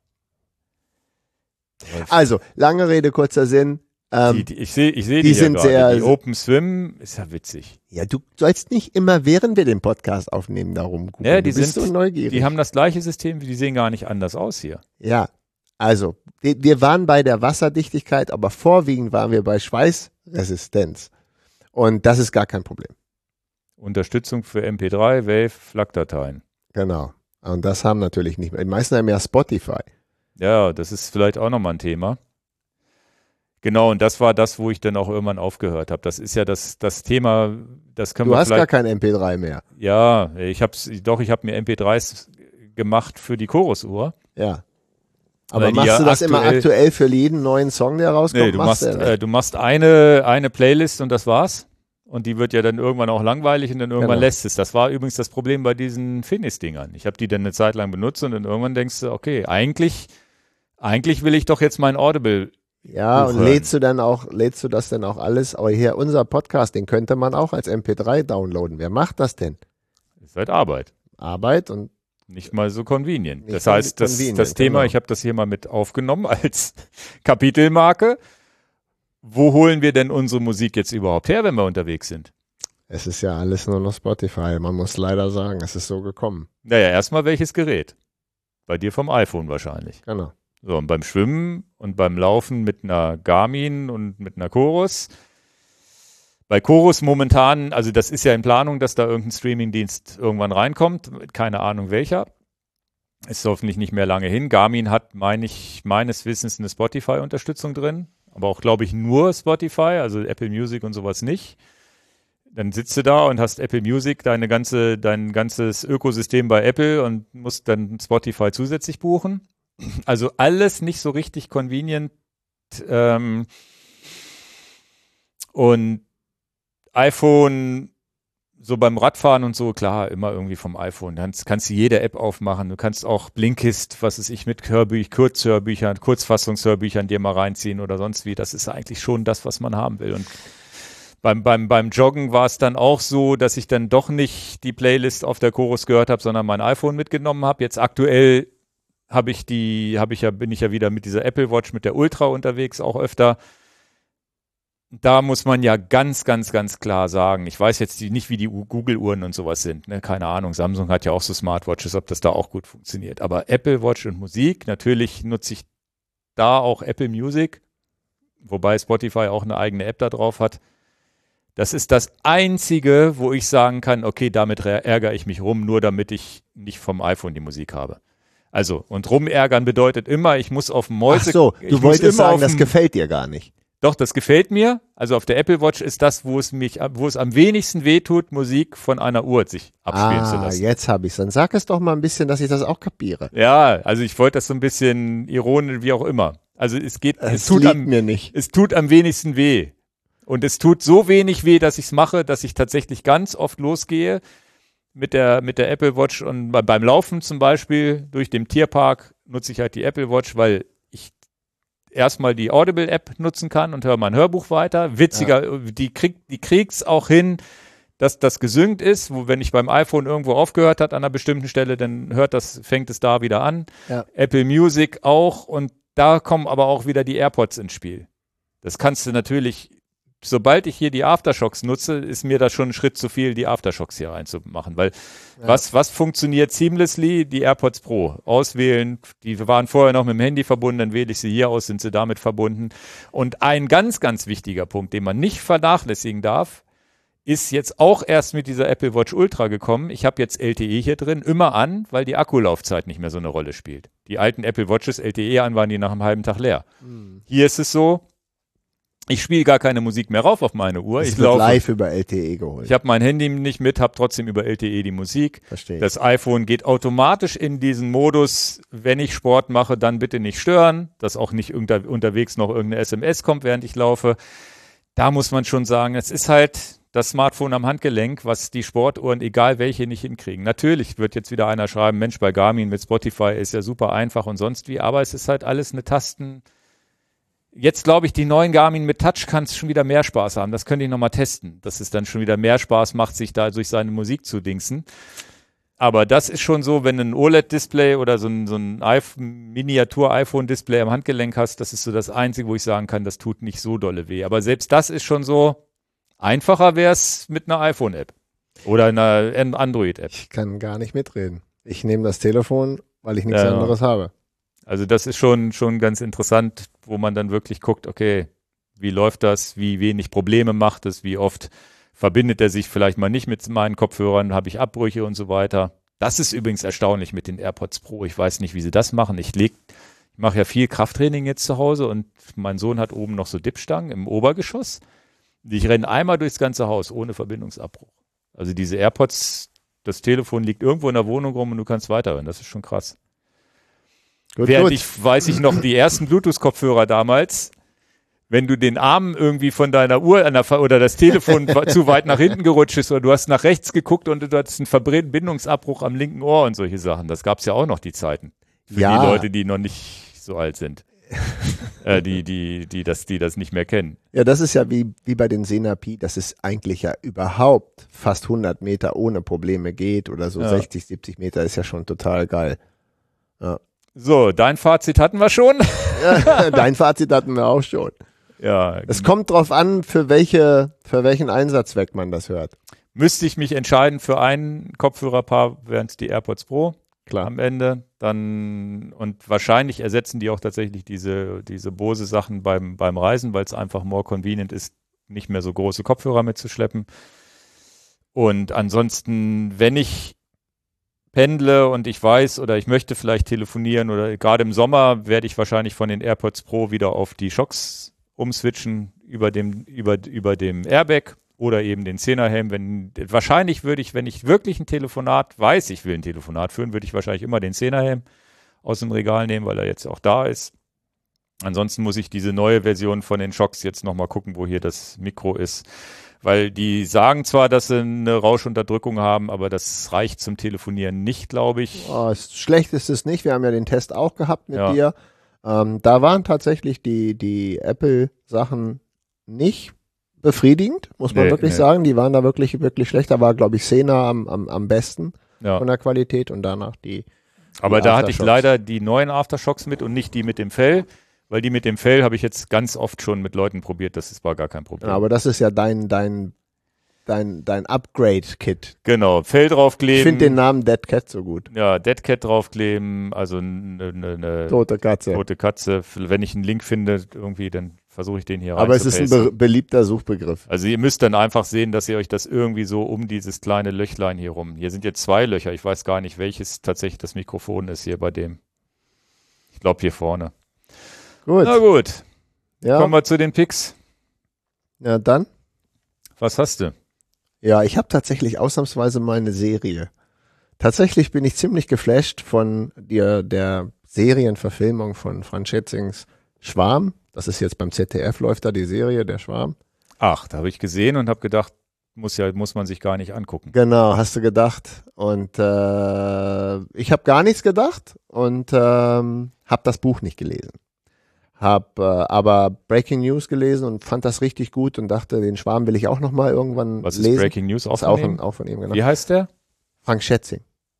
Also, lange Rede, kurzer Sinn. Ähm, Die, die, ich sehe ich seh die die hier sind gerade. sehr- Die Open Swim ist ja witzig. ja, du sollst nicht immer, während wir den Podcast aufnehmen, darum gucken. Ja, die du bist sind- so neugierig. Die haben das gleiche System, die sehen gar nicht anders aus hier. Ja, also wir wir waren bei der Wasserdichtigkeit, aber vorwiegend waren wir bei Schweißresistenz. Und das ist gar kein Problem. Unterstützung für M P drei, Wave, F L A C-Dateien. Genau. Und das haben natürlich nicht mehr. Die meisten haben ja Spotify. Ja, das ist vielleicht auch nochmal ein Thema. Genau, und das war das, wo ich dann auch irgendwann aufgehört habe. Das ist ja das, das Thema, das können Du wir hast gar vielleicht... kein M P drei mehr. Ja, ich hab's, doch, ich habe mir M P drei s gemacht für die Chorus-Uhr. Ja. Aber Weil die machst ja du das immer aktuell- aktuell für jeden neuen Song, der rauskommt? Nee, du machst, du ja nicht. äh, du machst eine, eine Playlist und das war's. Und die wird ja dann irgendwann auch langweilig und dann irgendwann Genau. lässt es. Das war übrigens das Problem bei diesen Finis-Dingern. Ich habe die dann eine Zeit lang benutzt und dann irgendwann denkst du, okay, eigentlich, eigentlich will ich doch jetzt mein Audible. Ja, und Buchhören. lädst du dann auch, lädst du das denn auch alles? Aber hier, unser Podcast, den könnte man auch als M P drei downloaden. Wer macht das denn? Ist halt Arbeit. Arbeit und Nicht mal so convenient. Nicht Das mal heißt, das, convenient, das Thema, genau. ich habe das hier mal mit aufgenommen als Kapitelmarke. Wo holen wir denn unsere Musik jetzt überhaupt her, wenn wir unterwegs sind? es ist ja alles nur noch Spotify. Man muss leider sagen, es ist so gekommen. Naja, erstmal welches Gerät? Bei dir vom iPhone wahrscheinlich. Genau. So, und beim Schwimmen und beim Laufen mit einer Garmin und mit einer Chorus. Bei Chorus momentan, also das ist ja in Planung, dass da irgendein Streamingdienst irgendwann reinkommt. Keine Ahnung welcher. Ist hoffentlich nicht mehr lange hin. Garmin hat, meine ich, meines Wissens eine Spotify-Unterstützung drin. Aber auch, glaube ich, nur Spotify, also Apple Music und sowas nicht. Dann sitzt du da und hast Apple Music, deine ganze, dein ganzes Ökosystem bei Apple und musst dann Spotify zusätzlich buchen. Also alles nicht so richtig convenient. Ähm, und iPhone so beim Radfahren und so, klar, immer irgendwie vom iPhone. Dann kannst du jede App aufmachen. Du kannst auch Blinkist, was ist ich, mit Hörbüch, Kurzhörbüchern, Kurzfassungshörbüchern dir mal reinziehen oder sonst wie. Das ist eigentlich schon das, was man haben will. Und beim, beim, beim Joggen war es dann auch so, dass ich dann doch nicht die Playlist auf der Chorus gehört habe, sondern mein iPhone mitgenommen habe. Jetzt aktuell habe ich die, habe ich ja, bin ich ja wieder mit dieser Apple Watch, mit der Ultra unterwegs, auch öfter. Da muss man ja ganz, ganz, ganz klar sagen, ich weiß jetzt die, nicht, wie die Google-Uhren und sowas sind, ne? Keine Ahnung, Samsung hat ja auch so Smartwatches, ob das da auch gut funktioniert. Aber Apple Watch und Musik, natürlich nutze ich da auch Apple Music, wobei Spotify auch eine eigene App da drauf hat. Das ist das Einzige, wo ich sagen kann, okay, damit ärgere ich mich rum, nur damit ich nicht vom iPhone die Musik habe. Also, und rumärgern bedeutet immer, ich muss auf dem Mäuse... Ach so, du wolltest sagen, das gefällt dir gar nicht. Doch, das gefällt mir. Also auf der Apple Watch ist das, wo es mich, wo es am wenigsten wehtut, Musik von einer Uhr sich abspielen ah, zu lassen. Jetzt habe ich es. Dann sag es doch mal ein bisschen, dass ich das auch kapiere. Ja, also ich wollte das so ein bisschen ironisch, wie auch immer. Also es geht, es, es tut liegt am, mir nicht. Es tut am wenigsten weh. Und es tut so wenig weh, dass ich es mache, dass ich tatsächlich ganz oft losgehe mit der, mit der Apple Watch und bei, beim Laufen zum Beispiel durch den Tierpark nutze ich halt die Apple Watch, weil erstmal die Audible-App nutzen kann und höre mein Hörbuch weiter. Witziger, ja. die kriegt die kriegt's auch hin, dass das gesynkt ist, wo wenn ich beim iPhone irgendwo aufgehört hat an einer bestimmten Stelle, dann hört das, fängt es da wieder an. Ja. Apple Music auch und da kommen aber auch wieder die AirPods ins Spiel. Das kannst du natürlich, sobald ich hier die Aftershocks nutze, ist mir das schon ein Schritt zu viel, die Aftershocks hier reinzumachen, weil ja. was, was funktioniert seamlessly? Die AirPods Pro. Auswählen, die waren vorher noch mit dem Handy verbunden, dann wähle ich sie hier aus, sind sie damit verbunden. Und ein ganz, ganz wichtiger Punkt, den man nicht vernachlässigen darf, ist jetzt auch erst mit dieser Apple Watch Ultra gekommen. Ich habe jetzt L T E hier drin, immer an, weil die Akkulaufzeit nicht mehr so eine Rolle spielt. Die alten Apple Watches L T E an, waren die nach einem halben Tag leer. Mhm. Hier ist es so, ich spiele gar keine Musik mehr rauf auf meine Uhr. Es ich wird laufe, live über L T E geholt. Ich habe mein Handy nicht mit, habe trotzdem über L T E die Musik. Verstehe. Das iPhone geht automatisch in diesen Modus, wenn ich Sport mache, dann bitte nicht stören, dass auch nicht unter, unterwegs noch irgendeine S M S kommt, während ich laufe. Da muss man schon sagen, es ist halt das Smartphone am Handgelenk, was die Sportuhren, egal welche, nicht hinkriegen. Natürlich wird jetzt wieder einer schreiben, Mensch, bei Garmin mit Spotify ist ja super einfach und sonst wie, aber es ist halt alles eine Tasten... Jetzt glaube ich, die neuen Garmin mit Touch kann es schon wieder mehr Spaß haben. Das könnte ich nochmal testen, dass es dann schon wieder mehr Spaß macht, sich da durch seine Musik zu dingsen. Aber das ist schon so, wenn du ein O L E D-Display oder so ein, so ein Miniatur-iPhone-Display am Handgelenk hast, das ist so das Einzige, wo ich sagen kann, das tut nicht so dolle weh. Aber selbst das ist schon so, einfacher wäre es mit einer iPhone-App oder einer Android-App. Ich kann gar nicht mitreden. Ich nehme das Telefon, weil ich nichts ja, anderes habe. Also das ist schon, schon ganz interessant, wo man dann wirklich guckt, okay, wie läuft das, wie wenig Probleme macht es, wie oft verbindet er sich vielleicht mal nicht mit meinen Kopfhörern, habe ich Abbrüche und so weiter. Das ist übrigens erstaunlich mit den AirPods Pro. Ich weiß nicht, wie sie das machen. Ich leg, ich mache ja viel Krafttraining jetzt zu Hause und mein Sohn hat oben noch so Dipstangen im Obergeschoss. Ich renne einmal durchs ganze Haus ohne Verbindungsabbruch. Also diese AirPods, das Telefon liegt irgendwo in der Wohnung rum und du kannst weiterhören. Das ist schon krass. Gut, Während gut. ich, weiß ich noch, die ersten Bluetooth-Kopfhörer damals, wenn du den Arm irgendwie von deiner Uhr an der, oder das Telefon zu weit nach hinten gerutscht ist oder du hast nach rechts geguckt und du hattest einen Verbindungsabbruch am linken Ohr und solche Sachen. Das gab es ja auch noch, die Zeiten. Für ja. die Leute, die noch nicht so alt sind. äh, die, die, die, das, die das nicht mehr kennen. Ja, das ist ja wie, wie bei den Senapi, dass es eigentlich ja überhaupt fast hundert Meter ohne Probleme geht oder so ja. sechzig, siebzig Meter ist ja schon total geil. Ja. So, dein Fazit hatten wir schon. Ja, dein Fazit hatten wir auch schon. Ja. Es kommt drauf an, für welche, für welchen Einsatzzweck man das hört. Müsste ich mich entscheiden für ein Kopfhörerpaar, wären es die AirPods Pro. Klar. Am Ende. Dann, und wahrscheinlich ersetzen die auch tatsächlich diese, diese Bose-Sachen beim, beim Reisen, weil es einfach more convenient ist, nicht mehr so große Kopfhörer mitzuschleppen. Und ansonsten, wenn ich pendle und ich weiß oder ich möchte vielleicht telefonieren oder gerade im Sommer werde ich wahrscheinlich von den AirPods Pro wieder auf die Shocks umswitchen über dem, über, über dem Airbag oder eben den Zehnerhelm. Wenn, wahrscheinlich würde ich, wenn ich wirklich ein Telefonat weiß, ich will ein Telefonat führen, würde ich wahrscheinlich immer den Zehnerhelm aus dem Regal nehmen, weil er jetzt auch da ist. Ansonsten muss ich diese neue Version von den Shocks jetzt nochmal gucken, wo hier das Mikro ist. Weil die sagen zwar, dass sie eine Rauschunterdrückung haben, aber das reicht zum Telefonieren nicht, glaube ich. Oh, ist, schlecht ist es nicht. Wir haben ja den Test auch gehabt mit Ja. dir. Ähm, da waren tatsächlich die, die Apple-Sachen nicht befriedigend, muss man Nee, wirklich nee. sagen. Die waren da wirklich, wirklich schlecht. Da war, glaube ich, Sena am, am, am besten Ja. von der Qualität und danach die. Aber die da hatte ich Aftershocks. leider die neuen Aftershocks mit und nicht die mit dem Fell, weil die mit dem Fell habe ich jetzt ganz oft schon mit Leuten probiert, das ist- war gar kein Problem. Ja, aber das ist ja dein, dein, dein, dein Upgrade-Kit. Genau, Fell draufkleben. Ich finde den Namen Dead Cat so gut. Ja, Dead Cat draufkleben, also eine ne, ne Tote Katze. tote Katze. Wenn ich einen Link finde, irgendwie, dann versuche ich den hier rein Aber es zu ist ein pasten. be beliebter Suchbegriff. Also ihr müsst dann einfach sehen, dass ihr euch das irgendwie so um dieses kleine Löchlein hier rum. Hier sind jetzt zwei Löcher. Ich weiß gar nicht, welches tatsächlich das Mikrofon ist hier bei dem. Ich glaube hier vorne. Gut. Na gut, Ja, kommen wir zu den Picks. ja, dann. Was hast du? Ja, ich habe tatsächlich ausnahmsweise mal eine Serie. Tatsächlich bin ich ziemlich geflasht von der, der Serienverfilmung von Franz Schätzings Schwarm. Das ist jetzt beim Z D F, läuft da die Serie, der Schwarm. Ach, da habe ich gesehen und habe gedacht, muss ja, muss man sich gar nicht angucken. Genau, hast du gedacht. Und äh, ich habe gar nichts gedacht und ähm, habe das Buch nicht gelesen. Hab äh, aber Breaking News gelesen und fand das richtig gut und dachte, den Schwarm will ich auch noch mal irgendwann Was lesen. ist Breaking News auch Ist von auch, ihm? von, auch von ihm, genau. Wie heißt der? Frank Schätzing.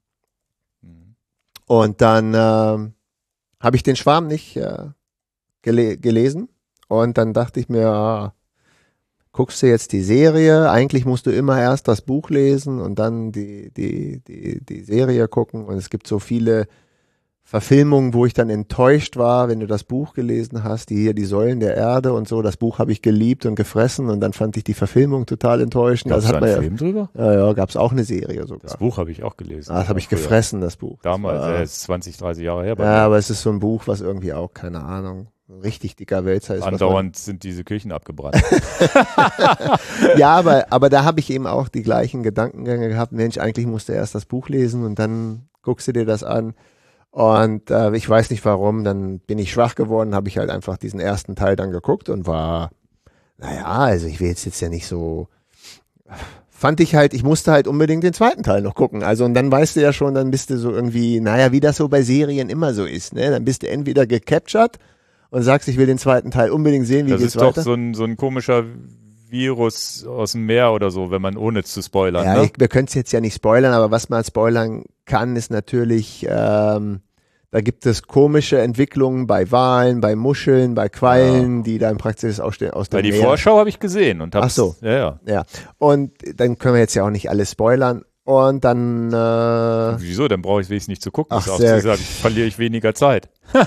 Und dann ähm, habe ich den Schwarm nicht äh, gele gelesen und dann dachte ich mir, ah, guckst du jetzt die Serie? Eigentlich musst du immer erst das Buch lesen und dann die, die, die, die Serie gucken. Und es gibt so viele Verfilmungen, wo ich dann enttäuscht war, wenn du das Buch gelesen hast, die hier, die Säulen der Erde und so. Das Buch habe ich geliebt und gefressen und dann fand ich die Verfilmung total enttäuschend. Gab es Das da hat man einen ja, Film drüber? ja, ja, gab es auch eine Serie sogar. Das Buch habe ich auch gelesen. Ah, das habe ich Früher. gefressen, das Buch. Damals, Das war- äh, ist zwanzig, dreißig Jahre her. bei ja, mir. aber es ist so ein Buch, was irgendwie auch, keine Ahnung, ein richtig dicker Wälzer ist. was man- Andauernd sind diese Kirchen abgebrannt. Ja, aber, aber da habe ich eben auch die gleichen Gedankengänge gehabt. Mensch, eigentlich musst du erst das Buch lesen und dann guckst du dir das an. Und äh, ich weiß nicht warum, dann bin ich schwach geworden, habe ich halt einfach diesen ersten Teil dann geguckt und war, naja, also ich will jetzt, jetzt ja nicht so, fand ich halt, ich musste halt unbedingt den zweiten Teil noch gucken. Also und dann weißt du ja schon, dann bist du so irgendwie, naja, wie das so bei Serien immer so ist, ne? Dann bist du entweder gecaptured und sagst, ich will den zweiten Teil unbedingt sehen, wie Das geht's ist doch weiter. so ein, so ein komischer Virus aus dem Meer oder so, wenn man ohne zu spoilern. Ja, ne? ich, wir können es jetzt ja nicht spoilern, aber was man spoilern kann, ist natürlich, ähm, da gibt es komische Entwicklungen bei Walen, bei Muscheln, bei Quallen, die dann praktisch aus, dem aus dem Weil die Meer. Vorschau habe ich gesehen und hab's, Ach so. Ja, ja. Ja, und dann können wir jetzt ja auch nicht alles spoilern. Und dann, äh, Wieso? Dann brauche ich wenigstens nicht zu gucken. Ach, Ist auch sehr- zu sagen, verliere ich weniger Zeit.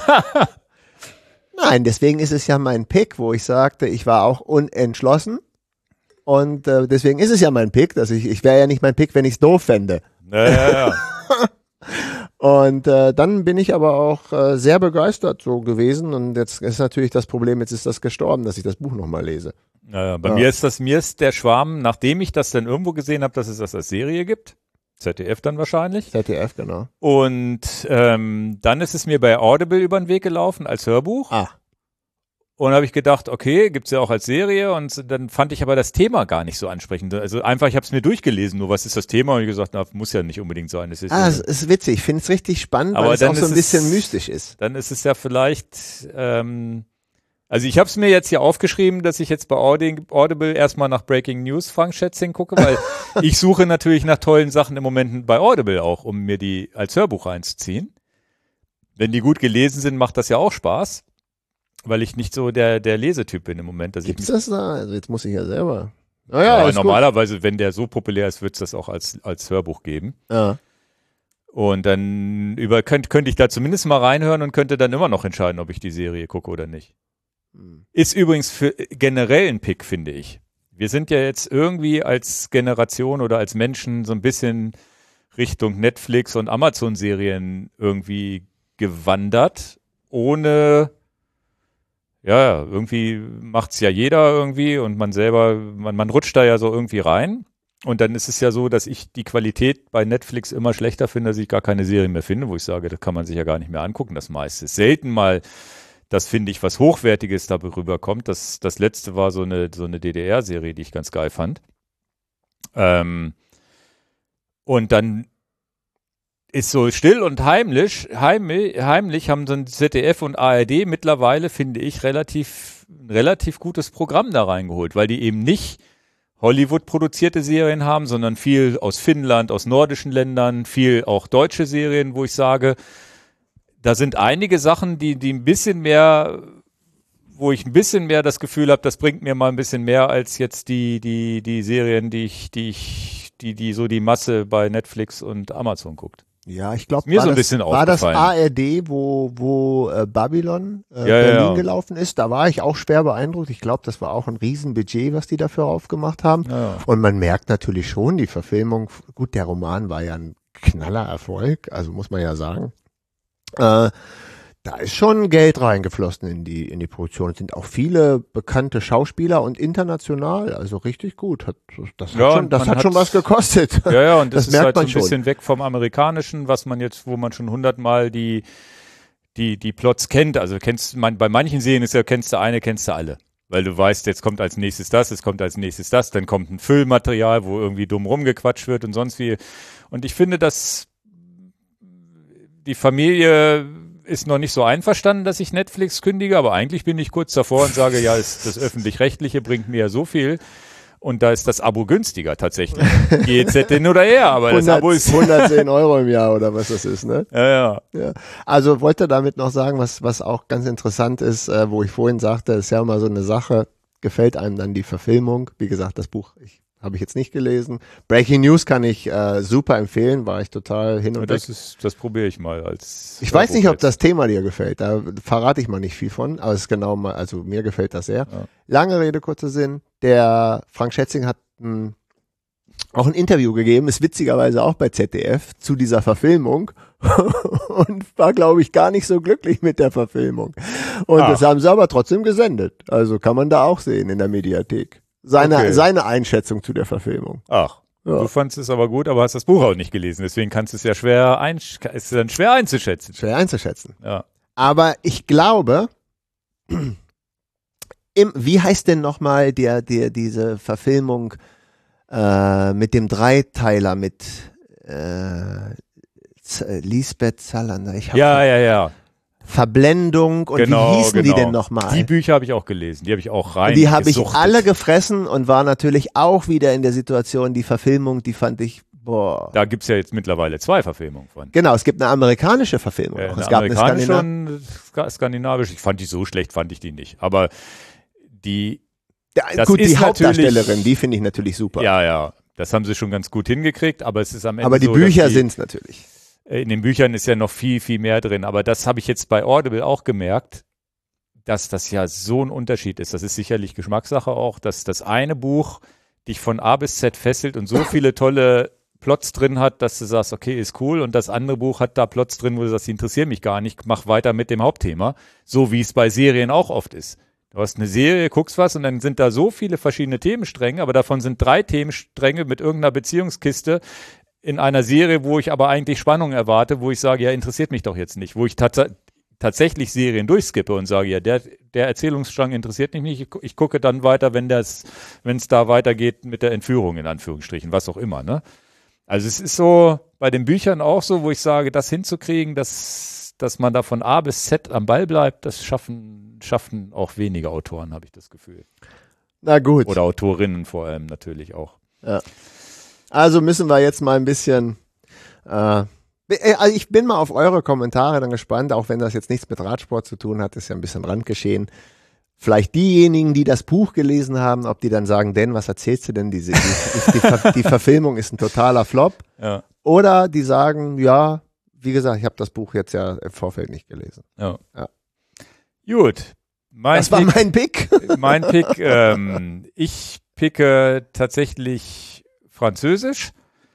nein, deswegen ist es ja mein Pick, wo ich sagte, ich war auch unentschlossen. Und äh, deswegen ist es ja mein Pick, dass ich, ich wäre ja nicht mein Pick, wenn ich es doof fände. Ja, ja, ja. Und äh, dann bin ich aber auch äh, sehr begeistert so gewesen und jetzt ist natürlich das Problem, jetzt ist das gestorben, dass ich das Buch nochmal lese. Ja, ja. Bei Ja. mir ist das, mir ist der Schwarm, nachdem ich das dann irgendwo gesehen habe, dass es das als Serie gibt, Z D F dann wahrscheinlich, Z D F, genau. und ähm, dann ist es mir bei Audible über den Weg gelaufen als Hörbuch. Ah, Und habe ich gedacht, okay, gibt's ja auch als Serie. Und dann fand ich aber das Thema gar nicht so ansprechend. Also einfach, ich habe es mir durchgelesen, nur was ist das Thema? Und ich gesagt, na, muss ja nicht unbedingt sein. Es ist ah es ist witzig, ich finde es richtig spannend, Aber weil es dann auch so ein ist bisschen es- mystisch ist. dann ist es ja vielleicht, ähm, also ich habe es mir jetzt hier aufgeschrieben, dass ich jetzt bei Audi- Audible erstmal nach Breaking News Frank Schätzing gucke, weil ich suche natürlich nach tollen Sachen im Moment bei Audible auch, um mir die als Hörbuch reinzuziehen. Wenn die gut gelesen sind, macht das ja auch Spaß, weil ich nicht so der, der Lesetyp bin im Moment. Dass ich Gibt's mich, das da? Also jetzt muss ich ja selber. ja, Naja, ist normalerweise, wenn der so populär ist, wird es das auch als, als Hörbuch geben. gut. Ja. Und dann über, könnte, könnte ich da zumindest mal reinhören und könnte dann immer noch entscheiden, ob ich die Serie gucke oder nicht. Hm. Ist übrigens für generell ein Pick, finde ich. Wir sind ja jetzt irgendwie als Generation oder als Menschen so ein bisschen Richtung Netflix und Amazon-Serien irgendwie gewandert, ohne, ja, irgendwie macht's ja jeder irgendwie und man selber, man, man rutscht da ja so irgendwie rein. Und dann ist es ja so, dass ich die Qualität bei Netflix immer schlechter finde, dass ich gar keine Serie mehr finde, wo ich sage, das kann man sich ja gar nicht mehr angucken, das meiste. Selten mal das finde ich, was Hochwertiges darüber kommt. Das, das letzte war so eine, so eine D D R-Serie, die ich ganz geil fand. Ähm, und dann ist so still und heimlich, heimlich, heimlich haben so ein Z D F und A R D mittlerweile, finde ich, relativ, relativ gutes Programm da reingeholt, weil die eben nicht Hollywood-produzierte Serien haben, sondern viel aus Finnland, aus nordischen Ländern, viel auch deutsche Serien, wo ich sage, da sind einige Sachen, die, die ein bisschen mehr, wo ich ein bisschen mehr das Gefühl habe, das bringt mir mal ein bisschen mehr als jetzt die, die, die Serien, die ich, die ich, die, die so die Masse bei Netflix und Amazon guckt. Ja, ich glaube, mir so ein das, bisschen war das aufgefallen. A R D, wo, wo äh, Babylon äh, Ja, Berlin ja, ja. gelaufen ist. Da war ich auch schwer beeindruckt. Ich glaube, das war auch ein Riesenbudget, was die dafür aufgemacht haben. Ja, ja. Und man merkt natürlich schon, die Verfilmung, gut, der Roman war ja ein knaller Erfolg, also muss man ja sagen. Äh, da ist schon Geld reingeflossen in die, in die Produktion. Es sind auch viele bekannte Schauspieler und international, also richtig gut. Hat, das hat, Ja, schon, das man hat hat- schon was gekostet. Ja, ja, und das, Das ist merkt halt so man ein schon. bisschen weg vom Amerikanischen, was man jetzt, wo man schon hundertmal die, die, die Plots kennt. Also kennst man, bei manchen Serien ist ja, kennst du eine, kennst du alle. Weil du weißt, jetzt kommt als nächstes das, es kommt als nächstes das, dann kommt ein Füllmaterial, wo irgendwie dumm rumgequatscht wird und sonst wie. Und ich finde, dass die Familie ist noch nicht so einverstanden, dass ich Netflix kündige, aber eigentlich bin ich kurz davor und sage, ja, es, das Öffentlich-Rechtliche bringt mir ja so viel. Und da ist das Abo günstiger tatsächlich. G Z hin oder her, aber das hundert, Abo ist. hundertzehn Euro im Jahr oder was das ist, ne? Ja, ja. Ja. Also wollte damit noch sagen, was, was auch ganz interessant ist, äh, wo ich vorhin sagte, ist ja immer so eine Sache, gefällt einem dann die Verfilmung. Wie gesagt, das Buch ich, habe ich jetzt nicht gelesen. Breaking News kann ich äh, super empfehlen, war ich total hin und weg. Das ist, das probiere ich mal als. Ich weiß nicht, ob jetzt. das Thema dir gefällt, da verrate ich mal nicht viel von, aber es ist genau mal, also mir gefällt das sehr. Ja. Lange Rede, kurzer Sinn, der Frank Schätzing hat ein, auch ein Interview gegeben, ist witzigerweise auch bei Z D F zu dieser Verfilmung und war, glaube ich, gar nicht so glücklich mit der Verfilmung. Und Ach. das haben sie aber trotzdem gesendet, also kann man da auch sehen in der Mediathek. Seine, Okay. seine Einschätzung zu der Verfilmung. Ach. Ja. Du fandst es aber gut, aber hast das Buch auch nicht gelesen. Deswegen kannst du es ja schwer ein, ist es dann schwer einzuschätzen. Schwer einzuschätzen. Ja. Aber ich glaube, im, wie heißt denn nochmal der, der, diese Verfilmung äh, mit dem Dreiteiler mit äh, Z- Lisbeth Salander? Ich hab Ja, ja, ja. Verblendung und Genau, wie hießen genau. die denn nochmal? Die Bücher habe ich auch gelesen. Die habe ich auch rein. Die habe ich gesuchtet. alle gefressen und war natürlich auch wieder in der Situation, die Verfilmung, die fand ich, boah. Da gibt's ja jetzt mittlerweile zwei Verfilmungen von. Genau, es gibt eine amerikanische Verfilmung. Ja, auch. eine Es gab eine amerikanische Skandina- und ska- skandinavische. Ich fand die so schlecht, fand ich die nicht. Aber die, Ja, das gut, die ist Hauptdarstellerin, natürlich- die finde ich natürlich super. ja, ja, das haben sie schon ganz gut hingekriegt. Aber es ist am Ende Aber die so, Bücher dass die, sind's natürlich. in den Büchern ist ja noch viel, viel mehr drin. Aber das habe ich jetzt bei Audible auch gemerkt, dass das ja so ein Unterschied ist. Das ist sicherlich Geschmackssache auch, dass das eine Buch dich von A bis Z fesselt und so viele tolle Plots drin hat, dass du sagst, okay, ist cool. Und das andere Buch hat da Plots drin, wo du sagst, die interessieren mich gar nicht, mach weiter mit dem Hauptthema. So wie es bei Serien auch oft ist. Du hast eine Serie, guckst was und dann sind da so viele verschiedene Themenstränge, aber davon sind drei Themenstränge mit irgendeiner Beziehungskiste in einer Serie, wo ich aber eigentlich Spannung erwarte, wo ich sage, ja, interessiert mich doch jetzt nicht, wo ich tats tatsächlich Serien durchskippe und sage, ja, der, der Erzählungsstrang interessiert mich nicht, ich, gu- ich gucke dann weiter, wenn das, wenn es da weitergeht mit der Entführung in Anführungsstrichen, was auch immer, ne? Also es ist so bei den Büchern auch so, wo ich sage, das hinzukriegen, dass, dass man da von A bis Z am Ball bleibt, das schaffen, schaffen auch wenige Autoren, habe ich das Gefühl. Na gut. Oder Autorinnen vor allem natürlich auch. Ja. Also müssen wir jetzt mal ein bisschen. Äh, also ich bin mal auf eure Kommentare dann gespannt, auch wenn das jetzt nichts mit Radsport zu tun hat, ist ja ein bisschen Randgeschehen. Vielleicht diejenigen, die das Buch gelesen haben, ob die dann sagen, denn was erzählst du denn? Diese, die, die, die, Ver die Verfilmung ist ein totaler Flop. Ja, Oder die sagen, ja, wie gesagt, ich habe das Buch jetzt ja im Vorfeld nicht gelesen. ja. Ja. Gut. Mein Das war Pick, mein Pick. mein Pick ähm, ich picke tatsächlich Französisch,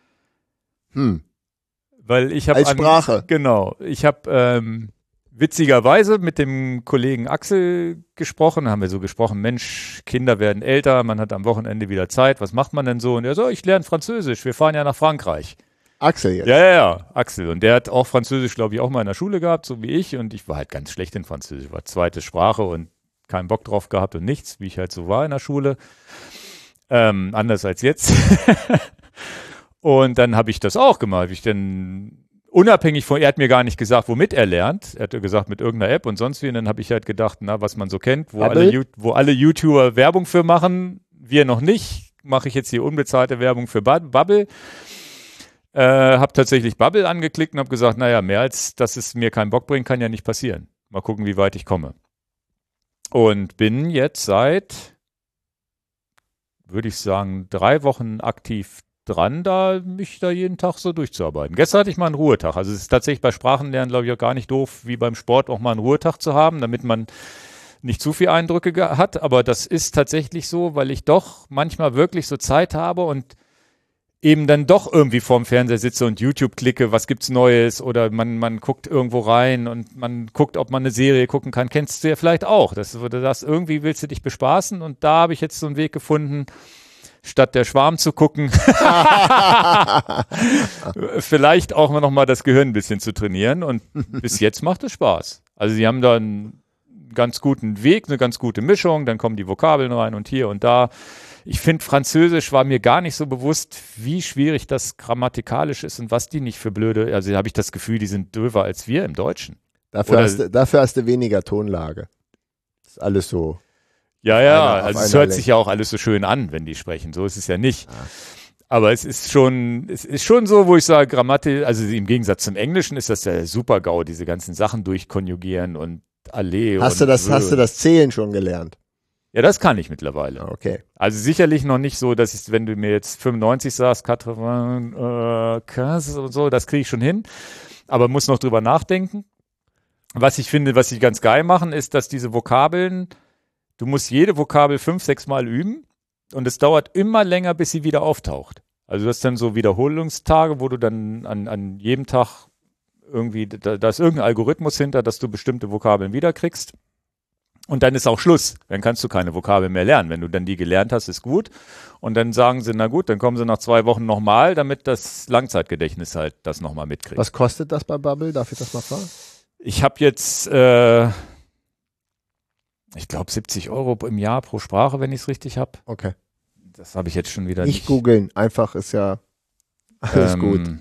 Hm. weil ich habe Als Sprache. Genau, ich habe ähm, witzigerweise mit dem Kollegen Axel gesprochen, haben wir so gesprochen, Mensch, Kinder werden älter, man hat am Wochenende wieder Zeit, was macht man denn so? Und er so, ich lerne Französisch, wir fahren ja nach Frankreich. Axel jetzt. Ja, ja, ja, Axel. Und der hat auch Französisch, glaube ich, auch mal in der Schule gehabt, so wie ich. Und ich war halt ganz schlecht in Französisch. War zweite Sprache und keinen Bock drauf gehabt und nichts, wie ich halt so war in der Schule. Ähm, anders als jetzt. Und dann habe ich das auch gemacht. Hab ich dann unabhängig von, er hat mir gar nicht gesagt, womit er lernt. Er hat gesagt, mit irgendeiner App und sonst wie. Und dann habe ich halt gedacht, na, was man so kennt, wo alle, wo alle YouTuber Werbung für machen, wir noch nicht, mache ich jetzt hier unbezahlte Werbung für Bubble. Äh, habe tatsächlich Bubble angeklickt und habe gesagt, naja, mehr als dass es mir keinen Bock bringt, kann ja nicht passieren. Mal gucken, wie weit ich komme. Und bin jetzt seit, würde ich sagen, drei Wochen aktiv dran, da mich da jeden Tag so durchzuarbeiten. Gestern hatte ich mal einen Ruhetag. Also es ist tatsächlich bei Sprachenlernen, glaube ich, auch gar nicht doof, wie beim Sport auch mal einen Ruhetag zu haben, damit man nicht zu viel Eindrücke hat. Aber das ist tatsächlich so, weil ich doch manchmal wirklich so Zeit habe und eben dann doch irgendwie vorm Fernseher sitze und YouTube klicke, was gibt's Neues, oder man, man guckt irgendwo rein und man guckt, ob man eine Serie gucken kann. Kennst du ja vielleicht auch. Das, das irgendwie willst du dich bespaßen, und da habe ich jetzt so einen Weg gefunden, statt der Schwarm zu gucken, vielleicht auch noch mal das Gehirn ein bisschen zu trainieren, und bis jetzt macht es Spaß. Also sie haben da einen ganz guten Weg, eine ganz gute Mischung, dann kommen die Vokabeln rein und hier und da. Ich finde, Französisch war mir gar nicht so bewusst, wie schwierig das grammatikalisch ist und was die nicht für blöde, also habe ich das Gefühl, die sind döver als wir im Deutschen. Dafür, hast du, dafür hast du weniger Tonlage. Das ist alles so. Ja, ja, einer, also es hört Länge. Sich ja auch alles so schön an, wenn die sprechen, so ist es ja nicht. Ja. Aber es ist schon, es ist schon so, wo ich sage, Grammatik, also im Gegensatz zum Englischen ist das der Super-GAU, diese ganzen Sachen durchkonjugieren und alle. Hast und du das, hast du das Zählen schon gelernt? Ja, das kann ich mittlerweile. Okay. Also sicherlich noch nicht so, dass ich, wenn du mir jetzt fünfundneunzig sagst, Katrin, äh, Kass und so, das kriege ich schon hin. Aber muss noch drüber nachdenken. Was ich finde, was sie ganz geil machen, ist, dass diese Vokabeln, du musst jede Vokabel fünf, sechs Mal üben, und es dauert immer länger, bis sie wieder auftaucht. Also du hast dann so Wiederholungstage, wo du dann an, an jedem Tag irgendwie, da, da ist irgendein Algorithmus hinter, dass du bestimmte Vokabeln wiederkriegst. Und dann ist auch Schluss. Dann kannst du keine Vokabeln mehr lernen. Wenn du dann die gelernt hast, ist gut. Und dann sagen sie, na gut, dann kommen sie nach zwei Wochen nochmal, damit das Langzeitgedächtnis halt das nochmal mitkriegt. Was kostet das bei Bubble? Darf ich das mal fragen? Ich habe jetzt, äh, ich glaube, siebzig Euro im Jahr pro Sprache, wenn ich es richtig habe. Okay. Das habe ich jetzt schon wieder nicht. Nicht googeln, einfach ist ja alles ähm, gut.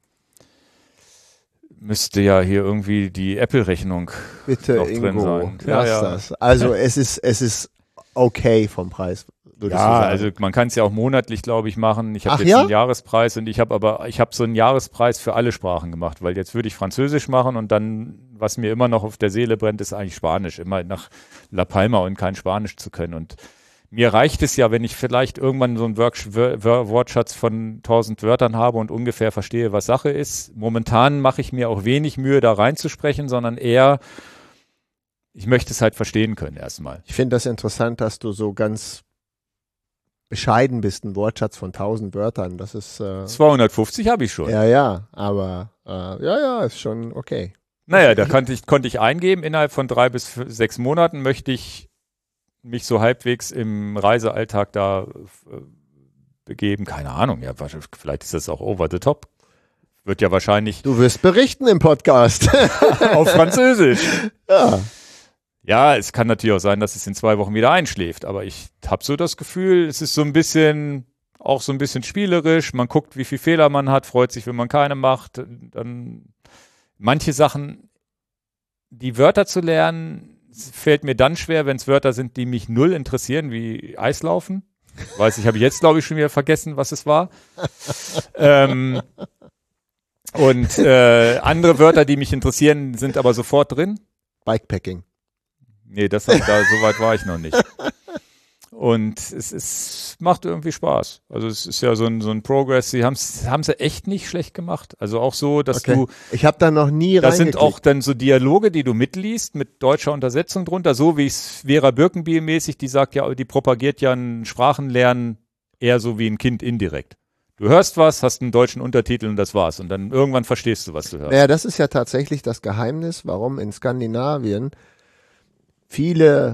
Müsste ja hier irgendwie die Apple-Rechnung Bitte noch Ingo, drin sein. Lass ja, ja. das. Also es ist, es ist okay vom Preis. Ja, also man kann es ja auch monatlich, glaube ich, machen. Ich habe jetzt ja? einen Jahrespreis, und ich habe aber, ich habe so einen Jahrespreis für alle Sprachen gemacht, weil jetzt würde ich Französisch machen, und dann, was mir immer noch auf der Seele brennt, ist eigentlich Spanisch. Immer nach La Palma und kein Spanisch zu können. Und mir reicht es ja, wenn ich vielleicht irgendwann so einen Work- Wör- Wortschatz von tausend Wörtern habe und ungefähr verstehe, was Sache ist. Momentan mache ich mir auch wenig Mühe, da reinzusprechen, sondern eher, ich möchte es halt verstehen können erstmal. Ich finde das interessant, dass du so ganz bescheiden bist, ein Wortschatz von tausend Wörtern. Das ist äh, zweihundertfünfzig habe ich schon. Ja, ja, aber äh, ja, ja, ist schon okay. Naja, da konnte ich, konnte ich eingeben, innerhalb von drei bis sechs Monaten möchte ich mich so halbwegs im Reisealltag da äh, begeben. Keine Ahnung, ja, vielleicht ist das auch over the top. Wird ja wahrscheinlich... Du wirst berichten im Podcast. Auf Französisch. Ja. Ja, es kann natürlich auch sein, dass es in zwei Wochen wieder einschläft, aber ich habe so das Gefühl, es ist so ein bisschen, auch so ein bisschen spielerisch. Man guckt, wie viel Fehler man hat, freut sich, wenn man keine macht. Dann manche Sachen, die Wörter zu lernen, fällt mir dann schwer, wenn es Wörter sind, die mich null interessieren, wie Eislaufen. Weiß ich, habe ich jetzt, glaube ich, schon wieder vergessen, was es war. ähm, und äh, andere Wörter, die mich interessieren, sind aber sofort drin. Bikepacking. Nee, das da, so weit war ich noch nicht. Und es ist, macht irgendwie Spaß. Also es ist ja so ein, so ein Progress. Sie haben es haben sie echt nicht schlecht gemacht. Also auch so, dass okay. du... Ich habe da noch nie Das sind auch dann so Dialoge, die du mitliest, mit deutscher Untersetzung drunter. So wie es Vera Birkenbiel mäßig, die sagt ja, die propagiert ja ein Sprachenlernen eher so wie ein Kind indirekt. Du hörst was, hast einen deutschen Untertitel und das war's. Und dann irgendwann verstehst du, was du hörst. Ja, das ist ja tatsächlich das Geheimnis, warum in Skandinavien viele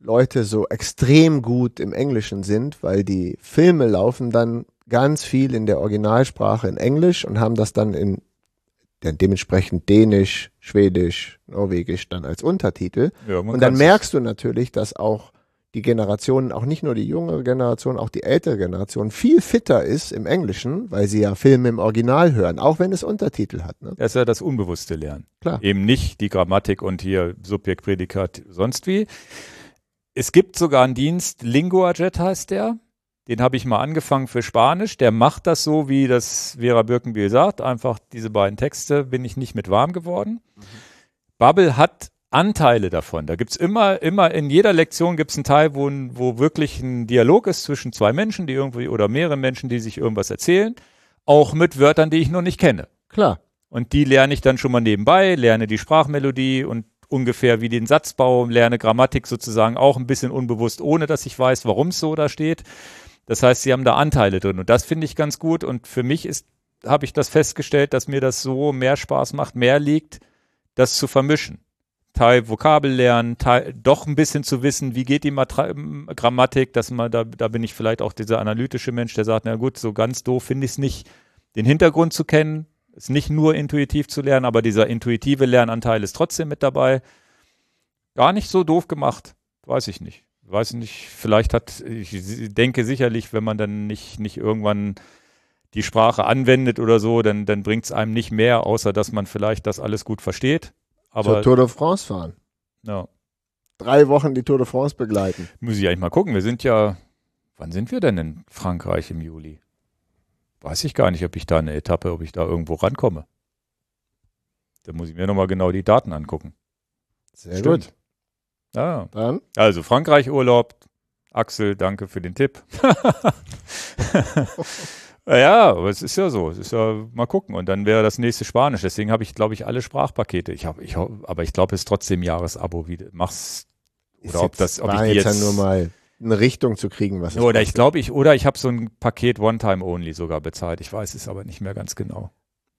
Leute so extrem gut im Englischen sind, weil die Filme laufen dann ganz viel in der Originalsprache in Englisch und haben das dann in ja, dementsprechend Dänisch, Schwedisch, Norwegisch dann als Untertitel. Ja, und dann merkst du natürlich, dass auch die Generationen, auch nicht nur die jüngere Generation, auch die ältere Generation viel fitter ist im Englischen, weil sie ja Filme im Original hören, auch wenn es Untertitel hat. Ne? Das ist ja das unbewusste Lernen. Klar. Eben nicht die Grammatik und hier Subjekt, Prädikat, sonst wie. Es gibt sogar einen Dienst, Linguajet heißt der. Den habe ich mal angefangen für Spanisch. Der macht das so, wie das Vera Birkenbiel sagt. Einfach diese beiden Texte bin ich nicht mit warm geworden. Mhm. Babbel hat Anteile davon. Da gibt's immer, immer in jeder Lektion gibt's einen Teil, wo, wo wirklich ein Dialog ist zwischen zwei Menschen, die irgendwie, oder mehreren Menschen, die sich irgendwas erzählen, auch mit Wörtern, die ich noch nicht kenne. Klar. Und die lerne ich dann schon mal nebenbei, lerne die Sprachmelodie und ungefähr wie den Satzbau, lerne Grammatik sozusagen auch ein bisschen unbewusst, ohne dass ich weiß, warum es so da steht. Das heißt, sie haben da Anteile drin und das finde ich ganz gut und für mich ist, habe ich das festgestellt, dass mir das so mehr Spaß macht, mehr liegt, das zu vermischen. Teil Vokabel lernen, Teil, doch ein bisschen zu wissen, wie geht die Matra- Grammatik, dass man, da, da bin ich vielleicht auch dieser analytische Mensch, der sagt, na gut, so ganz doof finde ich es nicht, den Hintergrund zu kennen, ist nicht nur intuitiv zu lernen, aber dieser intuitive Lernanteil ist trotzdem mit dabei. Gar nicht so doof gemacht, weiß ich nicht. Weiß nicht, vielleicht hat, ich denke sicherlich, wenn man dann nicht, nicht irgendwann die Sprache anwendet oder so, dann, dann bringt es einem nicht mehr, außer dass man vielleicht das alles gut versteht. Aber zur Tour de France fahren. Ja. Drei Wochen die Tour de France begleiten. Muss ich eigentlich mal gucken. Wir sind ja, wann sind wir denn in Frankreich im Juli? Weiß ich gar nicht, ob ich da eine Etappe, ob ich da irgendwo rankomme. Da muss ich mir nochmal genau die Daten angucken. Sehr Stimmt. gut. Ja. Dann? Also Frankreich Urlaub. Axel, danke für den Tipp. Ja, aber es ist ja so. Es ist ja, mal gucken. Und dann wäre das nächste Spanisch. Deswegen habe ich, glaube ich, alle Sprachpakete. Ich habe, ich hab, aber ich glaube, es ist trotzdem Jahresabo, wie du machst. Oder ist ob das, ob ich war die jetzt, jetzt ja nur mal eine Richtung zu kriegen, was es Oder kostet. ich glaube, ich, oder ich habe so ein Paket One-Time-Only sogar bezahlt. Ich weiß es aber nicht mehr ganz genau.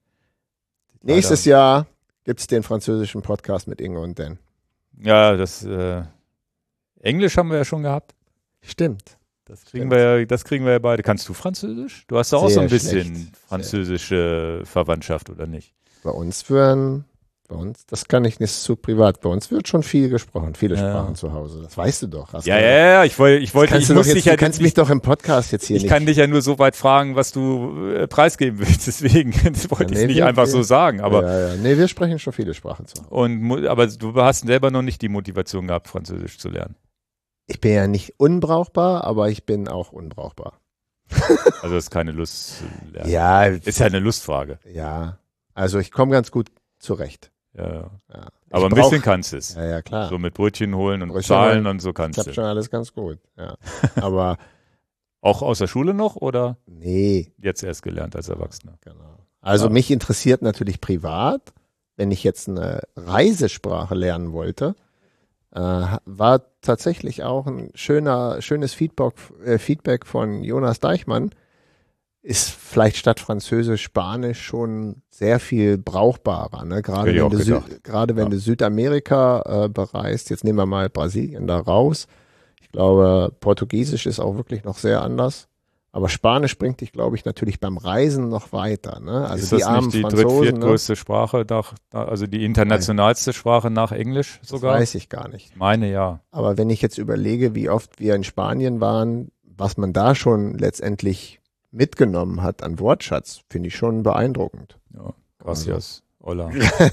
Nächstes Leider. Jahr gibt es den französischen Podcast mit Ingo und Dan. Ja, das äh, Englisch haben wir ja schon gehabt. Stimmt. Das kriegen wir ja, das kriegen wir ja beide. Kannst du Französisch? Du hast ja auch Sehr so ein bisschen schlecht. französische Verwandtschaft, oder nicht? Bei uns werden, bei uns, das kann ich nicht zu privat, bei uns wird schon viel gesprochen, viele Ja. Sprachen zu Hause. Das weißt du doch. Hast Ja, du, ja, ja, ich wollte, ich wollte, kannst ich du, muss doch jetzt, dich ja, du kannst ich, mich doch im Podcast jetzt hier ich nicht. kann dich ja nur so weit fragen, was du äh, preisgeben willst. Deswegen das wollte Ja, ich nee, nicht wir- einfach wir- so sagen. Aber ja, ja. Nee, wir sprechen schon viele Sprachen zu Hause. und mu- aber du hast selber noch nicht die Motivation gehabt, Französisch zu lernen. Ich bin ja nicht unbrauchbar, aber ich bin auch unbrauchbar. Also das ist keine Lust zu lernen. Ja, Ist ja eine Lustfrage. ja. Also ich komme ganz gut zurecht. Ja, ja. Ja. Aber Ich ein bisschen brauch- kannst du es. Ja, ja, klar. So mit Brötchen holen und Brötchen zahlen holen. und so kannst Klappt du. schon alles ganz gut. Ja. Aber Auch aus der Schule noch oder nee, jetzt erst gelernt als Erwachsener? genau. Also Ja. mich interessiert natürlich privat, wenn ich jetzt eine Reisesprache lernen wollte, äh, war tatsächlich auch ein schöner, schönes Feedback, äh, Feedback von Jonas Deichmann. Ist vielleicht statt Französisch Spanisch schon sehr viel brauchbarer, ne? Gerade Hätte ich wenn auch du, Sü gedacht. gerade wenn Ja. du Südamerika äh, bereist, jetzt nehmen wir mal Brasilien da raus. Ich glaube, Portugiesisch ist auch wirklich noch sehr anders. Aber Spanisch bringt dich, glaube ich, natürlich beim Reisen noch weiter. Ne? Also ist die das armen nicht die dritt-, Franzosen, ne? viertgrößte Sprache, nach, also die internationalste Sprache nach Englisch Das sogar? weiß ich gar nicht. Ich meine ja. Aber wenn ich jetzt überlege, wie oft wir in Spanien waren, was man da schon letztendlich mitgenommen hat an Wortschatz, finde ich schon beeindruckend. ja. Gracias. Hola.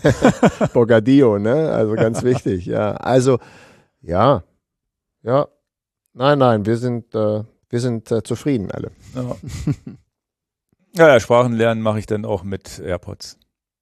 Bogadillo, ne? Also ganz wichtig, ja. Also, ja, ja. Nein, nein, wir sind, äh, wir sind äh, zufrieden alle. Ja. Ja, ja, Sprachen lernen mache ich dann auch mit AirPods.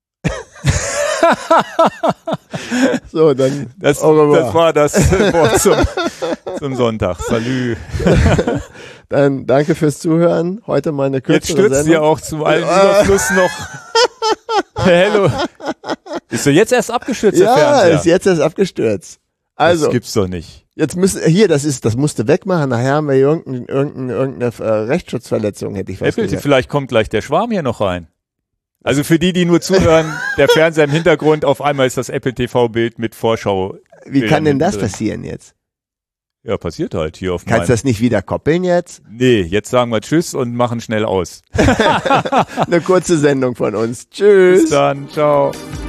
So, dann Das, au revoir. das war das Wort zum, zum Sonntag. Salü. Dann danke fürs Zuhören. Heute mal eine Jetzt kürzere stürzt Sendung. ihr auch zum allen Ja. Überfluss noch. Hello. Bist du jetzt erst abgestürzt, der Ja, Fernseher? ist jetzt erst abgestürzt. Also, Das gibt's doch nicht. jetzt müssen, hier, das ist, das musste wegmachen. Nachher haben wir hier irgendein, irgendein, irgendeine äh, Rechtsschutzverletzung, hätte ich fast Apple, gesagt. vielleicht kommt gleich der Schwarm hier noch rein. Also für die, die nur zuhören, der Fernseher im Hintergrund, auf einmal ist das Apple T V-Bild mit Vorschau. Wie kann denn das drin. passieren jetzt? Ja, passiert halt hier auf Kannst du das nicht wieder koppeln jetzt? Nee, jetzt sagen wir Tschüss und machen schnell aus. Eine kurze Sendung von uns. Tschüss. Bis dann, ciao.